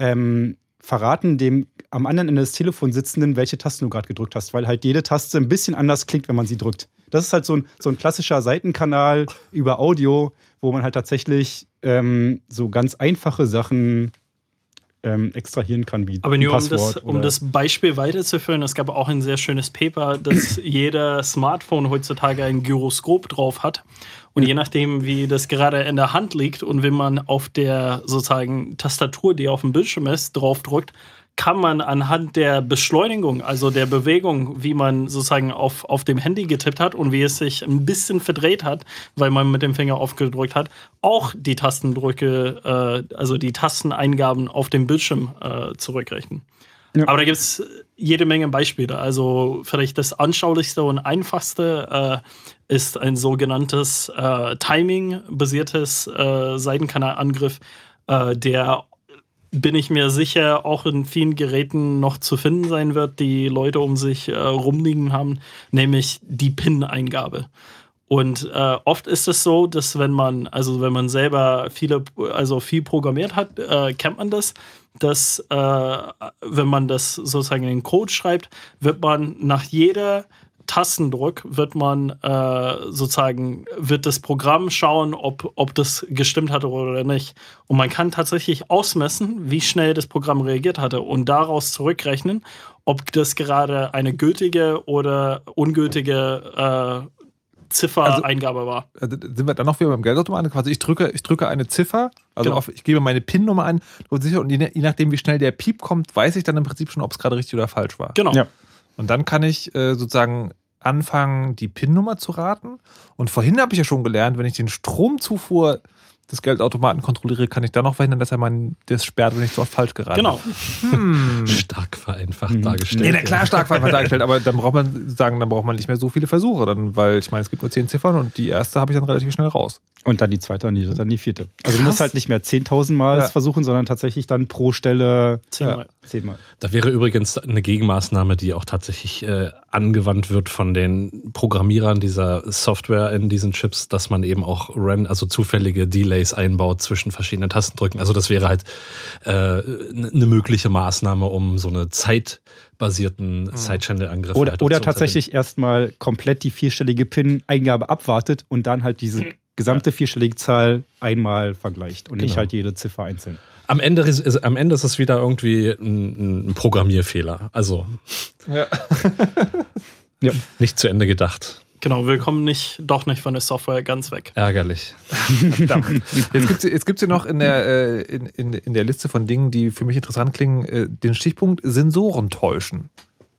Speaker 5: verraten dem am anderen Ende des Telefons sitzenden, welche Tasten du gerade gedrückt hast, weil halt jede Taste ein bisschen anders klingt, wenn man sie drückt. Das ist halt so ein klassischer Seitenkanal über Audio, wo man halt tatsächlich so ganz einfache Sachen extrahieren kann, wie
Speaker 6: aber nur
Speaker 5: ein Passwort.
Speaker 6: Um das Beispiel weiterzuführen, es gab auch ein sehr schönes Paper, dass jeder Smartphone heutzutage ein Gyroskop drauf hat. Und je nachdem, wie das gerade in der Hand liegt und wenn man auf der sozusagen Tastatur, die auf dem Bildschirm ist, drauf drückt, kann man anhand der Beschleunigung, also der Bewegung, wie man sozusagen auf dem Handy getippt hat und wie es sich ein bisschen verdreht hat, weil man mit dem Finger aufgedrückt hat, auch die Tastendrücke, also die Tasteneingaben auf dem Bildschirm zurückrechnen. Ja. Aber da gibt es jede Menge Beispiele. Also vielleicht das anschaulichste und einfachste ist ein sogenanntes Timing-basiertes Seitenkanalangriff, der, bin ich mir sicher, auch in vielen Geräten noch zu finden sein wird, die Leute um sich rumliegen haben, nämlich die PIN-Eingabe. Und oft ist es so, dass wenn man selber viel programmiert hat, kennt man das, dass wenn man das sozusagen in den Code schreibt, wird man nach jeder Tastendruck wird das Programm schauen, ob das gestimmt hatte oder nicht. Und man kann tatsächlich ausmessen, wie schnell das Programm reagiert hatte und daraus zurückrechnen, ob das gerade eine gültige oder ungültige Ziffer-Eingabe war.
Speaker 3: Sind wir dann noch wieder beim Geldautomaten? Quasi ich drücke eine Ziffer, also
Speaker 6: Genau.
Speaker 3: ich gebe meine PIN-Nummer ein und je nachdem, wie schnell der Piep kommt, weiß ich dann im Prinzip schon, ob es gerade richtig oder falsch war.
Speaker 6: Genau.
Speaker 5: Ja.
Speaker 3: Und dann kann ich sozusagen anfangen, die PIN-Nummer zu raten. Und vorhin habe ich ja schon gelernt, wenn ich den Stromzufuhr des Geldautomaten kontrolliere, kann ich dann noch verhindern, dass er das sperrt, wenn ich so oft falsch gerate.
Speaker 6: Genau.
Speaker 4: Stark vereinfacht dargestellt.
Speaker 3: Nee, na klar, stark vereinfacht dargestellt, aber dann braucht man nicht mehr so viele Versuche, weil ich meine, es gibt nur 10 Ziffern und die erste habe ich dann relativ schnell raus.
Speaker 5: Und dann die zweite und die dritte und die vierte. Also du musst halt nicht mehr 10.000 Mal versuchen, sondern tatsächlich dann pro Stelle 10 Mal.
Speaker 4: Da wäre übrigens eine Gegenmaßnahme, die auch tatsächlich angewandt wird von den Programmierern dieser Software in diesen Chips, dass man eben auch zufällige Delays einbaut zwischen verschiedenen Tastendrücken. Also das wäre halt eine mögliche Maßnahme, um so eine zeitbasierten Side-Channel-Angriff
Speaker 5: Oder tatsächlich erstmal komplett die vierstellige PIN-Eingabe abwartet und dann halt diese gesamte vierstellige Zahl einmal vergleicht und nicht halt jede Ziffer einzeln.
Speaker 4: Am Ende ist es wieder irgendwie ein Programmierfehler. Also nicht zu Ende gedacht.
Speaker 6: Genau, wir kommen doch nicht von der Software ganz weg.
Speaker 4: Ärgerlich.
Speaker 3: Jetzt gibt's hier noch in der Liste von Dingen, die für mich interessant klingen, den Stichpunkt Sensoren täuschen.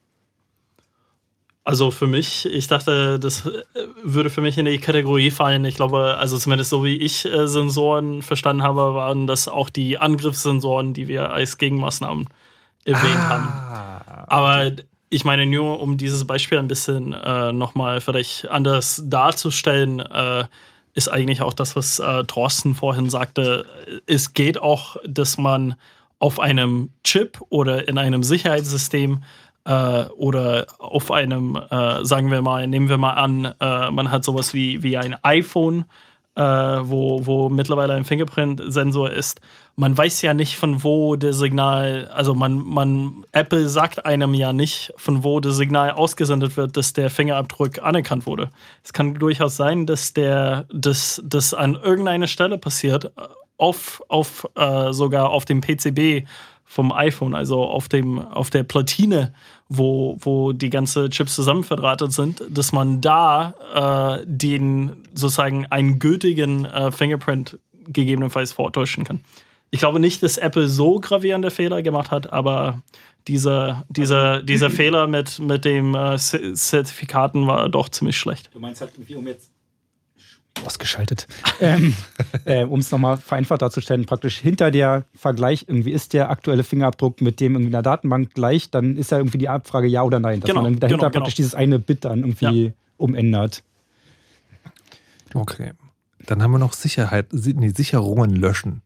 Speaker 6: Also für mich, ich dachte, das würde für mich in die Kategorie fallen. Ich glaube, also zumindest so wie ich Sensoren verstanden habe, waren das auch die Angriffssensoren, die wir als Gegenmaßnahmen erwähnt haben. Aber ich meine, nur um dieses Beispiel ein bisschen nochmal vielleicht anders darzustellen, ist eigentlich auch das, was Thorsten vorhin sagte. Es geht auch, dass man auf einem Chip oder in einem Sicherheitssystem oder auf einem, nehmen wir mal an, man hat sowas wie ein iPhone, wo mittlerweile ein Fingerprint-Sensor ist. Man weiß ja nicht, von wo das Signal, also Apple sagt einem ja nicht, von wo das Signal ausgesendet wird, dass der Fingerabdruck anerkannt wurde. Es kann durchaus sein, dass das an irgendeiner Stelle passiert, sogar auf dem PCB vom iPhone, also auf der Platine, wo die ganzen Chips zusammen verdrahtet sind, dass man da einen gültigen Fingerprint gegebenenfalls vortäuschen kann. Ich glaube nicht, dass Apple so gravierende Fehler gemacht hat, aber dieser Fehler mit dem Zertifikaten war doch ziemlich schlecht.
Speaker 5: Du meinst halt irgendwie ausgeschaltet. Um es nochmal vereinfacht darzustellen, praktisch hinter der Vergleich, irgendwie ist der aktuelle Fingerabdruck mit dem irgendwie in der Datenbank gleich, dann ist ja irgendwie die Abfrage ja oder nein, dass man dann dahinter praktisch dieses eine Bit dann irgendwie umändert.
Speaker 3: Okay. Dann haben wir noch Sicherungen löschen.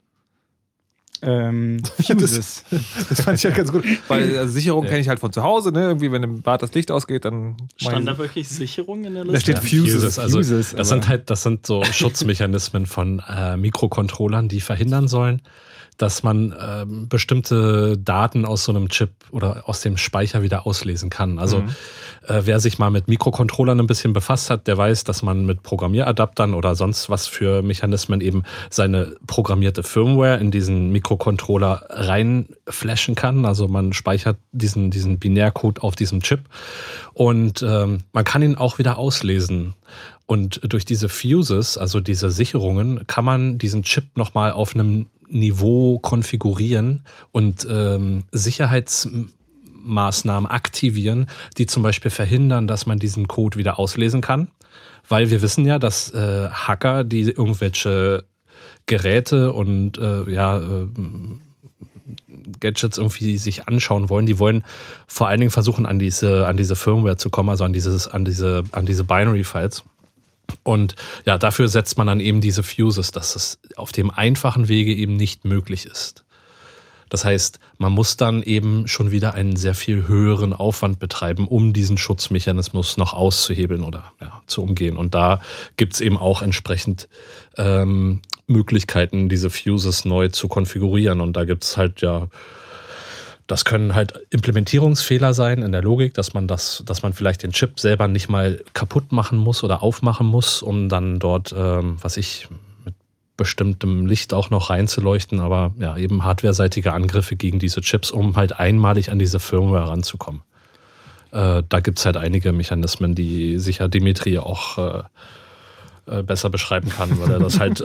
Speaker 5: Fuses.
Speaker 3: Das fand ich ja ganz gut. Weil Sicherung kenne ich halt von zu Hause, ne? Irgendwie, wenn im Bad das Licht ausgeht, dann.
Speaker 6: Stand da wirklich Sicherung in der Liste?
Speaker 3: Da steht Fuses.
Speaker 4: Also, das sind so Schutzmechanismen von Mikrocontrollern, die verhindern sollen, dass man bestimmte Daten aus so einem Chip oder aus dem Speicher wieder auslesen kann. Also wer sich mal mit Mikrocontrollern ein bisschen befasst hat, der weiß, dass man mit Programmieradaptern oder sonst was für Mechanismen eben seine programmierte Firmware in diesen Mikrocontroller reinflashen kann. Also man speichert diesen Binärcode auf diesem Chip und man kann ihn auch wieder auslesen. Und durch diese Fuses, also diese Sicherungen, kann man diesen Chip nochmal auf einem Niveau konfigurieren und Sicherheitsmaßnahmen aktivieren, die zum Beispiel verhindern, dass man diesen Code wieder auslesen kann. Weil wir wissen ja, dass Hacker, die irgendwelche Geräte und Gadgets irgendwie sich anschauen wollen. Die wollen vor allen Dingen versuchen, an diese Firmware zu kommen, also an diese Binary-Files. Und ja, dafür setzt man dann eben diese Fuses, dass es auf dem einfachen Wege eben nicht möglich ist. Das heißt, man muss dann eben schon wieder einen sehr viel höheren Aufwand betreiben, um diesen Schutzmechanismus noch auszuhebeln oder zu umgehen. Und da gibt es eben auch entsprechend Möglichkeiten, diese Fuses neu zu konfigurieren. Und da gibt es halt das können halt Implementierungsfehler sein in der Logik, dass man vielleicht den Chip selber nicht mal kaputt machen muss oder aufmachen muss, um dann dort, mit bestimmtem Licht auch noch reinzuleuchten, aber ja, eben hardwareseitige Angriffe gegen diese Chips, um halt einmalig an diese Firmware ranzukommen. Da gibt es halt einige Mechanismen, die sicher Dimitri auch besser beschreiben kann, weil er das halt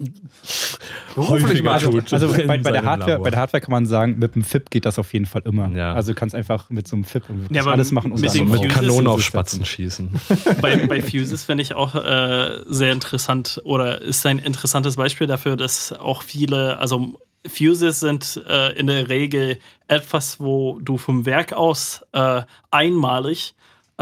Speaker 4: häufiger tut.
Speaker 5: Also bei der Hardware kann man sagen, mit dem FIP geht das auf jeden Fall immer.
Speaker 4: Ja.
Speaker 5: Also du kannst einfach mit so einem FIP alles machen. Und
Speaker 4: mit Kanonen auf Spatzen schießen.
Speaker 6: Bei Fuses finde ich auch sehr interessant oder ist ein interessantes Beispiel dafür, dass auch viele, also Fuses sind in der Regel etwas, wo du vom Werk aus einmalig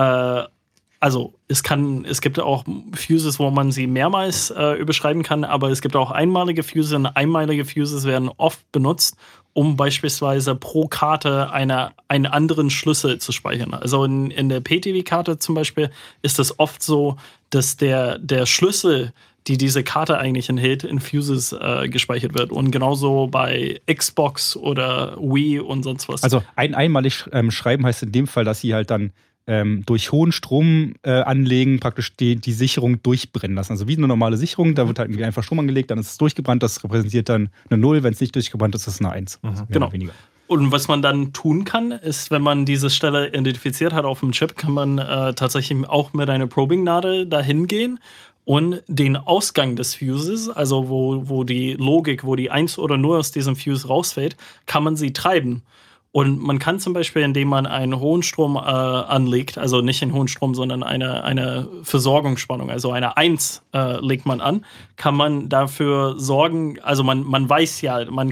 Speaker 6: also es gibt auch Fuses, wo man sie mehrmals überschreiben kann, aber es gibt auch einmalige Fuses und einmalige Fuses werden oft benutzt, um beispielsweise pro Karte einen anderen Schlüssel zu speichern. Also in der PTV-Karte zum Beispiel ist es oft so, dass der Schlüssel, die diese Karte eigentlich enthält, in Fuses gespeichert wird. Und genauso bei Xbox oder Wii und sonst was.
Speaker 5: Also einmalig schreiben heißt in dem Fall, dass sie halt dann durch hohen Strom anlegen, praktisch die Sicherung durchbrennen lassen. Also wie eine normale Sicherung, da wird halt irgendwie einfach Strom angelegt, dann ist es durchgebrannt, das repräsentiert dann eine 0, wenn es nicht durchgebrannt ist, ist es eine 1.
Speaker 6: Genau. Weniger. Und was man dann tun kann, ist, wenn man diese Stelle identifiziert hat auf dem Chip, kann man tatsächlich auch mit einer Probing-Nadel dahin gehen und den Ausgang des Fuses, also wo die Logik, wo die 1 oder 0 aus diesem Fuse rausfällt, kann man sie treiben. Und man kann zum Beispiel, indem man einen hohen Strom anlegt, also nicht einen hohen Strom, sondern eine Versorgungsspannung, also eine 1 legt man an, kann man dafür sorgen, also man weiß ja, man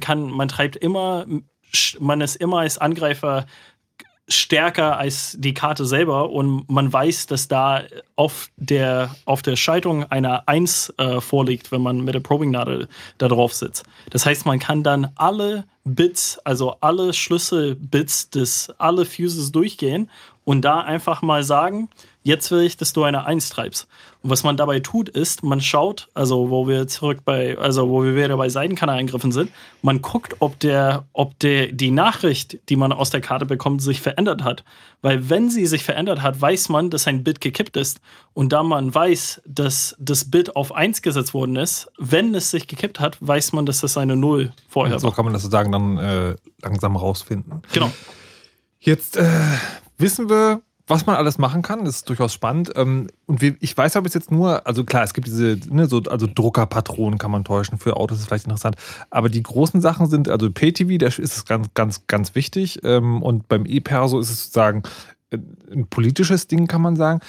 Speaker 6: ist immer als Angreifer stärker als die Karte selber und man weiß, dass da auf der Schaltung eine 1 vorliegt, wenn man mit der Probing-Nadel da drauf sitzt. Das heißt, man kann dann alle Bits, also alle Schlüsselbits alle Fuses durchgehen und da einfach mal sagen, jetzt will ich, dass du eine 1 treibst. Und was man dabei tut, ist, man schaut, also wo wir wieder bei Seitenkanalangriffen sind, man guckt, ob die Nachricht, die man aus der Karte bekommt, sich verändert hat. Weil wenn sie sich verändert hat, weiß man, dass ein Bit gekippt ist. Und da man weiß, dass das Bit auf 1 gesetzt worden ist, wenn es sich gekippt hat, weiß man, dass das eine 0 vorher war.
Speaker 3: So kann man das sozusagen dann langsam rausfinden.
Speaker 6: Genau.
Speaker 3: Jetzt wissen wir, was man alles machen kann, das ist durchaus spannend. Und ich weiß aber bis jetzt nur, also klar, es gibt diese, also Druckerpatronen kann man täuschen, für Autos ist vielleicht interessant. Aber die großen Sachen sind, also PTV, da ist es ganz, ganz, ganz wichtig. Und beim E-Perso ist es sozusagen ein politisches Ding, kann man sagen.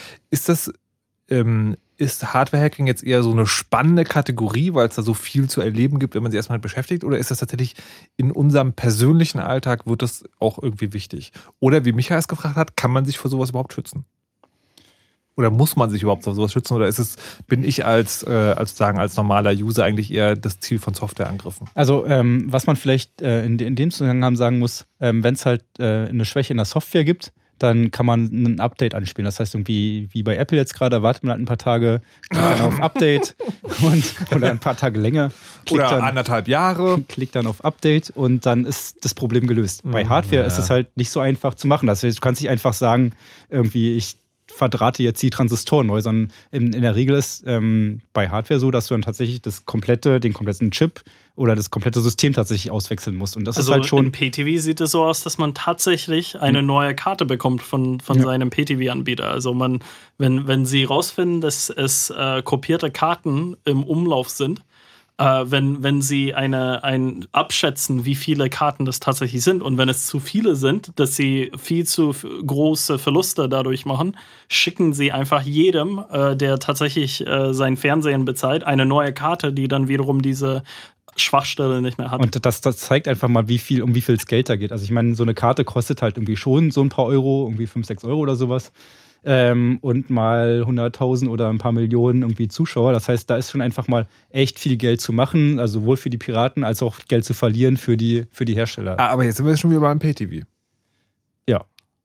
Speaker 3: Ist Hardware-Hacking jetzt eher so eine spannende Kategorie, weil es da so viel zu erleben gibt, wenn man sich erstmal beschäftigt? Oder ist das tatsächlich in unserem persönlichen Alltag, wird das auch irgendwie wichtig? Oder wie Michael es gefragt hat, kann man sich vor sowas überhaupt schützen? Oder muss man sich überhaupt vor sowas schützen? Oder bin ich als normaler User eigentlich eher das Ziel von Softwareangriffen?
Speaker 5: Also was man vielleicht in dem Zusammenhang sagen muss, wenn es halt eine Schwäche in der Software gibt, dann kann man ein Update anspielen. Das heißt, irgendwie wie bei Apple jetzt gerade, wartet man halt ein paar Tage, klickt dann auf Update oder ein paar Tage länger.
Speaker 3: Oder dann 1,5 Jahre.
Speaker 5: Klickt dann auf Update und dann ist das Problem gelöst. Bei Hardware ist es halt nicht so einfach zu machen. Das heißt, du kannst nicht einfach sagen, irgendwie ich verdrahte jetzt die Transistoren neu, sondern in der Regel ist bei Hardware so, dass du dann tatsächlich den kompletten Chip oder das komplette System tatsächlich auswechseln musst. Und das ist halt schon.
Speaker 6: Im PTV sieht es so aus, dass man tatsächlich eine neue Karte bekommt von seinem PTV-Anbieter. Also wenn sie rausfinden, dass es kopierte Karten im Umlauf sind, wenn sie abschätzen, wie viele Karten das tatsächlich sind und wenn es zu viele sind, dass sie viel zu große Verluste dadurch machen, schicken sie einfach jedem, der tatsächlich sein Fernsehen bezahlt, eine neue Karte, die dann wiederum diese Schwachstelle nicht mehr hat.
Speaker 5: Und das zeigt einfach mal, um wie viel es Geld da geht. Also ich meine, so eine Karte kostet halt irgendwie schon so ein paar Euro, irgendwie 5, 6 Euro oder sowas. Und mal 100.000 oder ein paar Millionen irgendwie Zuschauer. Das heißt, da ist schon einfach mal echt viel Geld zu machen, also sowohl für die Piraten als auch Geld zu verlieren für die Hersteller.
Speaker 3: Aber jetzt sind wir schon wieder beim Pay-TV.
Speaker 5: Ja.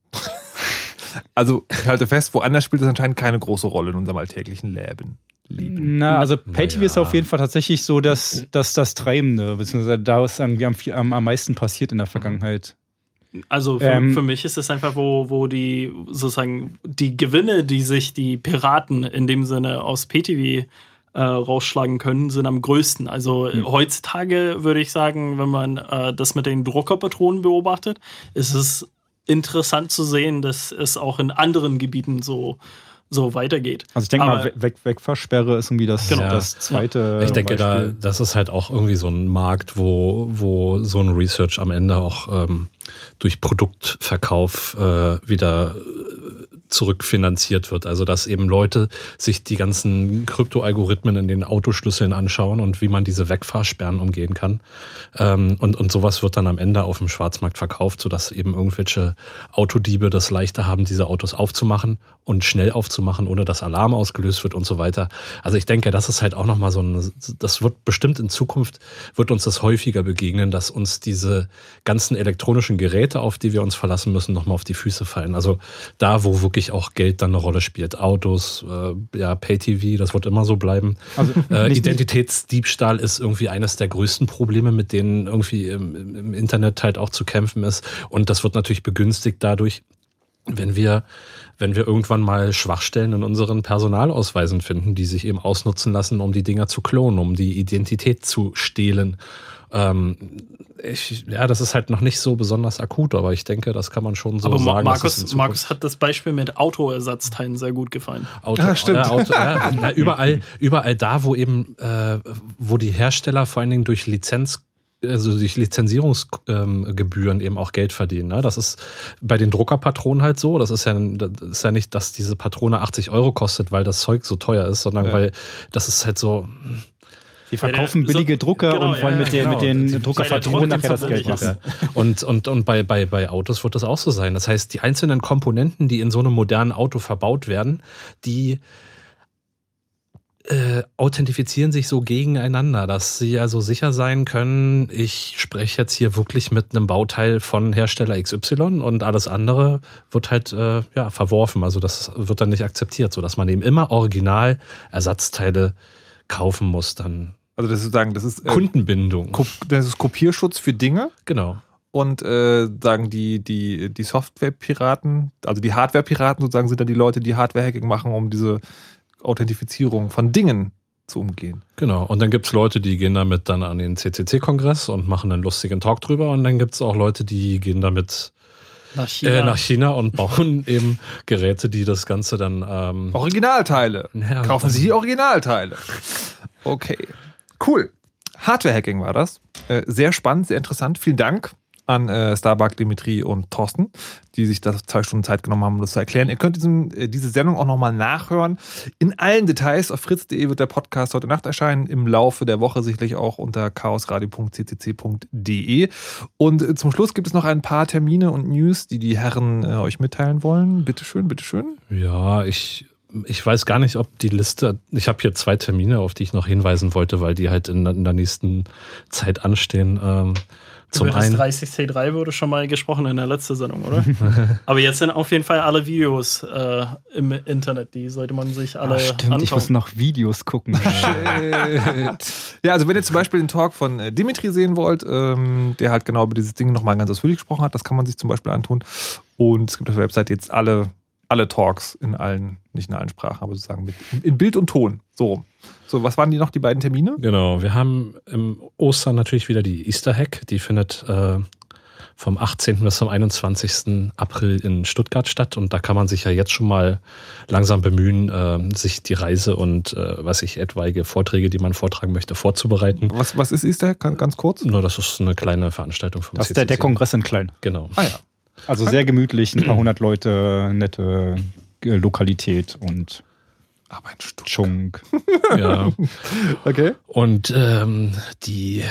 Speaker 3: Also ich halte fest, woanders spielt das anscheinend keine große Rolle in unserem alltäglichen Leben.
Speaker 5: Na, also Pay-TV ist auf jeden Fall tatsächlich so, dass das Treibende, beziehungsweise da ist irgendwie am meisten passiert in der Vergangenheit.
Speaker 6: Also für mich ist es einfach, wo die sozusagen die Gewinne, die sich die Piraten in dem Sinne aus Pay-TV rausschlagen können, sind am größten. Also heutzutage würde ich sagen, wenn man das mit den Druckerpatronen beobachtet, ist es interessant zu sehen, dass es auch in anderen Gebieten so weitergeht.
Speaker 5: Also ich denke mal, Wegfahrsperre ist irgendwie das zweite.
Speaker 4: Ich denke, das ist halt auch irgendwie so ein Markt, wo so ein Research am Ende auch durch Produktverkauf wieder zurückfinanziert wird. Also dass eben Leute sich die ganzen Kryptoalgorithmen in den Autoschlüsseln anschauen und wie man diese Wegfahrsperren umgehen kann. Und sowas wird dann am Ende auf dem Schwarzmarkt verkauft, sodass eben irgendwelche Autodiebe das leichter haben, diese Autos aufzumachen und schnell aufzumachen, ohne dass Alarm ausgelöst wird und so weiter. Also ich denke, das ist halt auch nochmal das wird bestimmt in Zukunft, wird uns das häufiger begegnen, dass uns diese ganzen elektronischen Geräte, auf die wir uns verlassen müssen, nochmal auf die Füße fallen. Also da, wo wirklich auch Geld dann eine Rolle spielt. Autos, Pay-TV, das wird immer so bleiben. Also, Identitätsdiebstahl ist irgendwie eines der größten Probleme, mit denen irgendwie im Internet halt auch zu kämpfen ist. Und das wird natürlich begünstigt dadurch, wenn wir irgendwann mal Schwachstellen in unseren Personalausweisen finden, die sich eben ausnutzen lassen, um die Dinger zu klonen, um die Identität zu stehlen. Das ist halt noch nicht so besonders akut, aber ich denke, das kann man schon so sagen.
Speaker 6: Markus hat das Beispiel mit Autoersatzteilen sehr gut gefallen.
Speaker 3: Stimmt.
Speaker 4: Überall da, wo eben, wo die Hersteller vor allen Dingen durch Lizenzierungsgebühren eben auch Geld verdienen. Ne? Das ist bei den Druckerpatronen halt so. Das ist ja nicht, dass diese Patrone 80 Euro kostet, weil das Zeug so teuer ist, sondern weil das ist halt so.
Speaker 5: Die verkaufen billige Drucker und wollen mit den Druckerpatronen nachher das Geld machen.
Speaker 4: Und bei Autos wird das auch so sein. Das heißt, die einzelnen Komponenten, die in so einem modernen Auto verbaut werden, die authentifizieren sich so gegeneinander, dass sie also sicher sein können, ich spreche jetzt hier wirklich mit einem Bauteil von Hersteller XY und alles andere wird halt verworfen. Also das wird dann nicht akzeptiert, sodass man eben immer original Ersatzteile kaufen muss dann.
Speaker 3: Also das ist
Speaker 4: Kundenbindung.
Speaker 3: Das ist Kopierschutz für Dinge.
Speaker 4: Genau.
Speaker 3: Und sagen die Software-Piraten, also die Hardware-Piraten sozusagen, sind dann die Leute, die Hardware-Hacking machen, um diese Authentifizierung von Dingen zu umgehen.
Speaker 4: Genau, und dann gibt es Leute, die gehen damit dann an den CCC-Kongress und machen einen lustigen Talk drüber und dann gibt es auch Leute, die gehen damit nach China und bauen eben Geräte, die das Ganze dann...
Speaker 3: Originalteile. Kaufen Sie Originalteile. Okay, cool. Hardware-Hacking war das. Sehr spannend, sehr interessant. Vielen Dank an Starbuck, Dimitri und Thorsten, die sich da 2 Stunden Zeit genommen haben, um das zu erklären. Ihr könnt diese Sendung auch nochmal nachhören. In allen Details auf fritz.de wird der Podcast heute Nacht erscheinen, im Laufe der Woche sicherlich auch unter chaosradio.ccc.de. Und zum Schluss gibt es noch ein paar Termine und News, die Herren euch mitteilen wollen. Bitteschön, bitteschön.
Speaker 4: Ja, ich weiß gar nicht, ob die Liste, ich habe hier 2 Termine, auf die ich noch hinweisen wollte, weil die halt in der nächsten Zeit anstehen.
Speaker 6: Über das 30C3 wurde schon mal gesprochen in der letzten Sendung, oder? Aber jetzt sind auf jeden Fall alle Videos im Internet, die sollte man sich alle anschauen.
Speaker 5: Ich muss noch Videos gucken.
Speaker 3: Ja, also wenn ihr zum Beispiel den Talk von Dimitri sehen wollt, der halt genau über dieses Ding nochmal ganz ausführlich gesprochen hat, das kann man sich zum Beispiel antun. Und es gibt auf der Website jetzt alle Talks nicht in allen Sprachen, aber sozusagen in Bild und Ton. So rum. So, was waren die beiden Termine?
Speaker 4: Genau, wir haben im Ostern natürlich wieder die Easter Hack. Die findet vom 18. bis zum 21. April in Stuttgart statt. Und da kann man sich ja jetzt schon mal langsam bemühen, sich die Reise und etwaige Vorträge, die man vortragen möchte, vorzubereiten.
Speaker 3: Was ist Easter Hack? Ganz kurz?
Speaker 4: Nur, das ist eine kleine Veranstaltung vom
Speaker 5: CCC. Das ist der Kongress in klein.
Speaker 4: Genau.
Speaker 3: Ah ja.
Speaker 5: Also sehr gemütlich, ein paar hundert Leute, nette Lokalität und
Speaker 3: Aber ein Stück.
Speaker 5: Chunk.
Speaker 4: Ja.
Speaker 3: Okay.
Speaker 4: Und die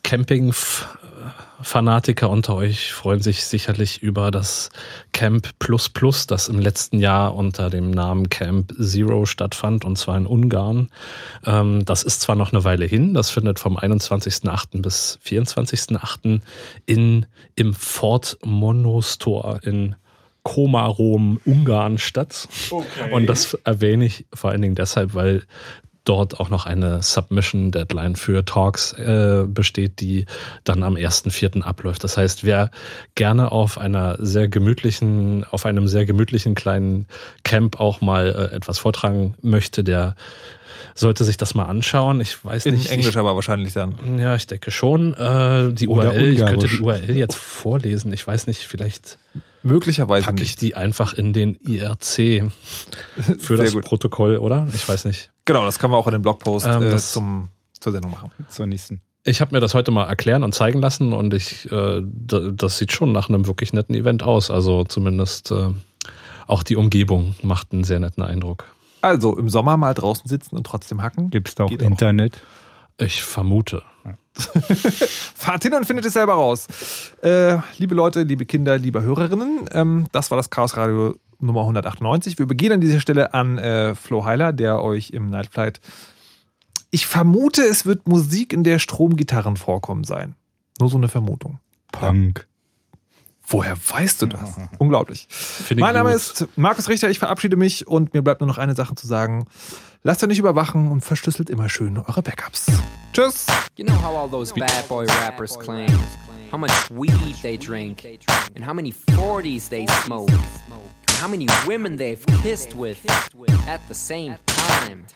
Speaker 4: Camping-Fanatiker unter euch freuen sich sicherlich über das Camp Plus Plus, das im letzten Jahr unter dem Namen Camp Zero stattfand, und zwar in Ungarn. Das ist zwar noch eine Weile hin, das findet vom 21.08. bis 24.08. im Fort Monostor in Komárom, Ungarn statt. Okay. Und das erwähne ich vor allen Dingen deshalb, weil dort auch noch eine Submission-Deadline für Talks besteht, die dann am 1.4. abläuft. Das heißt, wer gerne auf einem sehr gemütlichen kleinen Camp auch mal etwas vortragen möchte, der sollte sich das mal anschauen. Ich weiß nicht.
Speaker 3: In Englisch aber wahrscheinlich dann.
Speaker 4: Ja, ich denke schon. Die URL, ich könnte die URL jetzt vorlesen. Ich weiß nicht, vielleicht
Speaker 3: möglicherweise
Speaker 4: packe ich die einfach in den IRC für das Protokoll, oder? Ich weiß nicht.
Speaker 3: Genau, das kann man auch in den Blogpost zur Sendung machen.
Speaker 5: Zur nächsten.
Speaker 4: Ich habe mir das heute mal erklären und zeigen lassen und das sieht schon nach einem wirklich netten Event aus. Also zumindest auch die Umgebung macht einen sehr netten Eindruck.
Speaker 3: Also im Sommer mal draußen sitzen und trotzdem hacken.
Speaker 5: Gibt es da auch Internet?
Speaker 4: Ich vermute.
Speaker 5: Ja.
Speaker 3: Fahrt hin und findet es selber raus. Liebe Leute, liebe Kinder, liebe Hörerinnen, das war das Chaos Radio Nummer 198. Wir begehen an dieser Stelle an Flo Heiler, der euch im Night Flight. Ich vermute, es wird Musik, in der Stromgitarren vorkommen sein. Nur so eine Vermutung.
Speaker 5: Punk.
Speaker 3: Woher weißt du das? Unglaublich. Mein Name ist Markus Richter, ich verabschiede mich und mir bleibt nur noch eine Sache zu sagen. Lasst euch nicht überwachen und verschlüsselt immer schön eure Backups. Tschüss!
Speaker 11: You know how all those bad boy rappers claim how much weed they drink and how many 40s they smoke and how many women they've kissed with at the same time.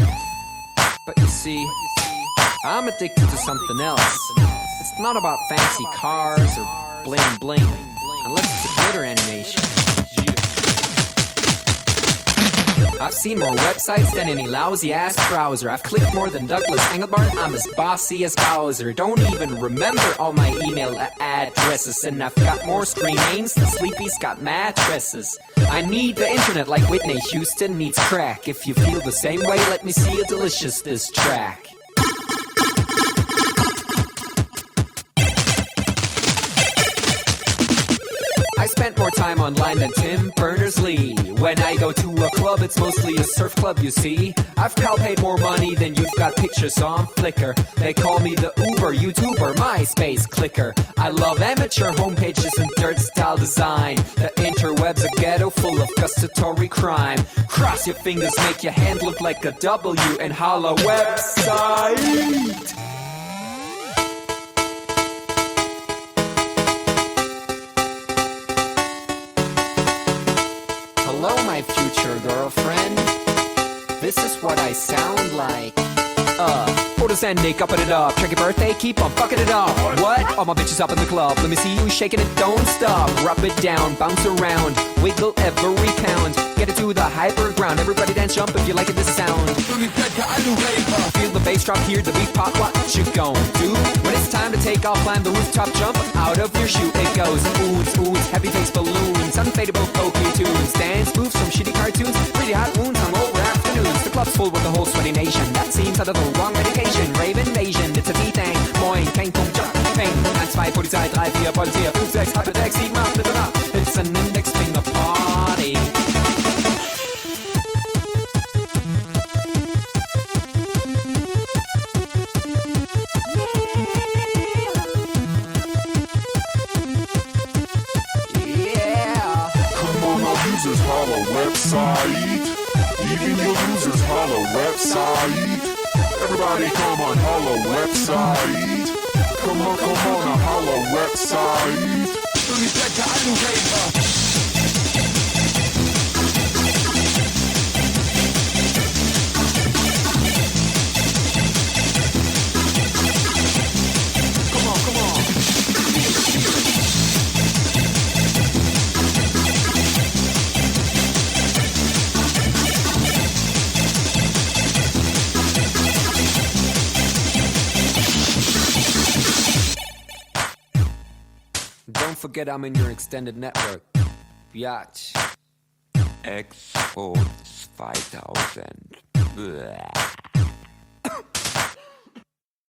Speaker 11: But you see, I'm addicted to something else. It's not about fancy cars or bling bling, unless it's a glitter animation. I've seen more websites than any lousy ass browser. I've clicked more than Douglas Engelbart. I'm as bossy as Bowser. Don't even remember all my email addresses. And I've got more screen names than Sleepy Scott mattresses. I need the internet like Whitney Houston needs crack. If you feel the same way, let me see a delicious diss track. I spent more time online than Tim Berners-Lee. When I go to a club, it's mostly a surf club, you see. I've paid more money than you've got pictures on Flickr. They call me the Uber YouTuber, MySpace clicker. I love amateur homepages and dirt style design. The interweb's a ghetto full of gustatory crime. Cross your fingers, make your hand look like a W and holla website. Hello, my future girlfriend. This is what I sound like. Photos and Nick, upping it up. Check your birthday, keep on fucking it up. What? All my bitches up in the club. Let me see you shaking it, don't stop. Rub it down, bounce around, wiggle every pound. Get it to the hyper ground. Everybody dance, jump if you like it, this sound. Feel the bass drop, hear the beat pop. What you gon' do? When it's time to take off, climb the rooftop, jump out of your shoe. It goes oohs, oohs, heavy face balloons, unfadable pokey tunes, dance moves from shitty cartoons, pretty hot wounds hung over afternoons. The club's full with the whole sweaty nation. That seems out of the wrong medication. Rave invasion, it's a V-Thing. Moin, kein Punkt, Jump, Peng. 1, 2, Polizei, 3, 4, Polizei, 5, 6, 8, 6, 7, 8, 9, 10. It's an index finger party.
Speaker 12: Users holla website. Even your users holla website. Everybody come on holla website. Come on, a holla website. Let me check the item paper.
Speaker 11: Don't forget I'm in your extended network. Biatch.
Speaker 13: X-Force 5000.
Speaker 1: Bäh.